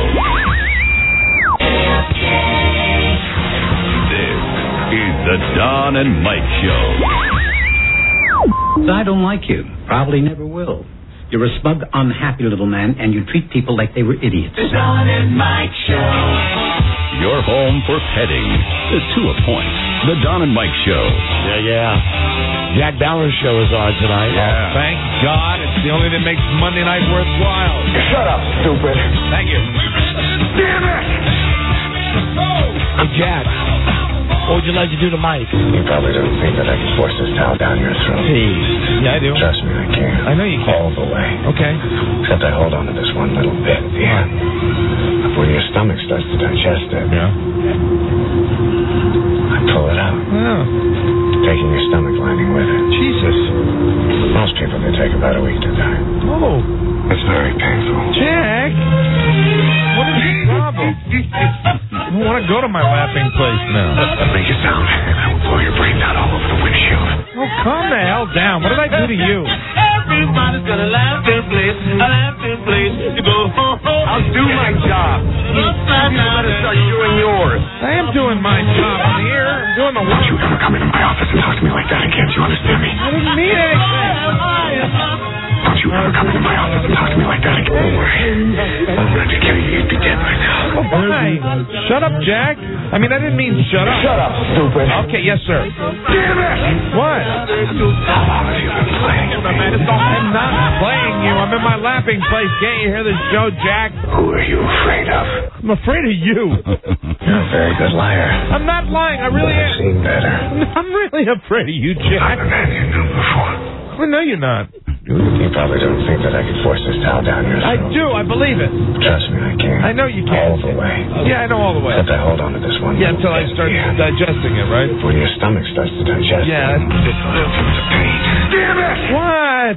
This is the Don and Mike Show. I don't like you. Probably never will. You're a smug, unhappy little man, and you treat people like they were idiots. The Don and Mike Show. Your home for petting. To a point. The Don and Mike Show. Yeah. Jack Bauer's show is on tonight. Yeah. Oh, thank God. It's the only thing that makes Monday night worthwhile. Shut up, stupid. Thank you. Damn it! Hey, Jack. What would you like to do to Mike? You probably don't think that I can force this towel down your throat. Yeah, I do. Trust me, I can. I know you can. All the way. Okay. Except I hold on to this one little bit at the end. Before your stomach starts to digest it. Yeah. I pull it out. Yeah. Taking your stomach lining with it. Jesus. Most people, they take about a week to die. Oh. It's very painful. Jack! What is your problem? I want to go to my laughing place now. Make a sound, and I will blow your brains out all over the windshield. Oh, calm the hell down. What did I do to you? Everybody's gonna laugh in place. A laughing place. You go, ho, ho. I'll do my job. You better start doing yours. I am doing my job on the air. I'm doing the work. Don't you ever come into my office and talk to me like that again. Do you understand me? I didn't mean anything. Don't you ever come into my office and talk to me like that again. Don't worry. I'm going to kill you. You'd be dead by now. Oh, why? Shut up, Jack. I mean, I didn't mean shut up. Shut up, stupid. Okay, yes, sir. Damn it! What? I'm not playing you. I'm in my lapping place. Can't you hear the show, Jack? Who are you afraid of? I'm afraid of you. You're a very good liar. I'm not lying. I really I've am. seen better. I'm really afraid of you, Jack. I'm the man you knew before. Well, no, you're not. You probably don't think that I could force this towel down your I throat. do. I believe it. Trust me, I can. I know you can. All the way. Yeah, I know all the way. Except I hold on to this one. Yeah, until I start digesting it, right? When your stomach starts to digest Yeah. it. Damn it! What?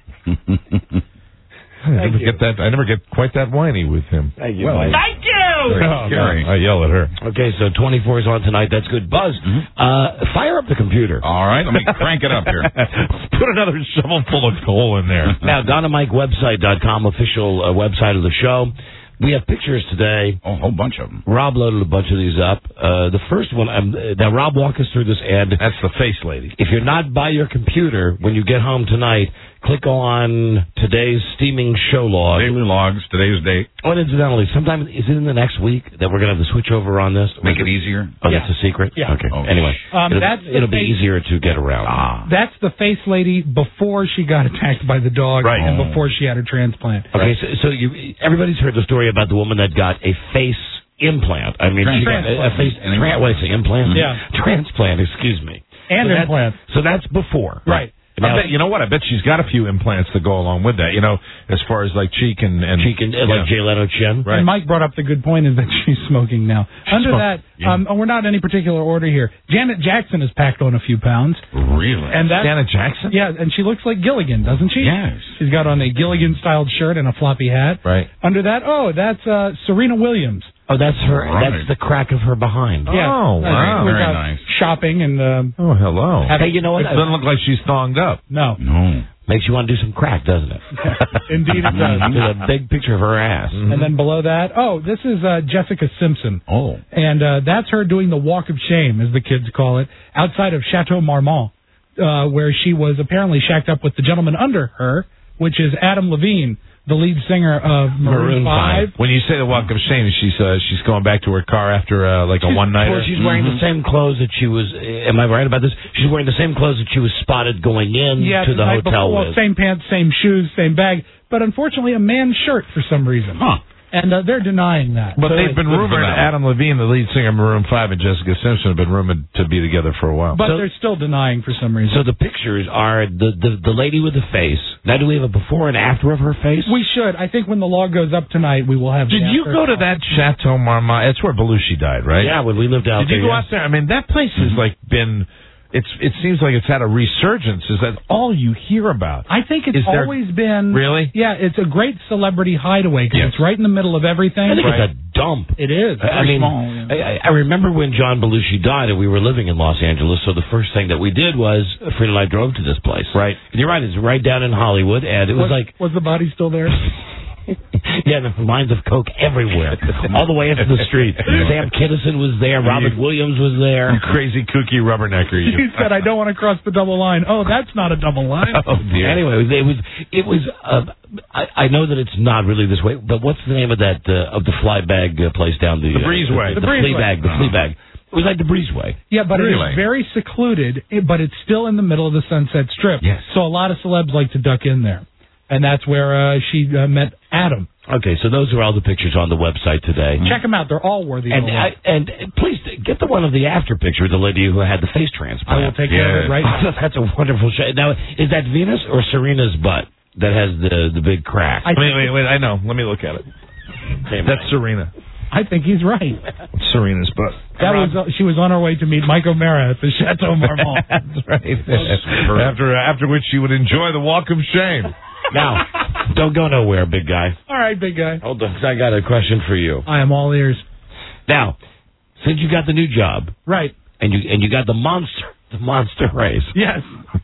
I never get quite that whiny with him. Thank you. Well, Thank you. Scary. I yell at her. Okay, so 24 is on tonight. That's good. Buzz, fire up the computer. All right, let me crank it up here. Put another shovel full of coal in there. Now, DonnaMikeWebsite.com, official website of the show. We have pictures today. Oh, a whole bunch of them. Rob loaded a bunch of these up. The first one, now Rob, walk us through this ad. That's the face lady. If you're not by your computer when you get home tonight, click on today's steaming show log. Daily logs, today's date. Oh, and incidentally, sometime, is it in the next week that we're going to have the switch over on this? Make it easier? Oh, that's a secret? Yeah. Okay. Oh, Anyway, it'll be face- easier to get around. That's the face lady before she got attacked by the dog Right. and before she had her transplant. Okay, so everybody's heard the story about the woman that got a face implant. I mean, she got a face what is it, implant? Yeah. Transplant, excuse me. And implant. So that's before. Right. I bet, you know what? I bet she's got a few implants to go along with that. You know, as far as like cheek and like Jay Leno chin. And Mike brought up the good point is that she's smoking now. Under that, we're not in any particular order here. Janet Jackson has packed on a few pounds. Really? And that's, Janet Jackson? Yeah, and she looks like Gilligan, doesn't she? Yes. She's got on a Gilligan-styled shirt and a floppy hat. Right. Under that, that's Serena Williams. Oh, that's her. Right. That's the crack of her behind. Yeah. Oh, wow. We've Very got nice. shopping and... Oh, hello. Hey, you know what? It doesn't look like she's thonged up. No. No. Makes you want to do some crack, doesn't it? Indeed it does. With a big picture of her ass. And then below that, this is Jessica Simpson. Oh. And that's her doing the Walk of Shame, as the kids call it, outside of Chateau Marmont, where she was apparently shacked up with the gentleman under her, which is Adam Levine, the lead singer of Maroon 5. When you say the walk of shame, she's going back to her car after like a one-nighter? Well, she's wearing the same clothes that she was... Am I right about this? She's wearing the same clothes that she was spotted going in to the night hotel before, with. same pants, same shoes, same bag, but unfortunately a man's shirt for some reason. Huh. And they're denying that. But So they've been rumored, Adam Levine, the lead singer of Maroon 5, and Jessica Simpson have been rumored to be together for a while. But they're still denying for some reason. So the pictures are the lady with the face. Now, do we have a before and after of her face? We should. I think when the log goes up tonight, we will have... Did you go to that Chateau Marmont? It's where Belushi died, right? Yeah, when we lived out there. Did you go out there? I mean, that place has like been... It seems like it's had a resurgence. Is that all you hear about? I think it's always been... Really? Yeah, it's a great celebrity hideaway because it's right in the middle of everything. I think it's a dump. It is. I mean, small, yeah. I remember when John Belushi died and we were living in Los Angeles, so the first thing that we did was, Frida and I drove to this place. Right. And you're right, it's right down in Hollywood, and it was like... Was the body still there? Yeah, the lines of coke everywhere, all the way up to the street. Sam Kinison was there. Robert Williams was there. You crazy kooky rubbernecker. You. He said, "I don't want to cross the double line." Oh, that's not a double line. Oh dear. Anyway, it was. I know that it's not really this way, but what's the name of that of the fly bag place down the Breezeway? The flea bag. The flea bag. It was like the Breezeway. Yeah, but Really? it's very secluded, but it's still in the middle of the Sunset Strip. Yes. So a lot of celebs like to duck in there. And that's where she met Adam. Okay, so those are all the pictures on the website today. Check them out. They're all worthy of a look. And please get the one of the after picture, the lady who had the face transplant. I will take care of it right now. That's a wonderful shot. Now, is that Venus or Serena's butt that has the big crack? Wait, I know. Let me look at it. That's Serena. I think he's right. Serena's butt. That was she was on her way to meet Mike O'Mara at the Chateau Marmont. That's right. After which she would enjoy the walk of shame. Now, don't go nowhere, big guy. All right, big guy. Hold on, 'cause I got a question for you. I am all ears. Now, since you got the new job, right, and you got the monster raise, yes,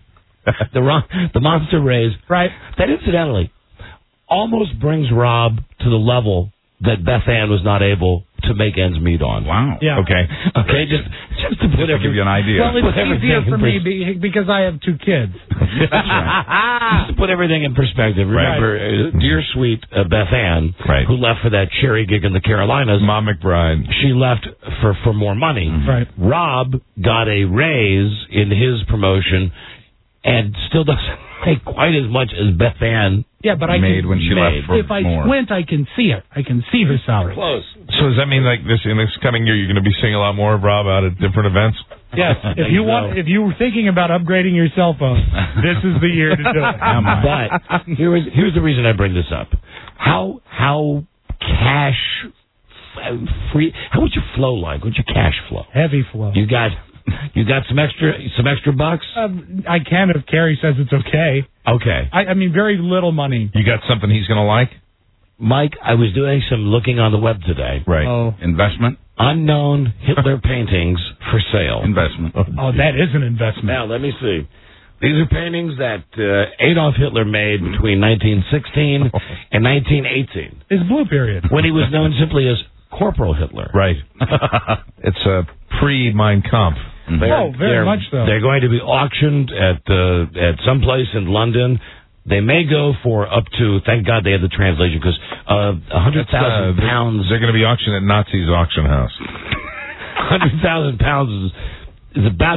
the monster raise, right, that incidentally almost brings Rob to the level that Beth Ann was not able to make ends meet on. Wow. Yeah. Okay. Okay, just to put to give you an idea. Well, it's Put everything easier for in me because I have 2 kids. Just to put everything in perspective, remember, dear sweet Beth Ann, who left for that cherry gig in the Carolinas, Mom McBride, she left for more money. Right. Rob got a raise in his promotion and still doesn't make quite as much as Beth Ann but I made can, when she left for if I more. squint, I can see it. I can see her salary. Close. So does that mean like this in this coming year you're going to be seeing a lot more of Rob out at different events? Yes. If you were thinking about upgrading your cell phone, this is the year to do it. But here's the reason I bring this up. How cash free? How would your flow like? What's your cash flow? Heavy flow. You got some extra bucks? I can if Carrie says it's okay. Okay. I mean, very little money. You got something he's going to like? Mike, I was doing some looking on the web today. Right. Oh. Investment? Unknown Hitler paintings for sale. Investment. Oh, that is an investment. Now, let me see. These are paintings that Adolf Hitler made between 1916 and 1918. His blue period. When he was known simply as Corporal Hitler. Right. It's a pre-Mein Kampf. Very much so. They're going to be auctioned at some place in London. They may go for up to, thank God they have the translation, because 100,000 pounds. They're going to be auctioned at Nazi's auction house. 100,000 pounds is about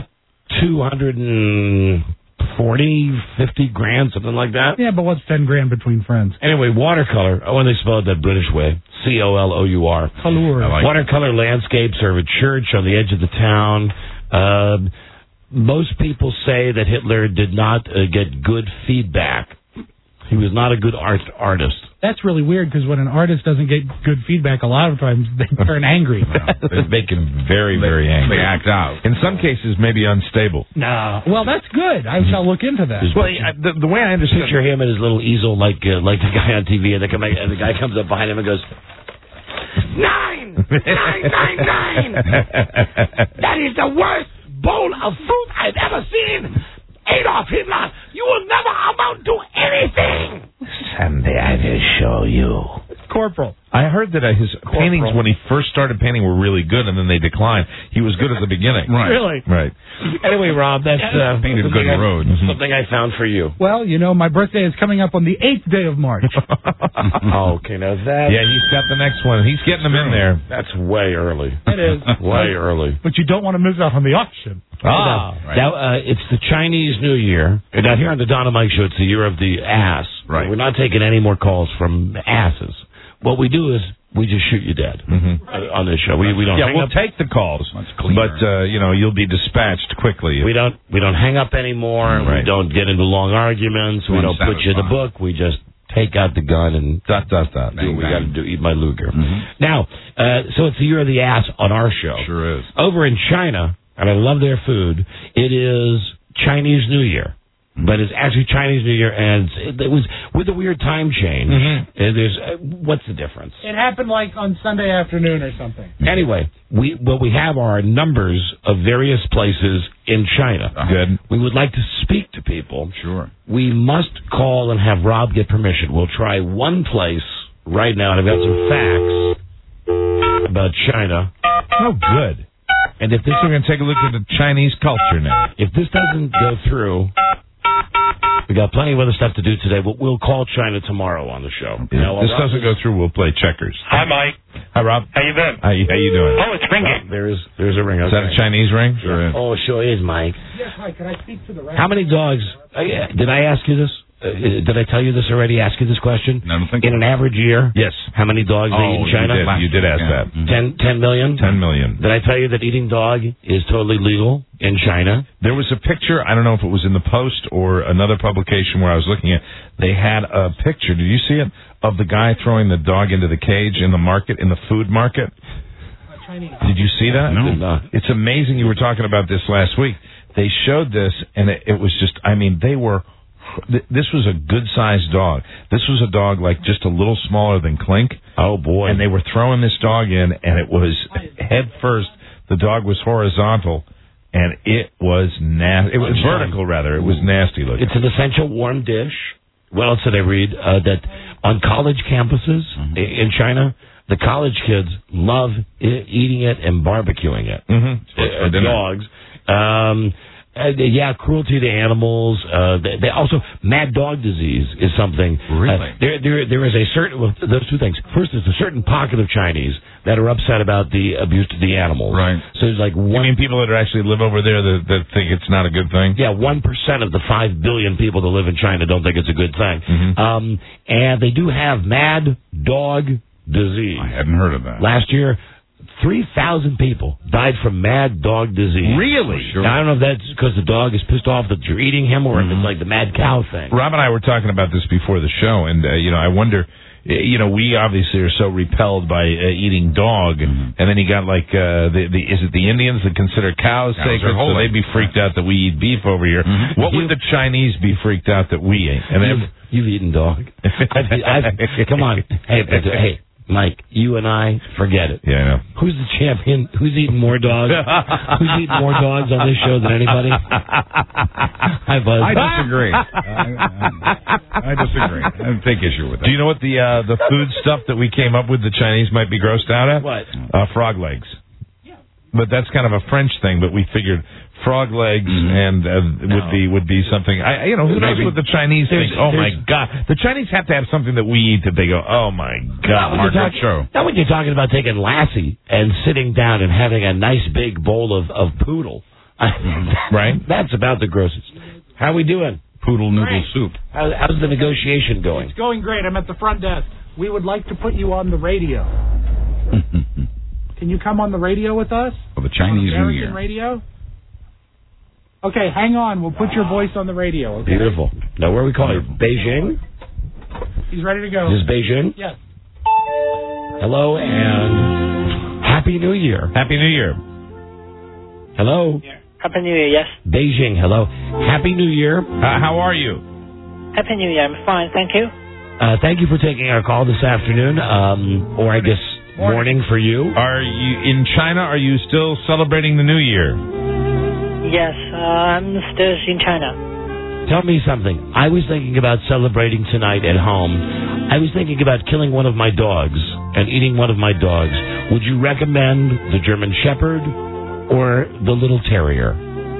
250 grand, something like that. Yeah, but what's 10 grand between friends? Anyway, watercolor. Oh, and they spell it that British way. COLOUR. Watercolor landscapes are of a church on the edge of the town. Most people say that Hitler did not get good feedback. He was not a good artist. That's really weird because when an artist doesn't get good feedback, a lot of times they turn angry. They make him very, very angry. They act out. In some cases, maybe unstable. No. Well, that's good. I shall look into that. Well, the way I understand, picture him and his little easel like the guy on TV, and the guy comes up behind him and goes, 9! 9, 9, 9! That is the worst bowl of fruit I've ever seen! Adolf Hitler, you will never amount to anything! Someday I will show you. Corporal. I heard that his paintings, when he first started painting, were really good, and then they declined. He was good at the beginning. Right. Really? Right. Anyway, Rob, that's painted good road. Something I found for you. Well, you know, my birthday is coming up on the 8th day of March. Okay, now that... Yeah, he's got the next one. He's getting them in there. That's way early. It is. Way early. But you don't want to miss out on the auction. Right. Now, it's the Chinese New Year. Now, here on the Don and Mike Show, it's the year of the ass. Right. We're not taking any more calls from asses. What we do is we just shoot you dead on this show. We don't. Yeah, we'll take the calls, but you'll be dispatched quickly. We don't hang up anymore. Right. We don't get into long arguments. We don't put you in the book. We just take out the gun and do what we got to do. Eat my Luger. Now, so it's the year of the ass on our show. Sure is. Over in China, and I love their food. It is Chinese New Year. But it's actually Chinese New Year, and it was with a weird time change. There's what's the difference? It happened like on Sunday afternoon or something. Anyway, what we have are numbers of various places in China. Good. We would like to speak to people. Sure. We must call and have Rob get permission. We'll try one place right now, and I've got some facts about China. Oh, good. And if this, we're going to take a look at the Chinese culture now. If this doesn't go through, we got plenty of other stuff to do today. We'll call China tomorrow on the show. If this doesn't go through, we'll play checkers. Hi, Mike. Hi, Rob. How you been? How you doing? Oh, it's ringing. There's a ring. Is that a Chinese ring? Sure is. Oh, sure is, Mike. Yes, hi. Can I speak to the rest? How many dogs? Did I ask you this? Did I tell you this already? Ask you this question? No, I don't think in an average year? Yes. How many dogs they eat in China? You did ask that. 10 million? 10 million. Did I tell you that eating dog is totally legal in China? There was a picture, I don't know if it was in the Post or another publication where I was looking at, they had a picture, did you see it, of the guy throwing the dog into the cage in the market, in the food market? Did you see that? No. It's amazing. You were talking about this last week. They showed this, and it was just, this was a good-sized dog. This was a dog like just a little smaller than Clink. Oh, boy. And they were throwing this dog in, and it was head first. The dog was horizontal, and it was nasty. It was vertical, rather. It was nasty looking. It's an essential warm dish. What else did I read? That on college campuses in China, The college kids love eating it and barbecuing it. Dogs. Cruelty to animals. They also, mad dog disease is something. Really? There is a certain, those two things. First, there's a certain pocket of Chinese that are upset about the abuse to the animals. Right. So there's like You mean people that actually live over there that think it's not a good thing? Yeah, 1% of the 5 billion people that live in China don't think it's a good thing. And they do have mad dog disease. I hadn't heard of that. Last year, 3,000 people died from mad dog disease. Really? Sure. Now, I don't know if that's because the dog is pissed off that you're eating him or if it's like the mad cow thing. Rob and I were talking about this before the show, and I wonder. We obviously are so repelled by eating dog, and then you got like is it the Indians that consider cows sacred? So they'd be freaked out that we eat beef over here. What would the Chinese be freaked out that we ate? And you've eaten dog. Come on, hey, Mike, you and I, forget it. Yeah, I know. Who's the champion? Who's eating more dogs? Who's eating more dogs on this show than anybody? Hi, Buzz. I disagree. I disagree. I take issue with that. Do you know what the food stuff that we came up with the Chinese might be grossed out at? What? Frog legs. Yeah. But that's kind of a French thing, but we figured frog legs and would be something. Who knows what the Chinese think? Oh my God, the Chinese have to have something that we eat that they go, oh my God, Margaret show. Not when you're talking about taking Lassie and sitting down and having a nice big bowl of poodle. Right? That's about the grossest. How are we doing? Poodle noodle soup. How's the negotiation going? It's going great. I'm at the front desk. We would like to put you on the radio. Can you come on the radio with us? For the Chinese New Year. Radio? Okay, hang on. We'll put your voice on the radio. Okay? Beautiful. Now, where are we calling? Beijing? He's ready to go. Is this Beijing? Yes. Hello and Happy New Year. Happy New Year. Hello. Happy New Year, yes. Beijing, hello. Happy New Year. How are you? Happy New Year, I'm fine, thank you. Thank you for taking our call this afternoon, or I guess morning for you. Are you in China? Are you still celebrating the New Year? Yes, I'm still in China. Tell me something. I was thinking about celebrating tonight at home. I was thinking about killing one of my dogs and eating one of my dogs. Would you recommend the German Shepherd or the Little Terrier?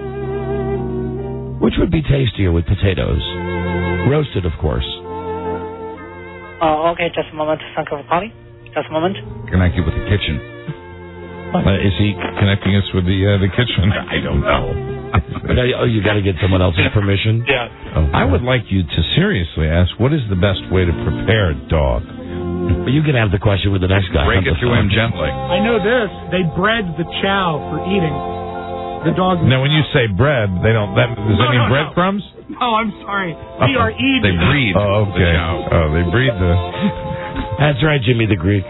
Which would be tastier with potatoes? Roasted, of course. Okay, just a moment. Thank you for calling. Just a moment. Connect you with the kitchen. Is he connecting us with the kitchen? I don't know. You got to get someone else's permission? Yeah. Oh, I would like you to seriously ask, what is the best way to prepare a dog? But you can have the question with the next guy. Break it to him gently. I know this. They bred the chow for eating. The dog. Now, when you say bread, they don't. Does that mean breadcrumbs? No, I'm sorry. We are eating. They breed. Oh, okay. The chow. Oh, they breed the. That's right, Jimmy the Greek.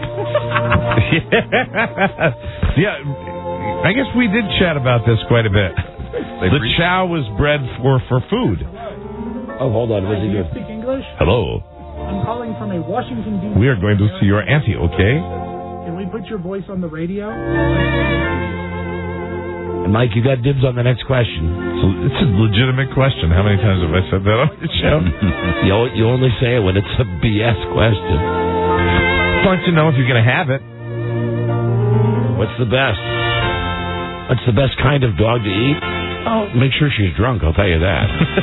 Yeah, I guess we did chat about this quite a bit. The chow was bred for food. Oh, hold on. Do you speak English? Hello. I'm calling from a Washington, D.C. We are going to see your auntie, okay? Can we put your voice on the radio? And Mike, you got dibs on the next question. So it's a legitimate question. How many times have I said that on the show? You only say it when it's a BS question. I'd like to know if you're going to have it. What's the best? What's the best kind of dog to eat? Oh, make sure she's drunk, I'll tell you that.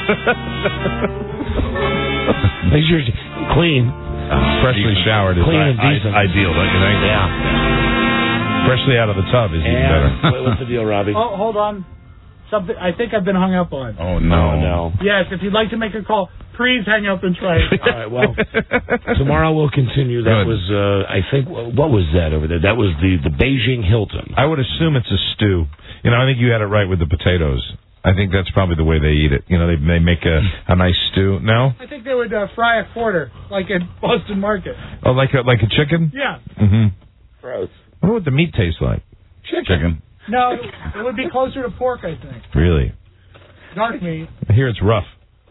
Make sure she's clean. Freshly showered is clean and decent. Ideal, don't you think? Yeah. Freshly out of the tub is even better. What's the deal, Robbie? Oh, hold on. Something I think I've been hung up on. Oh, no. No. Yes, if you'd like to make a call, please hang up and try it. All right, well, tomorrow we'll continue. That was, I think, what was that over there? That was the Beijing Hilton. I would assume it's a stew. I think you had it right with the potatoes. I think that's probably the way they eat it. They make a nice stew. No? I think they would fry a quarter, like at Boston Market. Oh, like a chicken? Yeah. Mm-hmm. Gross. I wonder what the meat tastes like. Chicken. No, it would be closer to pork, I think. Really? Dark meat. I hear it's rough.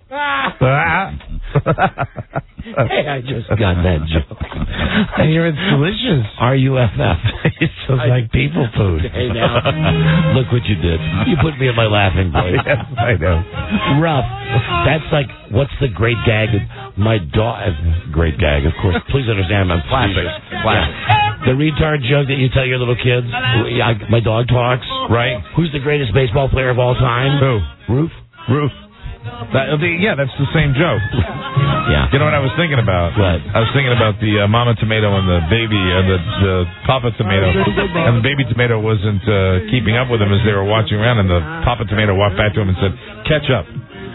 Hey, I just got that joke. I hear it's delicious. RUFF. It smells like people food. Hey, now, look what you did. You put me in my laughing place. Yes, I know. Rough. That's like, what's the great gag? My dog. Great gag, of course. Please understand, I'm classic. Classic. The retard joke that you tell your little kids. My dog talks. Right. Who's the greatest baseball player of all time? Who? Ruth. That's the same joke. Yeah. You know what I was thinking about? What? I was thinking about the Mama Tomato and the baby, and the Papa Tomato. And the baby tomato wasn't keeping up with him as they were watching around, and the Papa Tomato walked back to him and said, "Catch up."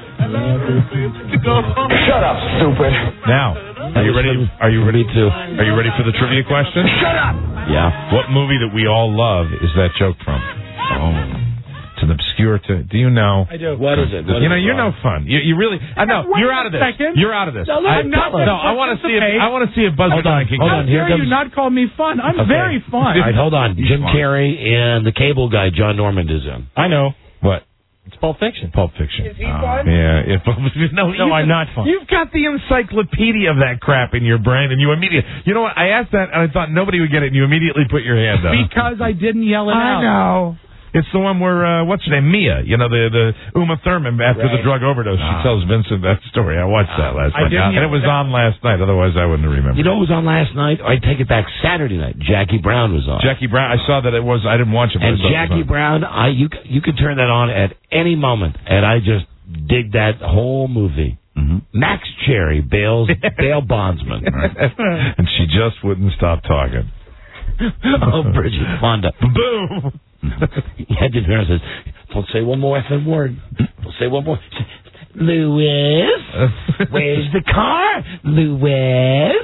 Shut up, stupid. Now, are you ready? Are you ready to? Are you ready for the trivia question? Shut up. Yeah. What movie that we all love is that joke from? It's an obscure. Do you know? I do. What is it? You're no fun. You really. I know. You're out of this. You're out of this. No, I'm not. I want to see if Buzz Aldrin can. How dare you not call me fun? I'm very fun. All right, hold on. Jim Carrey and the cable guy John Normand is in. I know. What? It's Pulp Fiction. Pulp Fiction. Is he fun? Yeah. No, I'm not fun. You've got the encyclopedia of that crap in your brain, and you immediately. You know what? I asked that, and I thought nobody would get it, and you immediately put your hand up. Because I didn't yell it out. I know. It's the one where, what's her name? Mia. You know, the Uma Thurman after the drug overdose. She tells Vincent that story. I watched that last night. And it was on last night. Otherwise, I wouldn't have remembered. You know what was on last night? I take it back. Saturday night. Jackie Brown was on. Jackie Brown. I saw that it was. I didn't watch it. And Jackie Brown, you could turn that on at any moment, and I just dig that whole movie. Mm-hmm. Max Cherry, bail bondsman. And she just wouldn't stop talking. Oh, Bridget Fonda. Boom! Yeah, I did hear her says, "Don't say one more effing word. Don't say one more." Louis, where's the car? Louis.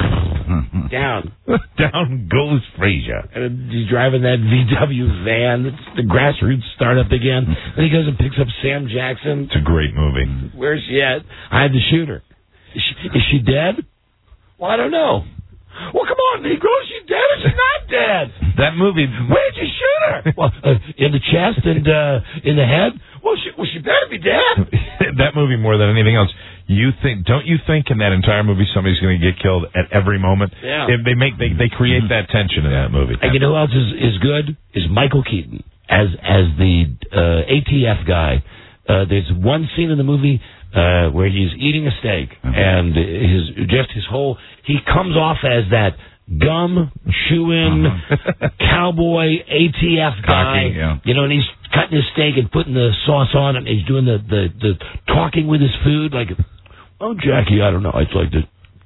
Down goes Frazier. And he's driving that VW van. It's the grassroots startup again. Then he goes and picks up Sam Jackson. It's a great movie. Where's she at? I had to shoot her. Is she dead? Well, I don't know. Well, come on, Negro. Is she dead or she's not dead? That movie. Where'd you shoot her? Well, in the chest and in the head. Well, she better be dead. That movie, more than anything else, don't you think in that entire movie somebody's going to get killed at every moment? Yeah. They create that tension in that movie. And you know who else is good? Is Michael Keaton as the ATF guy. There's one scene in the movie where he's eating a steak, and he comes off as that gum chewing cowboy ATF guy, you know, and he's cutting his steak and putting the sauce on, and he's doing the talking with his food, like, "Oh, Jackie, I don't know, I'd like to."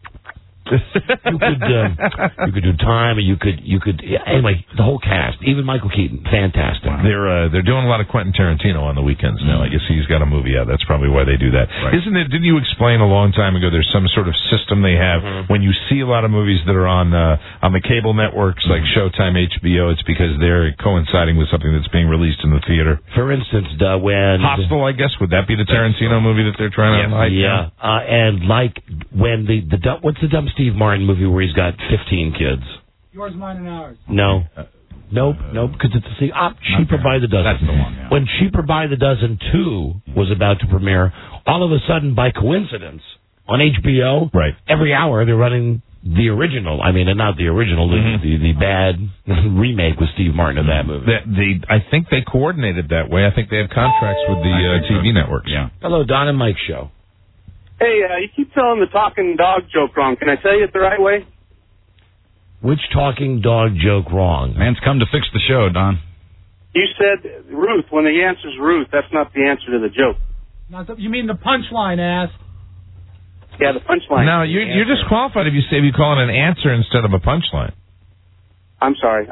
You could do time, or you could anyway. The whole cast, even Michael Keaton, fantastic. Wow. They're doing a lot of Quentin Tarantino on the weekends now. I guess he's got a movie out. That's probably why they do that. Right. Didn't you explain a long time ago? There's some sort of system they have when you see a lot of movies that are on the cable networks like Showtime, HBO. It's because they're coinciding with something that's being released in the theater. For instance, when Hostel, I guess, would that be the Tarantino movie that they're trying to hype? Yeah, and like when what's the dumb Steve Martin movie where he's got 15 kids? Yours, Mine, and Ours. No. Nope, because it's Cheaper by the Dozen. That's the one, yeah. When Cheaper by the Dozen 2 was about to premiere, all of a sudden, by coincidence, on HBO, every hour they're running the original. I mean, and not the original, the bad remake with Steve Martin of that movie. I think they coordinated that way. I think they have contracts with the TV networks. Yeah. Hello, Don and Mike Show. Hey, you keep telling the talking dog joke wrong. Can I tell you it the right way? Which talking dog joke wrong? Man's come to fix the show, Don. You said Ruth. When the answer's Ruth, that's not the answer to the joke. You mean the punchline, ass? Yeah, the punchline. No, you're disqualified if you call it an answer instead of a punchline. I'm sorry.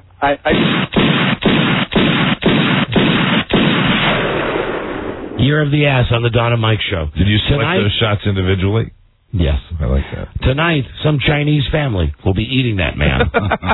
Year of the Ass on the Don and Mike Show. Did you select those shots individually? Yes. I like that. Tonight, some Chinese family will be eating that man.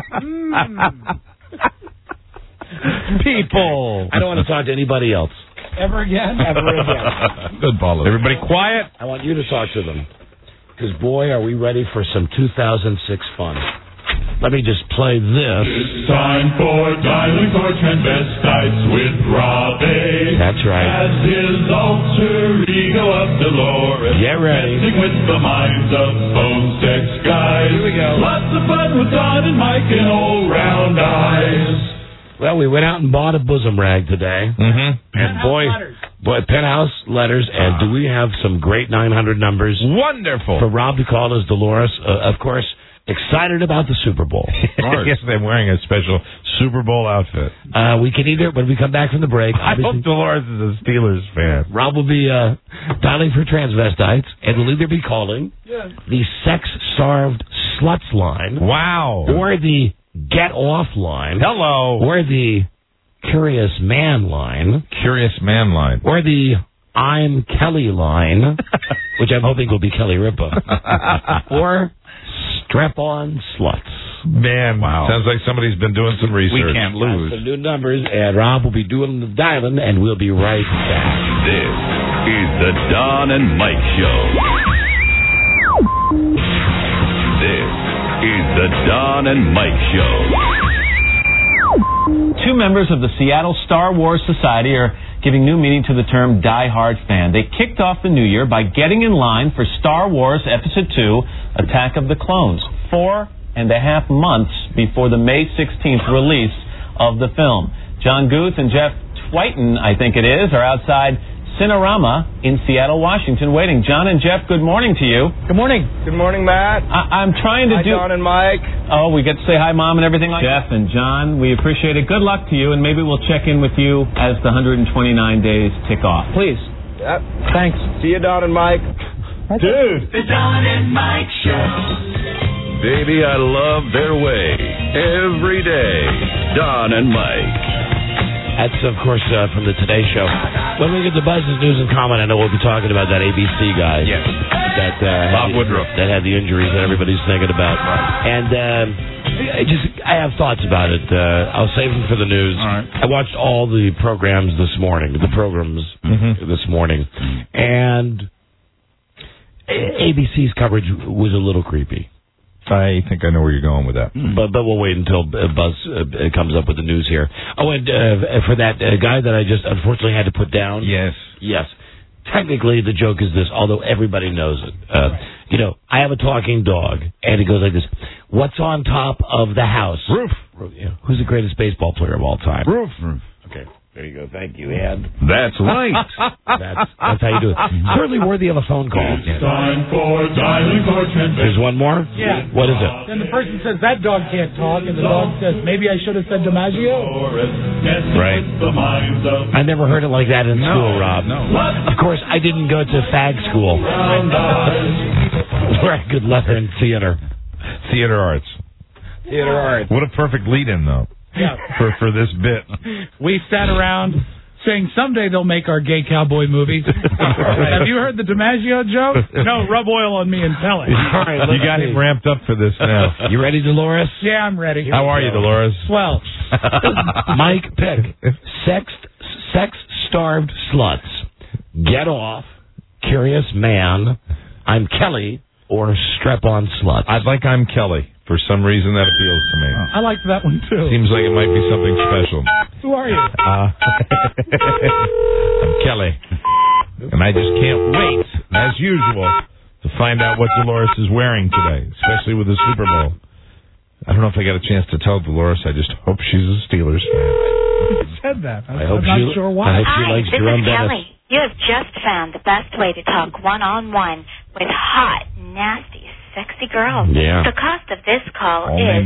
People. I don't want to talk to anybody else. Ever again? Ever again. Good ball. Everybody quiet. I want you to talk to them. Because, boy, are we ready for some 2006 fun. Let me just play this. It's time for dialing for transvestites with Robbie. That's right. As his alter ego of Dolores. Get ready. Messing with the minds of phone sex guys. Here we go. Lots of fun with Don and Mike and old round eyes. Well, we went out and bought a bosom rag today. Mm-hmm. And boy, Penthouse letters. And do we have some great 900 numbers? Wonderful. For Rob to call us Dolores. Of course, Excited about the Super Bowl. Yes, they're wearing a special Super Bowl outfit. We can either, when we come back from the break... I hope Dolores is a Steelers fan. Rob will be dialing for transvestites, and will either be calling the sex-starved sluts line. Wow. Or the get-off line. Hello. Or the curious man line. Curious man line. Or the I'm Kelly line, which I'm hoping will be Kelly Ripa. Or strap-on sluts. Man, sounds like somebody's been doing some research. We can't lose. Some new numbers, and Rob will be doing the dialing, and we'll be right back. This is the Don and Mike Show. This is the Don and Mike Show. Two members of the Seattle Star Wars Society are giving new meaning to the term die-hard fan. They kicked off the new year by getting in line for Star Wars Episode 2, Attack of the Clones, 4.5 months before the May 16th release of the film. John Guth and Jeff Twighton, I think it is, are outside Cinerama in Seattle, Washington, waiting. John and Jeff, good morning to you. Good morning. Good morning, Matt. I'm trying to Hi, Don and Mike. Oh, we get to say hi, Mom, and everything like that. Jeff and John, we appreciate it. Good luck to you, and maybe we'll check in with you as the 129 days tick off. Please. Yep. Thanks. See you, Don and Mike. Dude. The Don and Mike Show. Baby, I love their way. Every day. Don and Mike. That's, of course, from the Today Show. When we get to Buzz's News and Comment, I know we'll be talking about that ABC guy. Yes. That, Bob Woodruff. That had the injuries that everybody's thinking about. And I have thoughts about it. I'll save them for the news. All right. I watched all the programs this morning, this morning. And ABC's coverage was a little creepy. I think I know where you're going with that. But we'll wait until Buzz comes up with the news here. Oh, and for that guy that I just unfortunately had to put down. Yes. Technically, the joke is this, although everybody knows it. I have a talking dog, and it goes like this. What's on top of the house? Roof. Who's the greatest baseball player of all time? Roof. Okay. There you go. Thank you, Ed. That's right. That's how you do it. Certainly worthy of a phone call. It's time for dialing for transvestites. There's one more? Yeah. What is it? Then the person says, that dog can't talk, and the dog says, maybe I should have said DiMaggio. Right. I never heard it like that in school, Rob. No. Of course, I didn't go to fag school where I could learn theater. Theater arts. What a perfect lead-in, though. Yeah. For this bit. We sat around saying someday they'll make our gay cowboy movies. Have you heard the DiMaggio joke? No, rub oil on me and tell it. All right, You got him ramped up for this now. You ready, Dolores? Yeah, I'm ready. How are you, Dolores? Swell. Mike, pick. Sex-starved sluts. Get off. Curious man. I'm Kelly. Or strap-on sluts. I'd like I'm Kelly. For some reason, that appeals to me. I like that one, too. Seems like it might be something special. Who are you? I'm Kelly. And I just can't wait, as usual, to find out what Dolores is wearing today, especially with the Super Bowl. I don't know if I got a chance to tell Dolores. I just hope she's a Steelers fan. You said that. I'm not sure why. I hope she likes Jerome Bettis. Kelly. You have just found the best way to talk one-on-one with hot, nasty, sexy girls. Yeah. The cost of this call is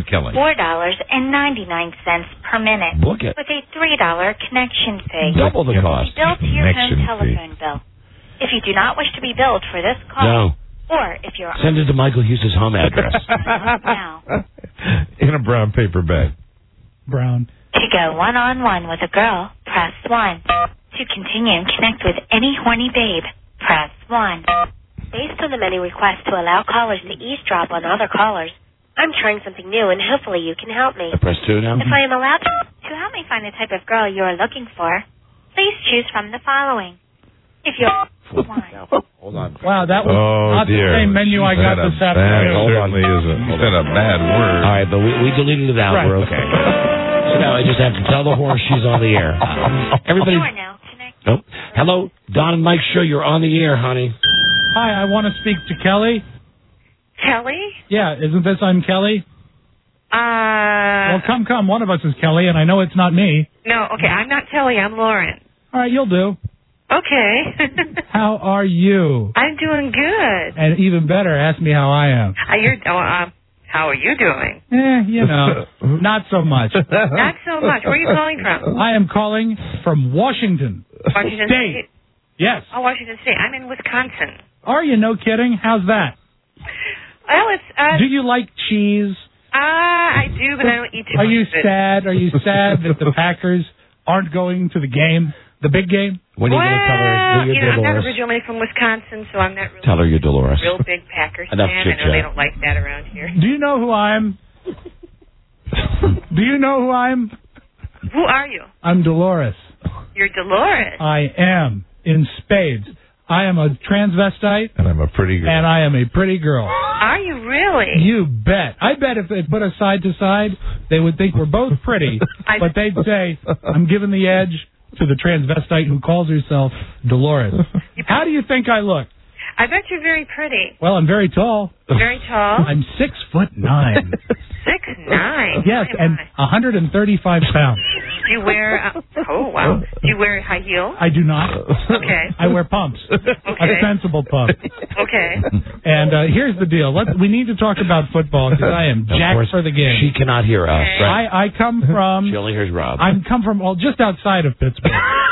$4.99 per minute. Book it. With a $3 connection fee. Double the cost. Billed to your home Connection telephone bill. If you do not wish to be billed for this call, No. or if you're Send it to Michael Hughes' home address. now In a brown paper bag. Brown. to go one-on-one with a girl, press 1. To continue and connect with any horny babe, press 1. Based on the many requests to allow callers to eavesdrop on other callers, I'm trying something new and hopefully you can help me. I press 2 now? If I am allowed to help me find the type of girl you are looking for, please choose from the following. If you're... Hold on. Wow, that was not dear. the same menu I got this That afternoon. certainly isn't. You said a bad word. All right, but we deleted it out. Right. We're okay. So now I just have to tell the horse she's on the air. Everybody... You are now connected. Oh. Hello, Don and Mike Show. You're on the air, honey. Hi, I want to speak to Kelly. Kelly? Yeah, isn't this I'm Kelly? Well, come. One of us is Kelly, and I know it's not me. No, okay, I'm not Kelly, I'm Lauren. All right, you'll do. Okay. How are you? I'm doing good. And even better, ask me how I am. How are you doing? You know, not so much. Not so much. Where are you calling from? I am calling from Washington Washington State. Yes. Oh, Washington State. I'm in Wisconsin. Are you? No kidding? How's that? Well, it's... Do you like cheese? I do, but I don't eat too much Are you of it. sad? Are you sad that the Packers aren't going to the game, the big game? When are you going to tell her you're I'm not Dolores? originally from Wisconsin, so I'm not really Tell her you're Dolores. a real big Packers Enough fan. I chit-chat. know they don't like that around here. Do you know who I'm? Do you know who I'm? Who are you? I'm Dolores. You're Dolores. I am, in spades. I am a transvestite. And I'm a pretty girl. And I am a pretty girl. Are you really? You bet. I bet if they put us side to side, they would think we're both pretty, but they'd say, I'm giving the edge to the transvestite who calls herself Dolores. How do you think I look? I bet you're very pretty. Well, I'm very tall. Very tall. I'm 6'9". 6'9". Yes, and 135 pounds. Do you wear... oh, wow. Do you wear high heels? I do not. Okay. I wear pumps. A sensible pump. Okay. And here's the deal. We need to talk about football because I am jacked for the game. She cannot hear us. Right? I come from... She only hears Rob. I come from, well, just outside of Pittsburgh.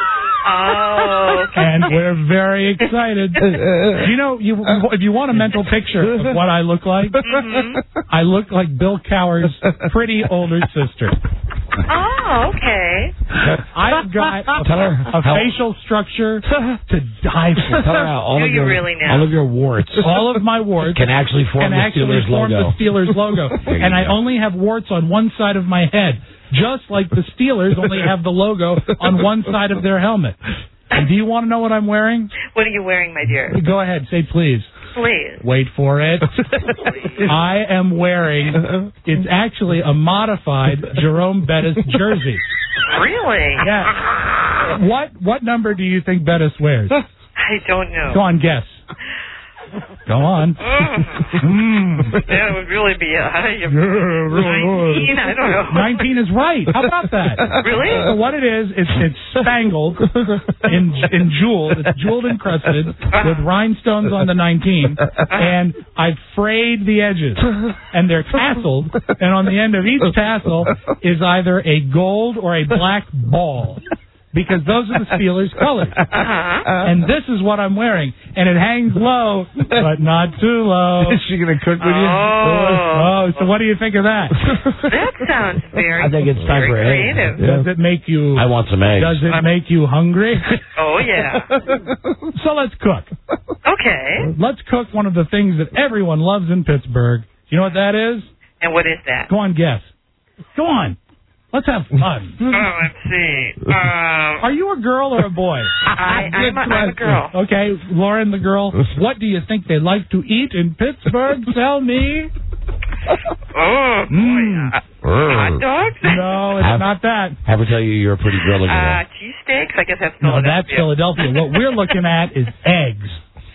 Oh, okay. And we're very excited. You know, if you want a mental picture of what I look like, I look like Bill Cowher's pretty older sister. Oh, okay. I've got a facial structure to die for. Tell her how all of your warts, all of my warts, can actually form the Steelers logo. The Steelers logo. And I only have warts on one side of my head, just like the Steelers only have the logo on one side of their helmet. And do you want to know what I'm wearing? What are you wearing, my dear? Go ahead, say please. Please. Wait for it. I am wearing, it's actually a modified Jerome Bettis jersey. Really? Yeah. What number do you think Bettis wears? I don't know. Go on, guess. Go on. That would really be a high. 19? I don't know. 19 is right. How about that? Really? So what it is, it's spangled in jeweled. It's jeweled encrusted with rhinestones on the 19, and I've frayed the edges, and they're tasseled, and on the end of each tassel is either a gold or a black ball. Because those are the Steelers' colors. And this is what I'm wearing. And it hangs low, but not too low. Is she going to cook with you? Oh, so what do you think of that? That sounds very I think it's time for creative. eggs. Does it make you... I want some eggs. Does it make you hungry? Oh, yeah. So let's cook. Okay. Let's cook one of the things that everyone loves in Pittsburgh. You know what that is? And what is that? Go on, guess. Go on. Let's have fun. Let's see. Are you a girl or a boy? I'm a girl. Okay, Lauren, the girl. What do you think they like to eat in Pittsburgh? Tell me. Oh, boy. Hot dogs? No, it's not that. Have her tell you you're a pretty girl looking at. Cheesesteaks? I guess that's No, Philadelphia. that's Philadelphia. What we're looking at is eggs.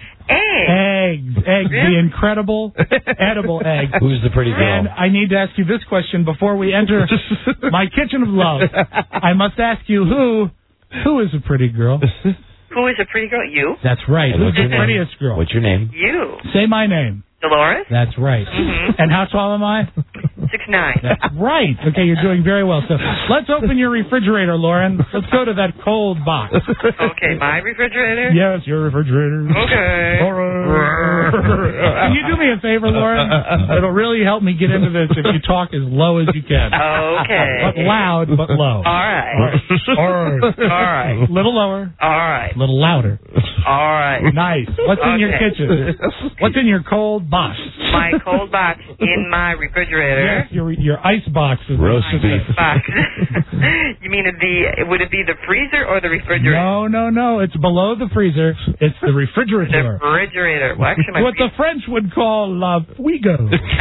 Eggs. The incredible edible egg. Who's the pretty girl? And I need to ask you this question before we enter my kitchen of love. I must ask you who is a pretty girl? Who is a pretty girl? You? That's right. And Who's what's the your name? prettiest girl? What's your name? You. Say my name. Dolores? That's right. And how tall am I? 6'9". That's right. Okay, you're doing very well. So let's open your refrigerator, Lauren. Let's go to that cold box. Okay, my refrigerator? Yes, your refrigerator. Okay. All right. Can you do me a favor, Lauren? It'll really help me get into this if you talk as low as you can. Okay. But loud, but low. All right. All right. All right. Little lower. All right. Little louder. All right. Nice. What's in your kitchen? What's in your cold box? My cold box in my refrigerator. Yes, your ice box. Roast beef. Box. You mean would it be the freezer or the refrigerator? No. It's below the freezer. It's the refrigerator. The refrigerator. Well, actually, what the French would call la fuego.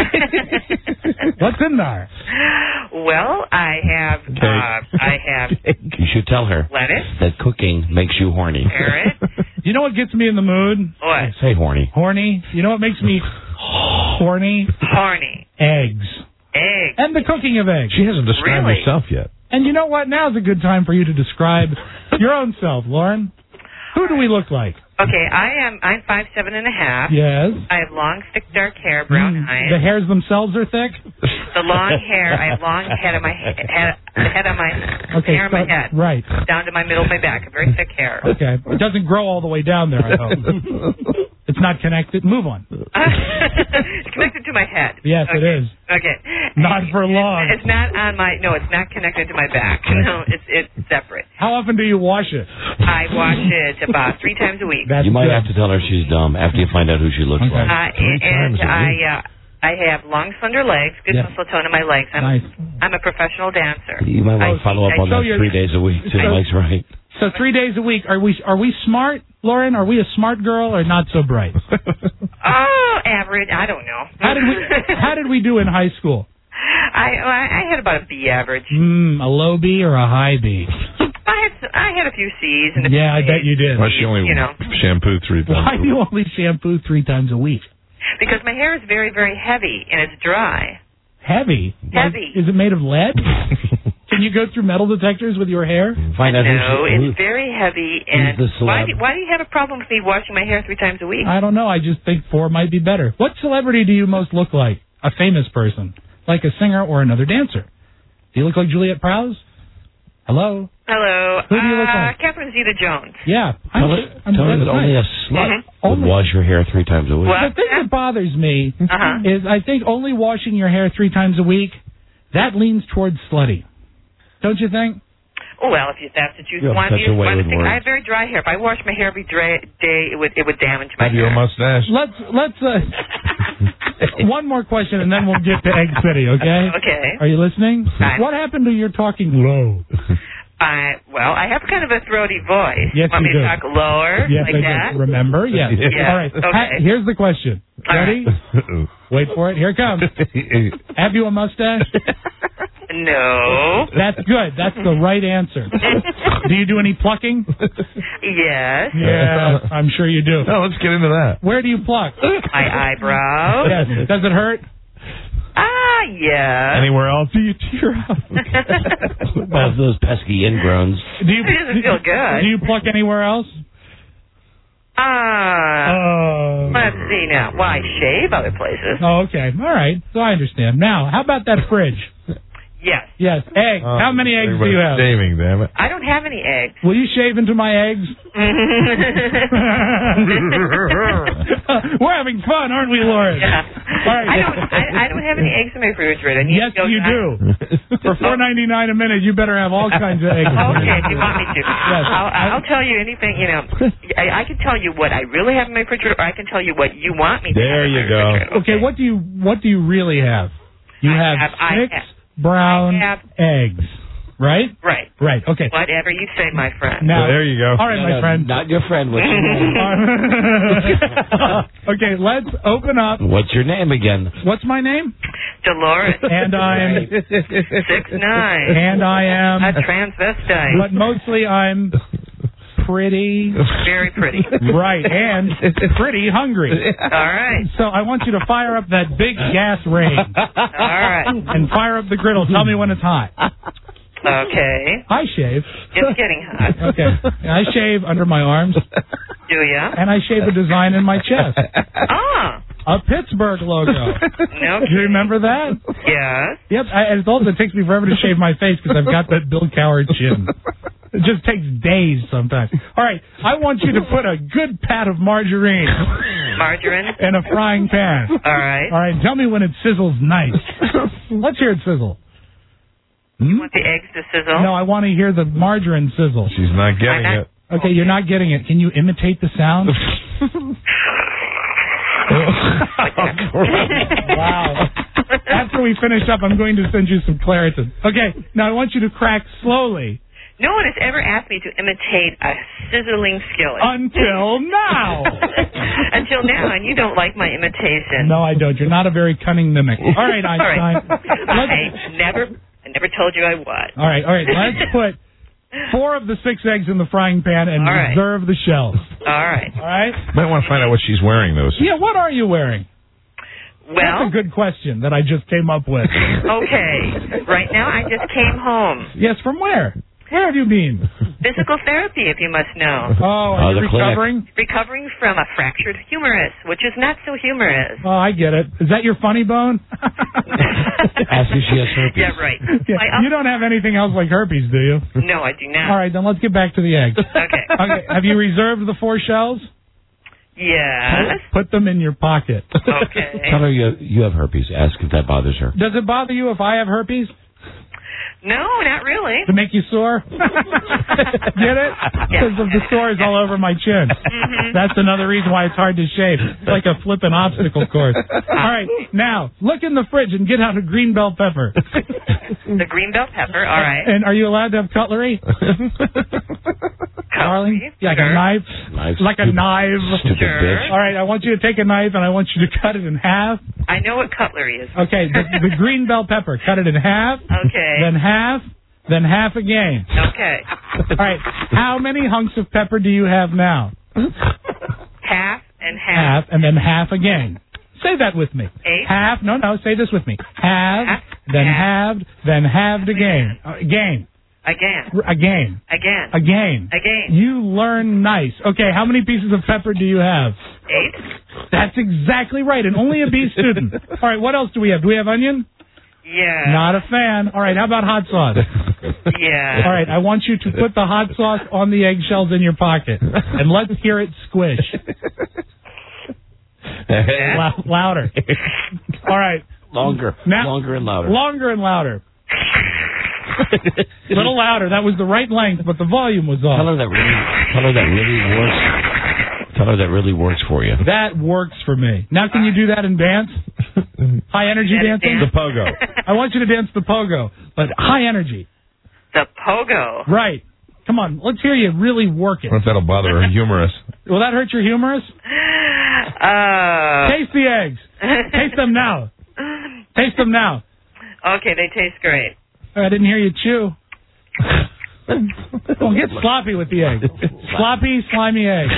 What's in there? Well, I have You should tell her lettuce. that cooking makes you horny. Carrot. You know what gets me in the mood? What? Say horny. Horny. You know what makes me horny? Horny. Eggs. Eggs. And the cooking of eggs. She hasn't described Really? herself yet. And you know what? Now's a good time for you to describe your own self, Lauren. Who do we look like? Okay, I'm 5'7.5". Yes. I have long, thick, dark hair, brown eyes. The hairs themselves are thick? The long hair, I have long head on my hair on my head. Right. Down to my middle of my back, a very thick hair. Okay. It doesn't grow all the way down there, I hope. It's not connected. Move on. It's connected to my head. Yes, okay. it is. Okay. Not for long. It's not on my, no, it's not connected to my back. No, it's separate. How often do you wash it? I wash it about 3 times a week. You might have to tell her she's dumb after you find out who she looks like. And I have long, slender legs, good muscle tone in my legs. I'm a professional dancer. You might want to follow up on that 3 days a week. 2 legs right. So 3 days a week. Are we smart, Lauren? Are we a smart girl or not so bright? Oh, average. I don't know. How did we do in high school? I had about a B average. A low B or a high B? I had a few C's. And I bet you did. Why she only shampoo 3 times? Why do you only shampoo 3 times a week? Because my hair is very, very heavy and it's dry. Heavy? Heavy. Is it made of lead? Can you go through metal detectors with your hair? Find out it's very heavy. And why do you have a problem with me washing my hair 3 times a week? I don't know. I just think 4 might be better. What celebrity do you most look like? A famous person, like a singer or another dancer? Do you look like Juliette Prowse? Hello? Hello. Who do you look like? Catherine Zeta-Jones. Yeah. Tell her that only a slut would wash her hair 3 times a week. The thing that bothers me is I think only washing your hair 3 times a week, that leans towards slutty. Don't you think? Oh, well, if that's what you want to use. I have very dry hair. If I wash my hair every day, it would damage my hair. Have you a mustache? Let's one more question, and then we'll get to Egg City, okay? Okay. Are you listening? Fine. What happened to your talking low? Well, I have kind of a throaty voice. Yes, want you me do. to talk lower, yes, like that? Do. Remember? Yes. Yeah. All right. Okay. Here's the question. Ready? Wait for it. Here it comes. Have you a mustache? No. That's good. That's the right answer. Do you do any plucking? Yes. Yeah, I'm sure you do. No, let's get into that. Where do you pluck? My eyebrow. Yes. Does it hurt? Yeah. Anywhere else? Do you tear up? Well, those pesky ingrowns. It doesn't feel good. Do you pluck anywhere else? Let's see now. Well, I shave other places. Oh, okay. All right. So I understand. Now, how about that fridge? Yes. Yes. Egg. How many eggs do you have? Shaving, damn it. I don't have any eggs. Will you shave into my eggs? We're having fun, aren't we, Lauren? Yeah. All right. I don't have any eggs in my refrigerator. Yes, you do. For $4.99 a minute, you better have all kinds of eggs. Okay, if you want me to. Yes. I'll tell you anything, I can tell you what I really have in my refrigerator, or I can tell you what you want me to have. There you go. Okay, what do you really have? You have 6 brown eggs, right? Right. Right, okay. Whatever you say, my friend. Now, there you go. All right, my friend. Not your friend. What's your name? Okay, let's open up. What's your name again? What's my name? Dolores. And I'm 6'9". And I am a transvestite. But mostly I'm pretty. Very pretty. Right, and pretty hungry. All right. So I want you to fire up that big gas range. All right. And fire up the griddle. Tell me when it's hot. Okay. I shave. It's getting hot. Okay. I shave under my arms. Do ya? And I shave a design in my chest. A Pittsburgh logo. No. Do you remember that? Yes. Yep. And it also takes me forever to shave my face because I've got that Bill Coward chin. It just takes days sometimes. All right. I want you to put a good pat of margarine. Margarine? In a frying pan. All right. All right. Tell me when it sizzles nice. Let's hear it sizzle. You want the eggs to sizzle? No, I want to hear the margarine sizzle. She's not getting it. Okay, you're not getting it. Can you imitate the sound? Wow. After we finish up, I'm going to send you some Claritin. Okay, now I want you to crack slowly. No one has ever asked me to imitate a sizzling skillet. Until now. Until now, and you don't like my imitation. No, I don't. You're not a very cunning mimic. All right, Einstein. I never told you I was. All right. Let's put 4 of the 6 eggs in the frying pan and reserve the shells. All right. Might want to find out what she's wearing, though. Yeah, what are you wearing? Well, that's a good question that I just came up with. Okay. Right now, I just came home. Yes, from where? Where have you been? Physical therapy, if you must know. Oh, are you recovering? Recovering from a fractured humerus, which is not so humorous. Oh, I get it. Is that your funny bone? Ask if she has herpes. Yeah, right. Yeah, you don't have anything else like herpes, do you? No, I do not. All right, then let's get back to the eggs. Okay. Have you reserved the 4 shells? Yes. Put them in your pocket. Okay. Tell her you have herpes. Ask if that bothers her. Does it bother you if I have herpes? No, not really. To make you sore? Get it? Because of the sores all over my chin. That's another reason why it's hard to shave. It's like a flipping obstacle course. All right, now, look in the fridge and get out a green bell pepper. The green bell pepper, all right. And are you allowed to have cutlery? Darling? Yeah, like a knife? Like a knife. Stupid bitch. All right, I want you to take a knife and I want you to cut it in half. I know what cutlery is. Okay, the green bell pepper. Cut it in half. Okay. Then half again. Okay. All right, how many hunks of pepper do you have now? Half and half. And then half again. Say that with me. 8. Half. No, say this with me. Half, then halved, then halved again. Again. You learn nice. Okay, how many pieces of pepper do you have? 8. That's exactly right, and only a B student. All right, what else do we have? Do we have onion? Yeah. Not a fan. All right, how about hot sauce? Yeah. All right, I want you to put the hot sauce on the eggshells in your pocket, and let's hear it squish. Louder. All right. Longer and louder. Longer and louder. Little louder. That was the right length, but the volume was off. Tell her that really works. Tell her that really works for you. That works for me. Now, can you do that in dance? High energy dancing? The pogo. I want you to dance the pogo, but high energy. The pogo. Right. Come on, let's hear you really work it. What if that'll bother her humerus? Will that hurt your humerus? Taste the eggs. Taste them now. Taste them now. Okay, they taste great. I didn't hear you chew. Well, get sloppy with the egg. Sloppy, slimy egg.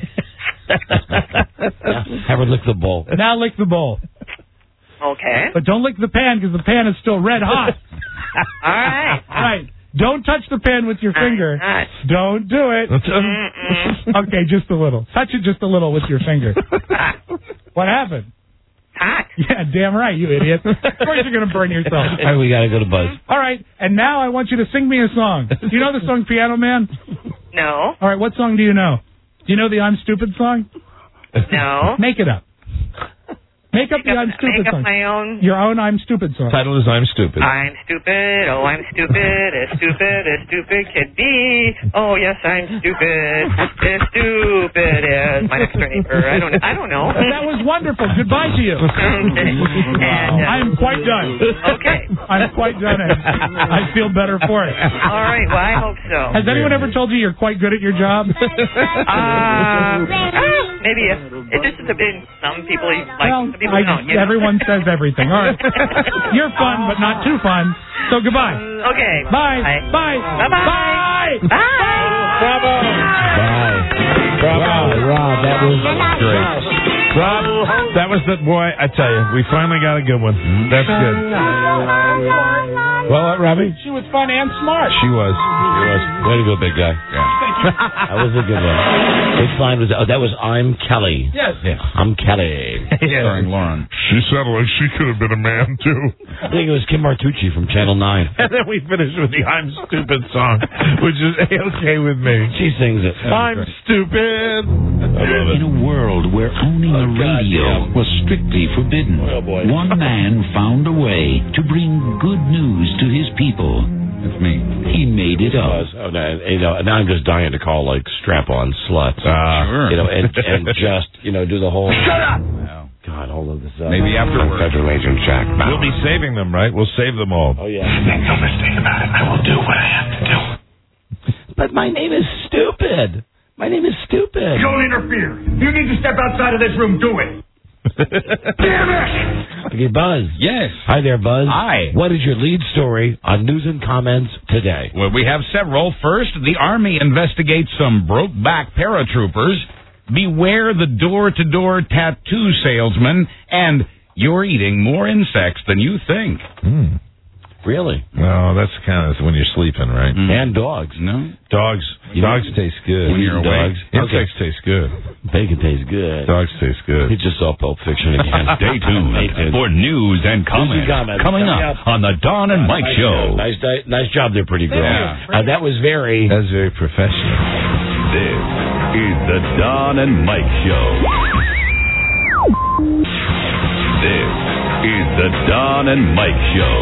Have her lick the bowl. Now lick the bowl. Okay. But don't lick the pan because the pan is still red hot. All right. All right. Don't touch the pan with your finger. Don't do it. Okay, just a little. Touch it just a little with your finger. What happened? Hot. Yeah, damn right, you idiot. Of course you're going to burn yourself. All right, we got to go to Buzz. All right, and now I want you to sing me a song. Do you know the song Piano Man? No. All right, what song do you know? Do you know the I'm Stupid song? No. Make it up. Make up the I'm Stupid song. Make up my own. Your own I'm Stupid song. Title is I'm Stupid. I'm stupid. Oh, I'm stupid. As stupid can be. Oh, yes, I'm stupid. As stupid as my next door neighbor. I don't know. That was wonderful. Goodbye to you. And, I am quite done. Okay. I'm quite done, and I feel better for it. All right. Well, I hope so. Has anyone ever told you you're quite good at your job? Maybe it just has been some people like. Well, some people don't. You know? Everyone says everything. All right. You're fun, but not too fun. So goodbye. Okay. Bye. Bye. Bye. Bye. Bye. Bravo. Bye. Bravo. Rob, that was great. Rob, that was the boy. I tell you, we finally got a good one. That's good. Well, Robbie? She was fun and smart. She was. Way to go, big guy. That was a good one. His line was, that was I'm Kelly. Yes. Yeah. I'm Kelly. Starring Lauren. She sounded like she could have been a man, too. I think it was Kim Martucci from Channel 9. And then we finished with the I'm Stupid song, which is A-okay with me. She sings it. I'm stupid. In a world where owning a radio was strictly forbidden, one man found a way to bring good news to his people. It's me. He made it up. Oh, now I'm just dying to call like strap-on sluts. Sure. And just do the whole. Shut up. God, hold on this up. Maybe afterwards. Federal Agent Jack Bauer. We'll be saving them, right? We'll save them all. Oh yeah. Make no mistake about it. I will do what I have to do. But my name is stupid. My name is stupid. Don't interfere. You need to step outside of this room. Do it. Damn it! Okay, Buzz. Yes. Hi there, Buzz. Hi. What is your lead story on News and Comments today? Well, we have several. First, the Army investigates some broke-back paratroopers. Beware the door-to-door tattoo salesman. And you're eating more insects than you think. Really? No, that's kind of when you're sleeping, right? And dogs. No. Dogs taste good. When you're awake. Insects taste good. Bacon tastes good. Dogs taste good. He just saw Pulp Fiction again. Stay tuned for news and comments coming up on the Don and Mike Show. Nice job there, pretty girl. Yeah. That was very professional. This is the Don and Mike Show. This is the Don and Mike Show.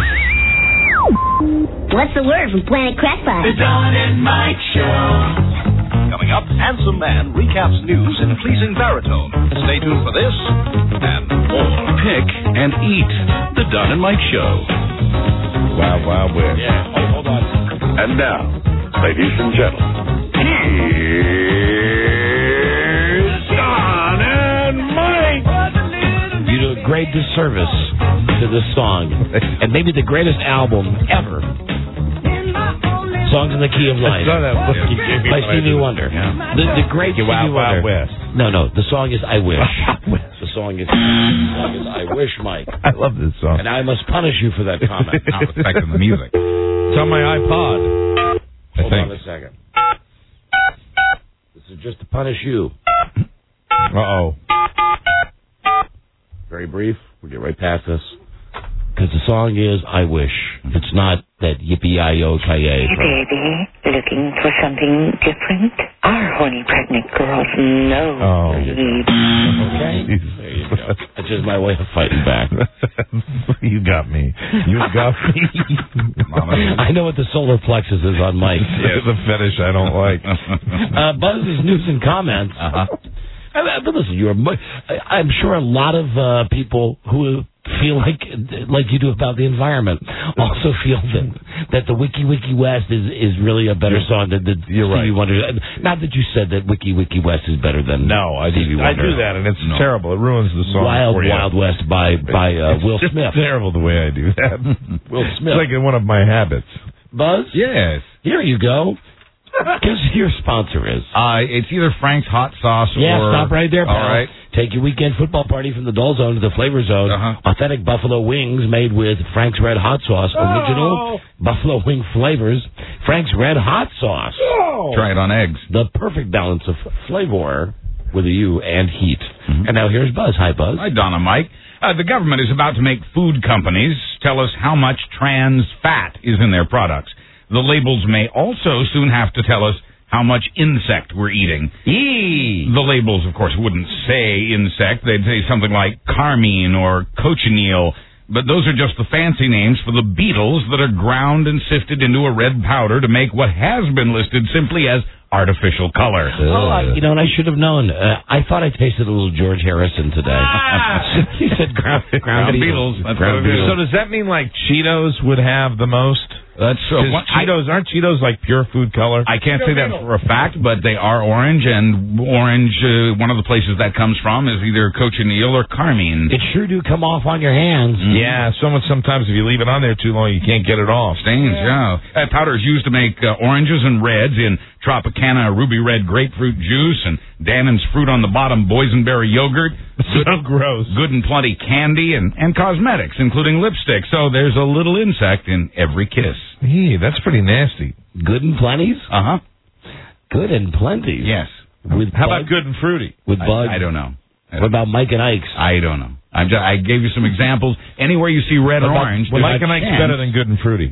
What's the word from Planet Crackpot? The Don and Mike Show. Coming up, handsome man recaps news in pleasing baritone. Stay tuned for this and more. Pick and eat. The Don and Mike Show. Wow, wow, wow. Yeah. Hold on. And now, ladies and gentlemen, here's Don and Mike. You do a great disservice to this song, and maybe the greatest album ever. Songs in the Key of Life. I saw that book you gave me by Stevie Wonder. Yeah. The great Stevie Wild Wonder. West. No, the song is I Wish. The song is I Wish, Mike. I love this song. And I must punish you for that comment. Not affecting the music. It's on my iPod. Hold on a second. This is just to punish you. Uh-oh. Very brief. We'll get right past this. Because the song is I Wish. It's not that yippee-yi-yo-ki-yay. Hey, baby, looking for something different? Our horny pregnant girls know Oh. need. Okay. There you go. That's just my way of fighting back. You got me. You got me. I know what the solar plexus is on Mike. It's a fetish I don't like. Buzz's news and comments. But listen, I'm sure a lot of people who feel like you do about the environment also feel that the Wiki West is really a better song than the Stevie Wonder. Not that you said that Wiki West is better than Stevie Wonder. I do that, and it's terrible. It ruins the song. Wild West by Will It's Smith. terrible the way I do that. Will Smith. It's like one of my habits. Buzz? Yes. Here you go. Guess who your sponsor is? It's either Frank's Hot Sauce or... Yeah, stop right there, pal. All right. Take your weekend football party from the Dull Zone to the Flavor Zone. Authentic buffalo wings made with Frank's Red Hot Sauce. Original buffalo wing flavors. Frank's Red Hot Sauce. Try it on eggs. The perfect balance of flavor with a U and heat. And now here's Buzz. Hi, Buzz. Hi, Don and Mike. The government is about to make food companies tell us how much trans fat is in their products. The labels may also soon have to tell us how much insect we're eating. The labels, of course, wouldn't say insect. They'd say something like carmine or cochineal. But those are just the fancy names for the beetles that are ground and sifted into a red powder to make what has been listed simply as artificial color. And I should have known. I thought I tasted a little George Harrison today. He said ground beetles. So does that mean like Cheetos would have the most? That's aren't Cheetos like pure food color? I can't say that for a fact, but they are orange, and orange, one of the places that comes from is either cochineal or carmine. It sure do come off on your hands. Yeah, sometimes if you leave it on there too long, you can't get it off. Stains, yeah. That powder is used to make oranges and reds in Tropicana ruby red grapefruit juice and Dannon's fruit on the bottom boysenberry yogurt. So gross. Good and plenty candy and cosmetics, including lipstick. So there's a little insect in every kiss. That's pretty nasty. Good and plenties? Uh-huh. Good and plenties? Yes. How about good and fruity? With bugs? I don't know. What about Mike and Ike's? I don't know. I gave you some examples. Anywhere you see red or orange... Mike and Ike's better than good and fruity.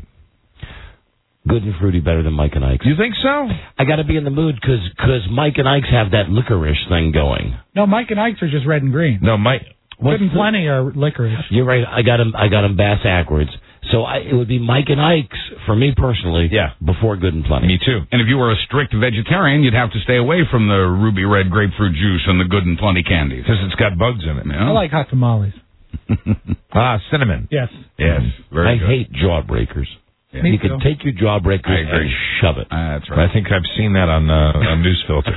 Good and fruity better than Mike and Ike's. You think so? I got to be in the mood because Mike and Ike's have that licorice thing going. No, Mike and Ike's are just red and green. No, Mike. Good and plenty are licorice. You're right. I got them bass-ackwards. So it would be Mike and Ike's for me personally. Yeah. Before Good and Plenty. Me too. And if you were a strict vegetarian, you'd have to stay away from the ruby red grapefruit juice and the Good and Plenty candies because it's got bugs in it. I like hot tamales. Cinnamon. Yes. Yes. Very good. I hate jawbreakers. Yeah. You can take your jawbreakers and shove it. That's right. I think I've seen that on Newsfilter.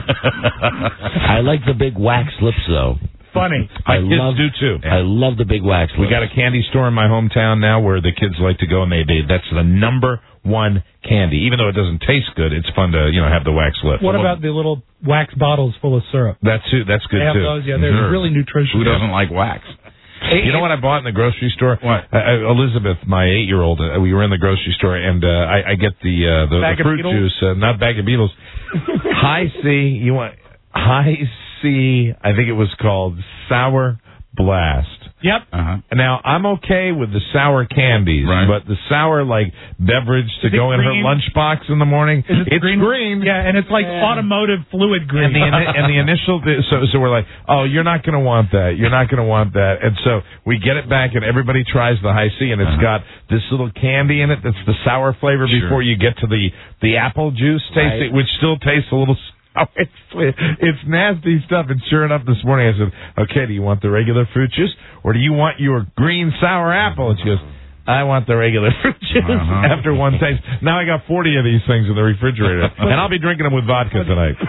I like the big wax lips, though. Funny. My kids do, too. I love the big wax lips. We got a candy store in my hometown now where the kids like to go, and that's the number one candy. Even though it doesn't taste good, it's fun to have the wax lips. What about the little wax bottles full of syrup? That's good, they have too. those, yeah, they're really nutritious. Who doesn't like wax? You know what I bought in the grocery store? What? Elizabeth, my 8-year-old, we were in the grocery store, and I get the fruit juice, not Bag of Beetles. High C, High C, I think it was called Sour Blast. Yep. Now, I'm okay with the sour candies, but the sour, beverage to go in her lunchbox in the morning, it's green. Yeah, and it's like automotive fluid green. And the initial, so we're like, oh, you're not going to want that. You're not going to want that. And so we get it back, and everybody tries the High C, and it's got this little candy in it that's the sour flavor before you get to the apple juice taste, which still tastes a little sour. It's nasty stuff. And sure enough, this morning I said, okay, do you want the regular fruit juice or do you want your green sour apple? And she goes, I want the regular fruit juice after one taste. Now I got 40 of these things in the refrigerator. And I'll be drinking them with vodka tonight.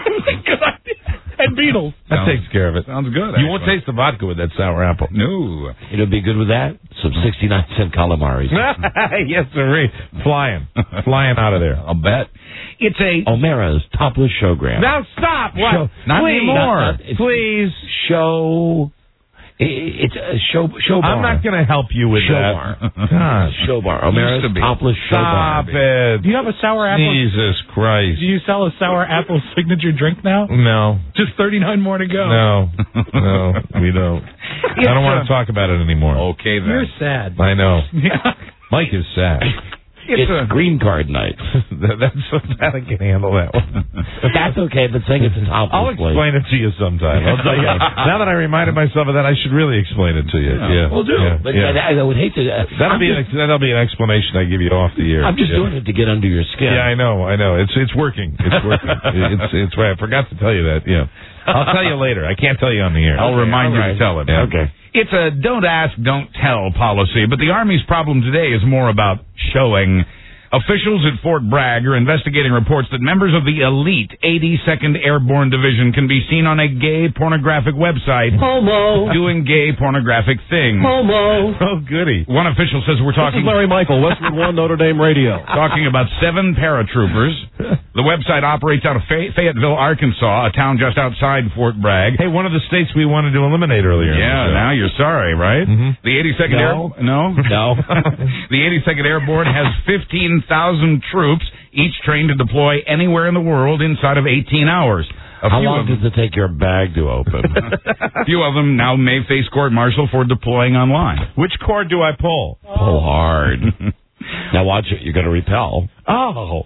And Beatles. That takes care of it. Sounds good. You won't taste the vodka with that sour apple. No. It'll be good with that. Some 69-cent calamaris. Yes, sir. Flying out of there. I'll bet. It's O'Mara's topless showgram. Now stop. What? Not anymore. Please. Show. It's a show bar. I'm not going to help you with show that. Bar. Show bar. O'Mara's topless show bar. Stop it. Do you have a sour apple? Jesus Christ. Do you sell a sour apple signature drink now? No. Just 39 more to go. No, we don't. I don't want to talk about it anymore. Okay, then. You're sad. I know. Mike is sad. It's green card night. I can handle that one. That's okay, but saying it's a topless I'll explain it to you sometime. I'll tell you. Now that I reminded myself of that, I should really explain it to you. Yeah. We'll do. But I would hate to. That'll be an explanation I give you off the air. I'm just doing it to get under your skin. Yeah, I know. It's working. It's working. it's right. I forgot to tell you that. Yeah. I'll tell you later. I can't tell you on the air. I'll remind you to tell it. Yeah. Okay. It's a don't ask, don't tell policy, but the Army's problem today is more about showing. Officials at Fort Bragg are investigating reports that members of the elite 82nd Airborne Division can be seen on a gay pornographic website doing gay pornographic things. Oh, goody. One official says we're talking... This is Larry Michael, Westwood One, Notre Dame Radio. Talking about 7 paratroopers. The website operates out of Fayetteville, Arkansas, a town just outside Fort Bragg. Hey, one of the states we wanted to eliminate earlier. Yeah, now you're sorry, right? Mm-hmm. The 82nd No. The 82nd Airborne has 15,000 troops, each trained to deploy anywhere in the world inside of 18 hours. How long does it take your bag to open? A few of them now may face court-martial for deploying online. Which cord do I pull? Pull hard. Now watch it. You're going to repel. Oh.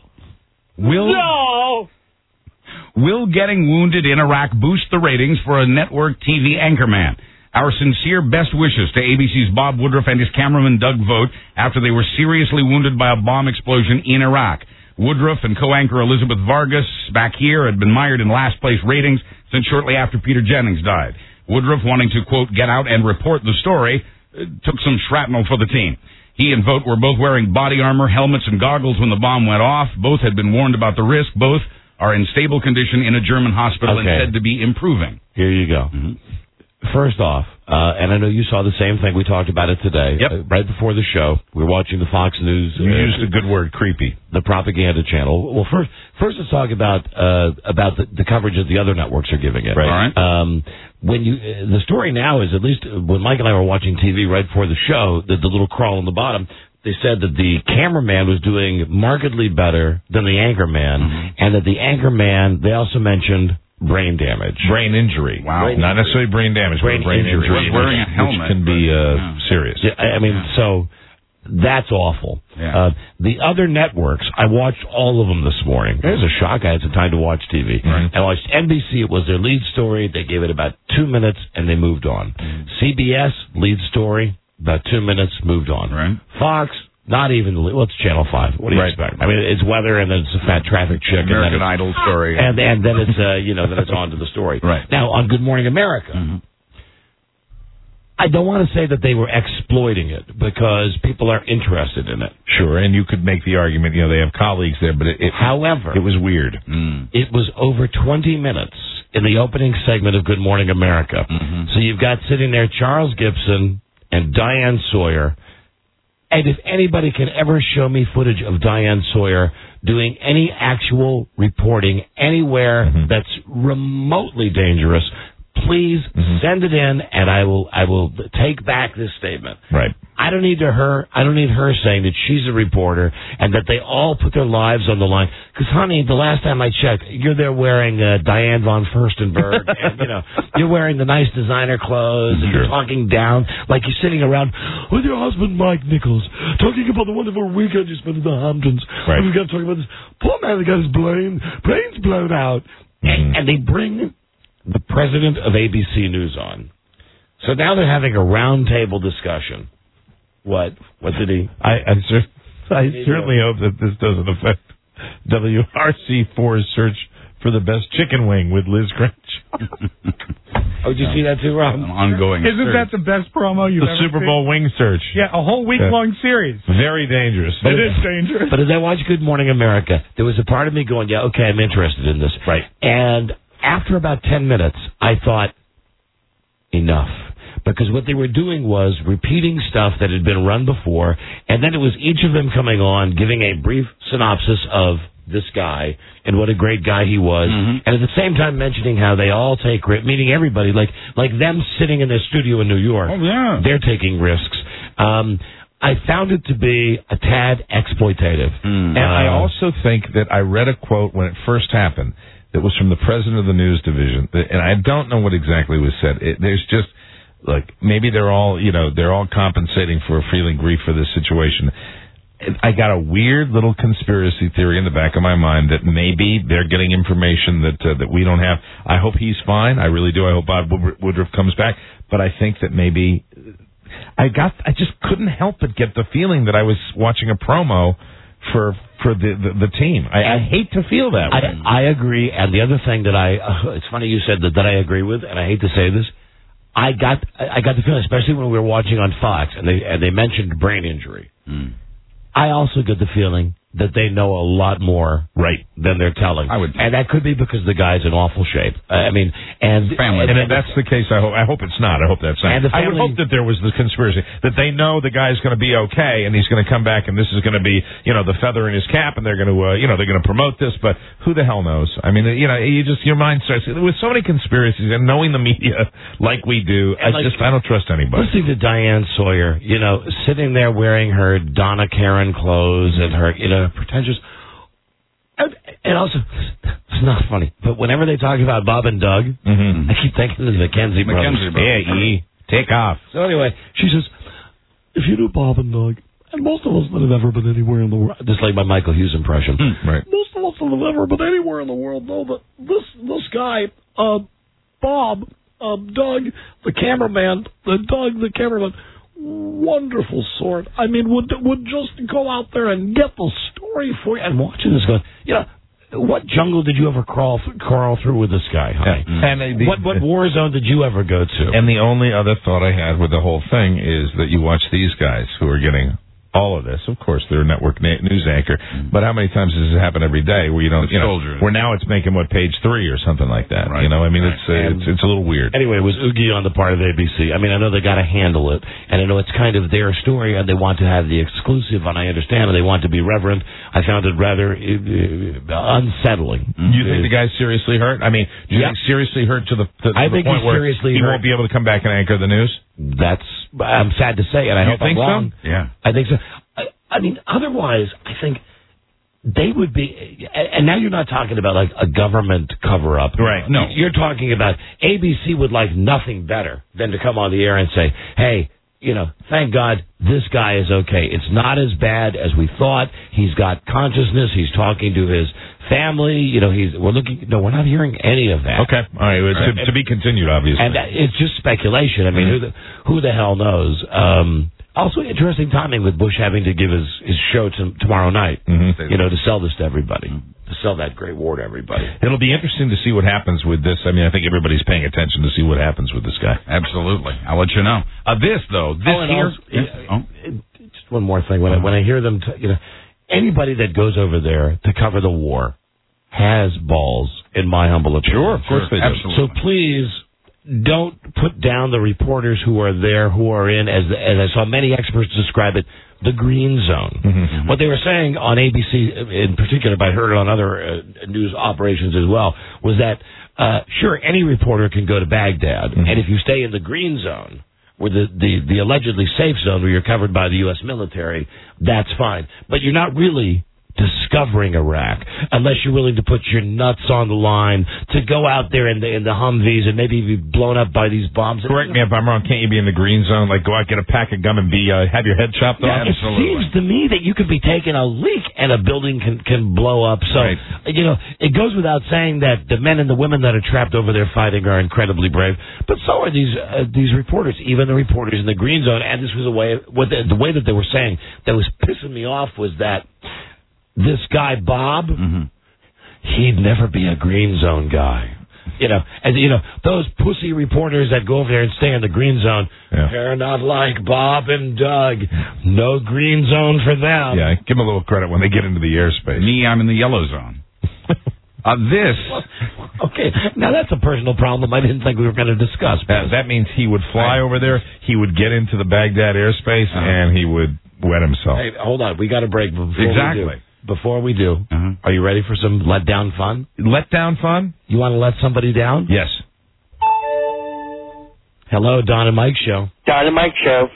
Will getting wounded in Iraq boost the ratings for a network TV anchorman? Our sincere best wishes to ABC's Bob Woodruff and his cameraman Doug Vogt after they were seriously wounded by a bomb explosion in Iraq. Woodruff and co-anchor Elizabeth Vargas back here had been mired in last-place ratings since shortly after Peter Jennings died. Woodruff, wanting to, quote, get out and report the story, took some shrapnel for the team. He and Vogt were both wearing body armor, helmets, and goggles when the bomb went off. Both had been warned about the risk. Both are in stable condition in a German hospital and said to be improving. Here you go. First off, and I know you saw the same thing. We talked about it today. Yep. Right before the show, we were watching the Fox News. You used a good word, creepy. The propaganda channel. Well, first let's talk about the coverage that the other networks are giving it. Right. All right. The story now is, at least when Mike and I were watching TV right before the show, the little crawl on the bottom, they said that the cameraman was doing markedly better than the anchorman, and that the anchorman, they also mentioned brain damage. Brain injury. Wow. Not necessarily brain damage, but brain injury. Was wearing a helmet. Which can be serious. Yeah, I mean, so that's awful. Yeah. The other networks, I watched all of them this morning. It was a shock. I had some time to watch TV. Right. I watched NBC. It was their lead story. They gave it about 2 minutes, and they moved on. CBS, lead story, about 2 minutes, moved on. Right. Fox, not even, it's Channel 5. What do you expect? I mean, it's weather, and then it's a fat traffic chick. American Idol story. And then it's, then it's on to the story. Right. Now, on Good Morning America, I don't want to say that they were exploiting it, because people are interested in it. Sure, and you could make the argument, they have colleagues there, but however, it was weird. It was over 20 minutes in the opening segment of Good Morning America. So you've got sitting there Charles Gibson and Diane Sawyer. And if anybody can ever show me footage of Diane Sawyer doing any actual reporting anywhere that's remotely dangerous, please send it in, and I will take back this statement. Right. I don't need her saying that she's a reporter and that they all put their lives on the line. Because, honey, the last time I checked, you're there wearing Diane von Furstenberg, and you're wearing the nice designer clothes, and you're talking down like you're sitting around with your husband Mike Nichols, talking about the wonderful weekend you spent in the Hamptons. Right. And we got to talk about this poor man that got his brains blown out, and they bring the president of ABC News on. So now they're having a roundtable discussion. What did he? I certainly hope that this doesn't affect WRC4's search for the best chicken wing with Liz Grinch. Oh, did you see that too, Rob? An ongoing Isn't that the best promo you've ever The Super Bowl seen? wing search. Yeah, a whole week-long series. Very dangerous. It is dangerous. But as I watched Good Morning America, there was a part of me going, yeah, okay, I'm interested in this. Right. And after about 10 minutes, I thought, enough. Because what they were doing was repeating stuff that had been run before, and then it was each of them coming on, giving a brief synopsis of this guy and what a great guy he was, and at the same time mentioning how they all take risks, meaning everybody, like them sitting in their studio in New York. Oh, yeah. They're taking risks. I found it to be a tad exploitative. And I also think that I read a quote when it first happened that was from the president of the news division, and I don't know what exactly was said. There's just... Look, maybe they're all compensating for feeling grief for this situation. I got a weird little conspiracy theory in the back of my mind that maybe they're getting information that we don't have. I hope he's fine. I really do. I hope Bob Woodruff comes back. But I think that maybe I just couldn't help but get the feeling that I was watching a promo for the team. I hate to feel that way. I agree. And the other thing that it's funny you said that I agree with, and I hate to say this. I got the feeling, especially when we were watching on Fox, and they mentioned brain injury. I also get the feeling that they know a lot more than they're telling. And that could be because the guy's in awful shape. Family. And if that's the case, I hope it's not. I hope that's not. I would hope that there was the conspiracy, that they know the guy's going to be okay, and he's going to come back, and this is going to be, the feather in his cap, and they're going to, they're going to promote this, but who the hell knows? I mean, your mind starts, with so many conspiracies, and knowing the media like we do, I don't trust anybody. Listening to Diane Sawyer, sitting there wearing her Donna Karen clothes and her, pretentious. And also, it's not funny, but whenever they talk about Bob and Doug, I keep thinking of the McKenzie brothers. Yeah, take off. So anyway, she says, if you knew Bob and Doug, and most of us that have ever been anywhere in the world, just like my Michael Hughes impression, right. Most of us that have ever been anywhere in the world know that this guy, Bob, Doug, the cameraman, Doug, the cameraman, wonderful sort. I mean, would just go out there and get the story for you. And watching this going, what jungle did you ever crawl through with this guy, honey? And what war zone did you ever go to? And the only other thought I had with the whole thing is that you watch these guys who are getting all of this. Of course, they're a network news anchor, but how many times does it happen every day where where now it's making page 3 or something like that? Right. I mean, it's a little weird. Anyway, it was Oogie on the part of ABC. I mean, I know they got to handle it, and I know it's kind of their story, and they want to have the exclusive, and I understand, and they want to be reverent. I found it rather unsettling. You think the guy's seriously hurt? I mean, do you think seriously hurt to the point where he won't be able to come back and anchor the news? I'm sad to say, and I hope I'm wrong. So? Yeah, I think so. I mean, otherwise, I think they would be. And now you're not talking about like a government cover-up, right? No, you're talking about ABC would like nothing better than to come on the air and say, "Hey, thank God this guy is okay. It's not as bad as we thought. He's got consciousness. He's talking to his family. We're not hearing any of that. Okay, all right. To be continued, obviously. And it's just speculation. I mean, who the hell knows? Also, interesting timing with Bush having to give his show tomorrow night. To sell this to everybody, to sell that great war to everybody. It'll be interesting to see what happens with this. I mean, I think everybody's paying attention to see what happens with this guy. Absolutely, I'll let you know. Just one more thing. When I hear them, anybody that goes over there to cover the war has balls, in my humble opinion. Sure, of course they do. Absolutely. So please, don't put down the reporters who are there, who are in, as I saw many experts describe it, the green zone. Mm-hmm. What they were saying on ABC in particular, but I heard it on other news operations as well, was that, sure, any reporter can go to Baghdad, and if you stay in the green zone, where the allegedly safe zone where you're covered by the U.S. military, that's fine. But you're not really discovering Iraq unless you're willing to put your nuts on the line to go out there in the Humvees and maybe be blown up by these bombs. Correct me if I'm wrong. Can't you be in the green zone? Like go out, get a pack of gum, and have your head chopped off? It seems to me that you could be taking a leak and a building can blow up. So it goes without saying that the men and the women that are trapped over there fighting are incredibly brave. But so are these reporters, even the reporters in the green zone. And this was the way that they were saying that was pissing me off was that. This guy, Bob, he'd never be a green zone guy. Those pussy reporters that go over there and stay in the green zone, they're not like Bob and Doug. No green zone for them. Yeah, give them a little credit when they get into the airspace. Me, I'm in the yellow zone. Okay, now that's a personal problem I didn't think we were going to discuss. That means he would fly over there, he would get into the Baghdad airspace, and he would wet himself. Hey, hold on, we got a break Exactly. Before we do, are you ready for some letdown fun? Letdown fun? You want to let somebody down? Yes. Hello, Don and Mike Show. Don and Mike Show.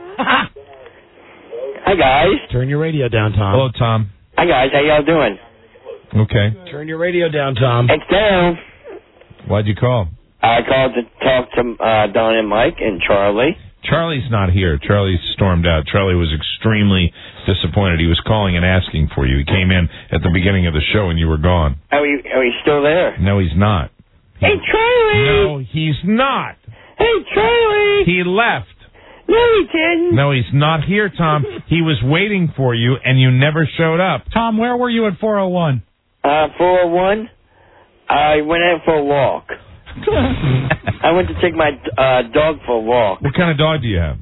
Hi, guys. Turn your radio down, Tom. Hello, Tom. Hi, guys. How y'all doing? Okay. Turn your radio down, Tom. It's down. Why'd you call? I called to talk to Don and Mike and Charlie. Charlie's not here. Charlie stormed out. Charlie was extremely disappointed. He was calling and asking for you. He came in at the beginning of the show and you were gone. Are we still there? No, he's not. Hey, Charlie! No, he's not. Hey, Charlie! He left. No, he didn't. No, he's not here, Tom. He was waiting for you and you never showed up. Tom, where were you at 401? 401? I went out for a walk. I went to take my dog for a walk. What kind of dog do you have?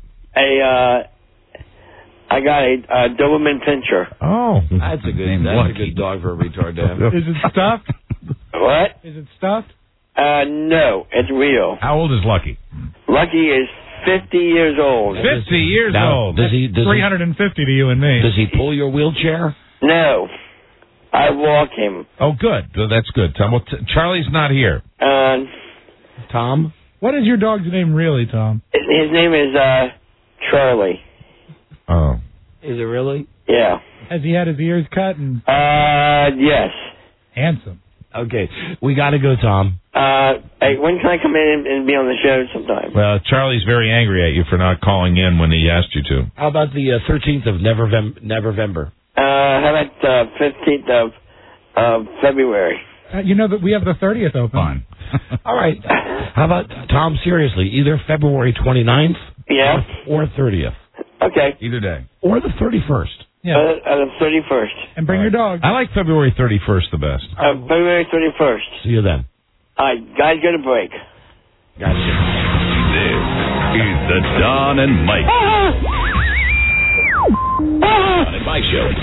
I got a Doberman Pinscher. Oh, that's a good dog for a retard to have. Is it stuffed? What? Is it stuffed? No, it's real. How old is Lucky? Lucky is 50 years old. 50 years old. Does he 350 to you and me. Does he pull your wheelchair? No. I walk him. Oh, good. That's good, Tom. Well, Charlie's not here. Tom? What is your dog's name really, Tom? His name is Charlie. Oh. Is it really? Yeah. Has he had his ears cut? Yes. Handsome. Okay. We got to go, Tom. Hey, when can I come in and be on the show sometime? Well, Charlie's very angry at you for not calling in when he asked you to. How about the 13th of November? How about the 15th of February? You know that we have the 30th open. Fine. All right. How about, Tom, seriously, either February 29th or 30th. Okay. Either day. Or the 31st. Yeah. The 31st. And bring your dog. I like February 31st the best. February 31st. See you then. All right, guys, get a break. Gotcha. This is the Don and Mike. Don and Mike Show,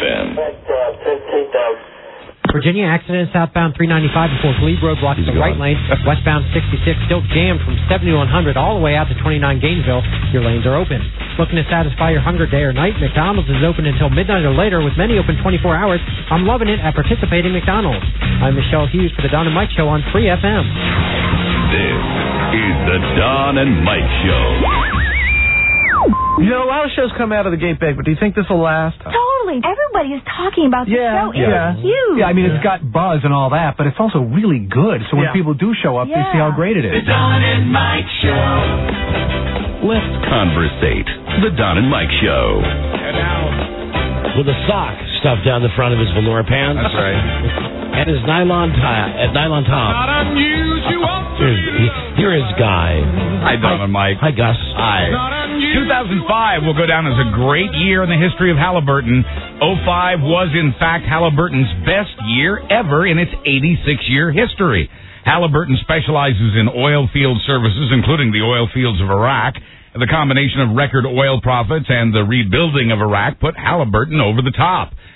3FM. Virginia accident southbound 395 before Glebe Road blocks the right lane. Westbound 66 still jammed from 7100 all the way out to 29 Gainesville. Your lanes are open. Looking to satisfy your hunger day or night? McDonald's is open until midnight or later with many open 24 hours. I'm loving it at participating McDonald's. I'm Michelle Hughes for the Don and Mike Show on 3FM. This is the Don and Mike Show. You know, a lot of shows come out of the gate big, but do you think this will last? Totally. Everybody is talking about this show. It's huge. Yeah, I mean, it's got buzz and all that, but it's also really good. So when people do show up, they see how great it is. The Don and Mike Show. Let's conversate. The Don and Mike Show. And now, with a sock stuffed down the front of his velour pants. That's right. And his nylon top. Not unusual. Here is Guy. Hi, Don and Mike. Hi, Gus. Hi. 2005 will go down as a great year in the history of Halliburton. 05 was, in fact, Halliburton's best year ever in its 86-year history. Halliburton specializes in oil field services, including the oil fields of Iraq. The combination of record oil profits and the rebuilding of Iraq put Halliburton over the top.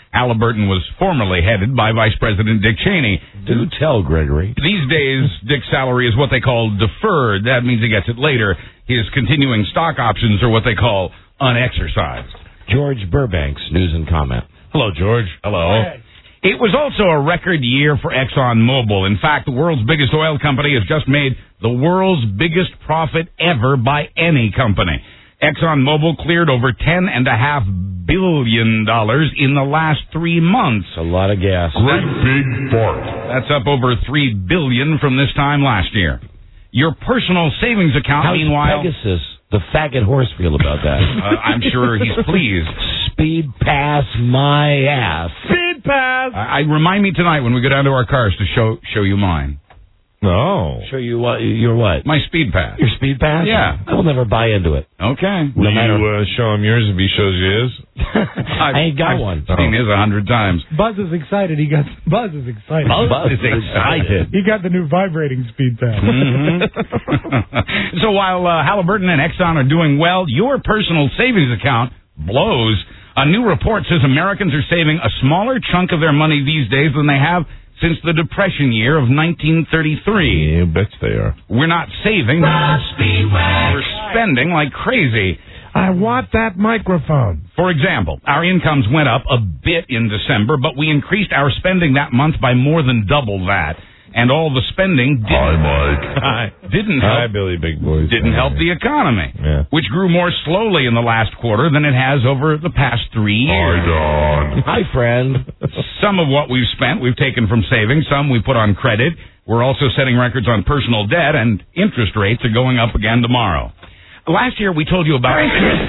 Halliburton was formerly headed by Vice President Dick Cheney. Do tell, Gregory. These days, Dick's salary is what they call deferred. That means he gets it later. His continuing stock options are what they call unexercised. George Burbank's news and comment. Hello, George. Hello. It was also a record year for ExxonMobil. In fact, the world's biggest oil company has just made the world's biggest profit ever by any company. ExxonMobil cleared over $10.5 billion in the last 3 months. A lot of gas. Great big fart. That's up over $3 billion from this time last year. Your personal savings account, How's meanwhile... Pegasus, the faggot horse, feel about that? I'm sure he's pleased. Speed pass my ass. Speed pass! Remind me tonight when we go down to our cars to show you mine. No. Show you what? Your what? My speed pass. Your speed pass? Yeah. I will never buy into it. Okay. Will you show him yours if he shows you his? I ain't got one. I've seen his 100 times. Buzz is excited. Buzz is excited. Buzz is excited. He got the new vibrating speed pass. Mm-hmm. So while Halliburton and Exxon are doing well, your personal savings account blows. A new report says Americans are saving a smaller chunk of their money these days than they have since the Depression year of 1933. Yeah, bet they are. We're not saving. We're spending like crazy. I want that microphone. For example, our incomes went up a bit in December, but we increased our spending that month by more than double that. And all the spending didn't help. Hi, Billy Big Boys. Didn't help the economy, which grew more slowly in the last quarter than it has over the past 3 years. Hi, friend. Some of what we've spent, we've taken from savings. Some we put on credit. We're also setting records on personal debt, and interest rates are going up again tomorrow. Last year we told you about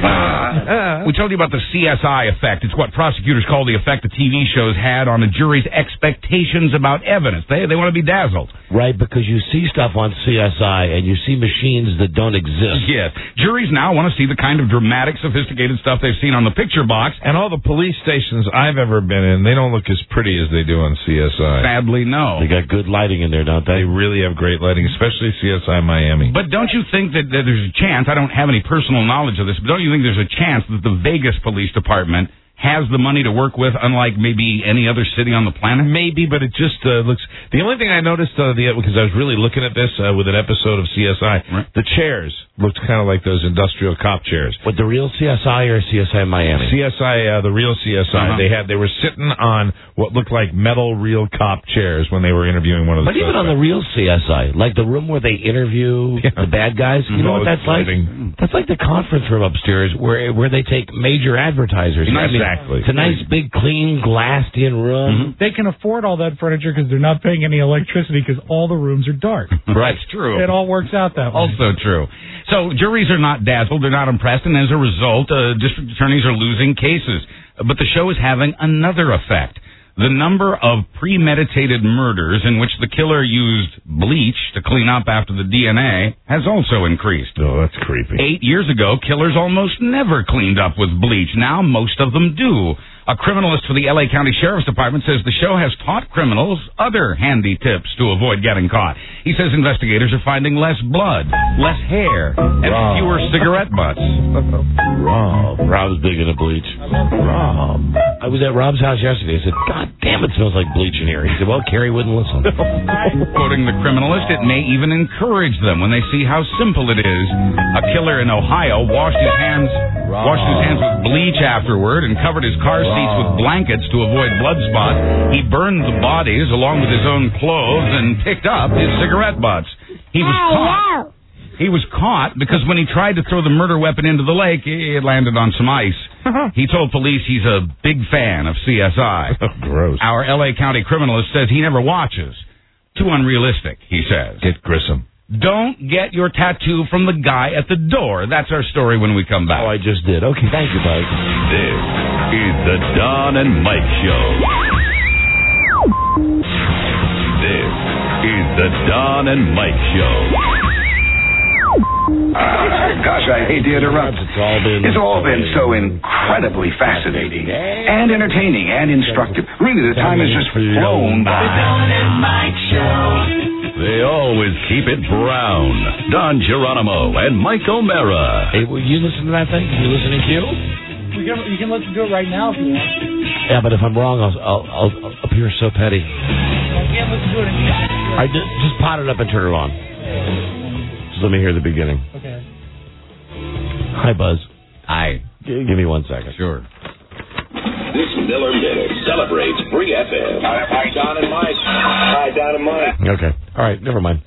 the CSI effect. It's what prosecutors call the effect that TV shows had on a jury's expectations about evidence. They want to be dazzled. Right, because you see stuff on CSI and you see machines that don't exist. Yes. Juries now want to see the kind of dramatic, sophisticated stuff they've seen on the picture box. And all the police stations I've ever been in, they don't look as pretty as they do on CSI. Sadly, no. They got good lighting in there, don't they? They really have great lighting, especially CSI Miami. But don't you think that there's a chance, I don't have any personal knowledge of this, but don't you think there's a chance that the Vegas Police Department has the money to work with, unlike maybe any other city on the planet? Maybe, but it just looks... The only thing I noticed, because I was really looking at this with an episode of CSI, the chairs looked kind of like those industrial cop chairs. But the real CSI or CSI Miami? CSI, the real CSI. They were sitting on what looked like metal real cop chairs when they were interviewing one of the But even on the real CSI, like the room where they interview the bad guys, you know what that's like? That's like the conference room upstairs where they take major advertisers. Exactly. It's a nice, big, clean, glassed-in room. They can afford all that furniture because they're not paying any electricity because all the rooms are dark. Right, it's true. It all works out that way. Also true. So juries are not dazzled, they're not impressed, and as a result, district attorneys are losing cases. But the show is having another effect. The number of premeditated murders in which the killer used bleach to clean up after the DNA has also increased. Oh, that's creepy. 8 years ago, killers almost never cleaned up with bleach. Now most of them do. A criminalist for the L.A. County Sheriff's Department says the show has taught criminals other handy tips to avoid getting caught. He says investigators are finding less blood, less hair, and fewer cigarette butts. Rob's big into bleach. Rob. I was at Rob's house yesterday. I said, God damn, it smells like bleach in here. He said, well, Carrie wouldn't listen. Quoting the criminalist, it may even encourage them when they see how simple it is. A killer in Ohio washed his hands with bleach afterward and covered his car seats with blankets to avoid blood spots. He burned the bodies along with his own clothes and picked up his cigarette butts. He was caught. He was caught because when he tried to throw the murder weapon into the lake, it landed on some ice. He told police he's a big fan of CSI. Gross. Our L.A. County criminalist says he never watches. Too unrealistic, he says. Get Grissom. Don't get your tattoo from the guy at the door. That's our story when we come back. Oh, I just did. Okay, thank you, Buzz. This is the Don and Mike Show. This is the Don and Mike Show. Gosh, I hate to interrupt. It's all been so incredibly fascinating and entertaining and instructive. Really, the time has just flown by. The Don and Mike Show. They always keep it brown. Don Geronimo and Mike O'Mara. Hey, will you listen to that thing? You listening, Q? You can listen to it right now if you want. Yeah, but if I'm wrong, I'll appear so petty. I just pot it up and turn it on. Just let me hear the beginning. Okay. Hi, Buzz. Hi. Give me 1 second. Sure. This Miller Minute celebrates Free FM. Hi, Don and Mike. Hi, Don and Mike. Okay. All right, never mind.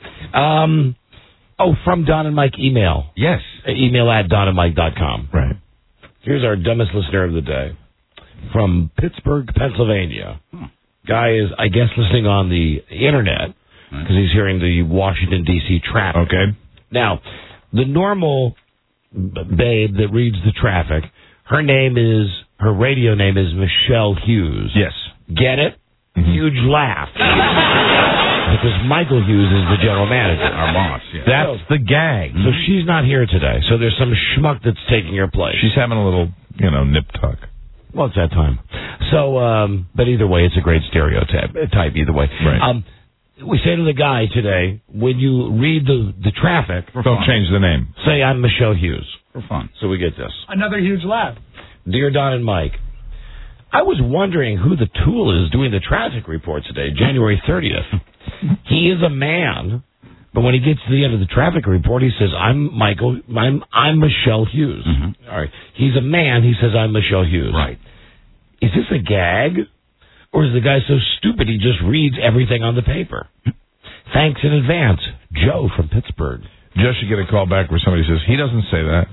From Don and Mike email. Yes. Email at donandmike.com. Right. Here's our dumbest listener of the day. From Pittsburgh, Pennsylvania. Guy is, I guess, listening on the internet because he's hearing the Washington, D.C. traffic. Okay. Now, the normal babe that reads the traffic, her radio name is Michelle Hughes. Yes. Get it? Mm-hmm. Huge laugh. Because Michael Hughes is the general manager. Our boss, yeah. That's the gag. So she's not here today. So there's some schmuck that's taking her place. She's having a little, nip tuck. Well, it's that time. So, but either way, it's a great stereotype either way. Right. We say to the guy today, when you read the traffic... Don't change the name. Say, I'm Michelle Hughes. For fun. So we get this. Another huge laugh. Dear Don and Mike, I was wondering who the tool is doing the traffic report today, January 30th. He is a man, but when he gets to the end of the traffic report, he says, I'm Michelle Hughes. Mm-hmm. All right. He's a man, he says, I'm Michelle Hughes. Right. Is this a gag? Or is the guy so stupid he just reads everything on the paper? Thanks in advance. Joe from Pittsburgh. Joe should get a call back where somebody says, he doesn't say that.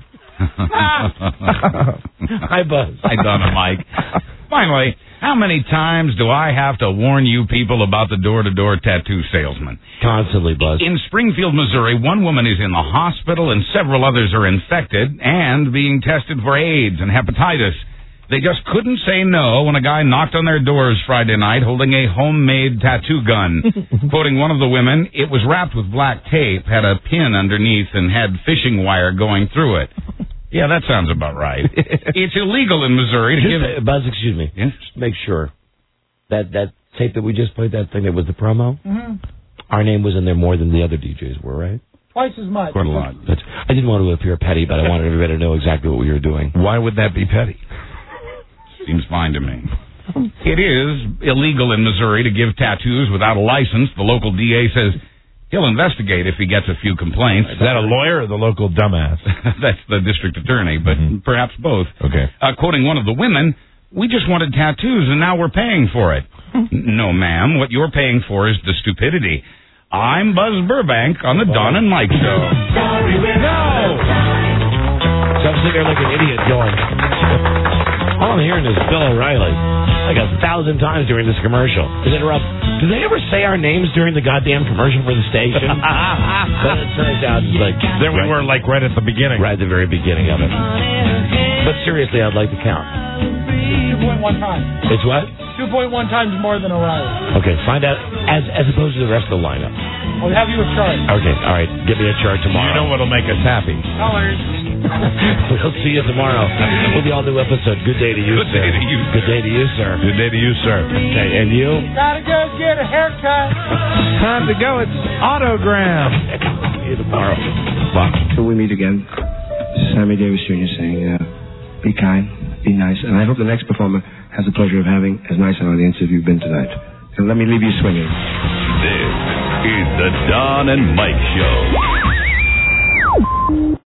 Hi, Buzz. Hi, Don and Mike. Finally, how many times do I have to warn you people about the door-to-door tattoo salesman? Constantly, Buzz. In Springfield, Missouri, one woman is in the hospital and several others are infected and being tested for AIDS and hepatitis. They just couldn't say no when a guy knocked on their doors Friday night holding a homemade tattoo gun. Quoting one of the women, it was wrapped with black tape, had a pin underneath, and had fishing wire going through it. Yeah, that sounds about right. It's illegal in Missouri to give... Buzz, excuse me. Yes? Just make sure that tape that we just played, that thing that was the promo, our name was in there more than the other DJs were, right? Twice as much. Quite a lot. I didn't want to appear petty, but I wanted everybody to know exactly what we were doing. Why would that be petty? Seems fine to me. It is illegal in Missouri to give tattoos without a license. The local DA says he'll investigate if he gets a few complaints. Is that a lawyer or the local dumbass? That's the district attorney, but perhaps both. Okay. Quoting one of the women, we just wanted tattoos and now we're paying for it. No, ma'am. What you're paying for is the stupidity. I'm Buzz Burbank on the Don and Mike Show. Sorry, no! So I'm sitting there like an idiot going... All I'm hearing is Bill O'Reilly like 1,000 times during this commercial. Is it Rob? Do they ever say our names during the goddamn commercial for the station? But it turns out it's like... There we were like right at the beginning. Right at the very beginning of it. But seriously, I'd like to count. 2.1 times. It's what? 2.1 times more than O'Reilly. Okay, find out as opposed to the rest of the lineup. I'll have you a chart. Okay, all right. Give me a chart tomorrow. You know what'll make us happy. Colors. We'll see you tomorrow with the all-new episode. Good day to you, sir. Good day to you, sir. Good day to you, sir. Okay, and you? Gotta go get a haircut. Time to go. It's Autogram. See you tomorrow. Bye. Till we meet again, this is Sammy Davis Jr. saying, be kind, be nice, and I hope the next performer has the pleasure of having as nice an audience as you've been tonight. And let me leave you swinging. This is the Don and Mike Show.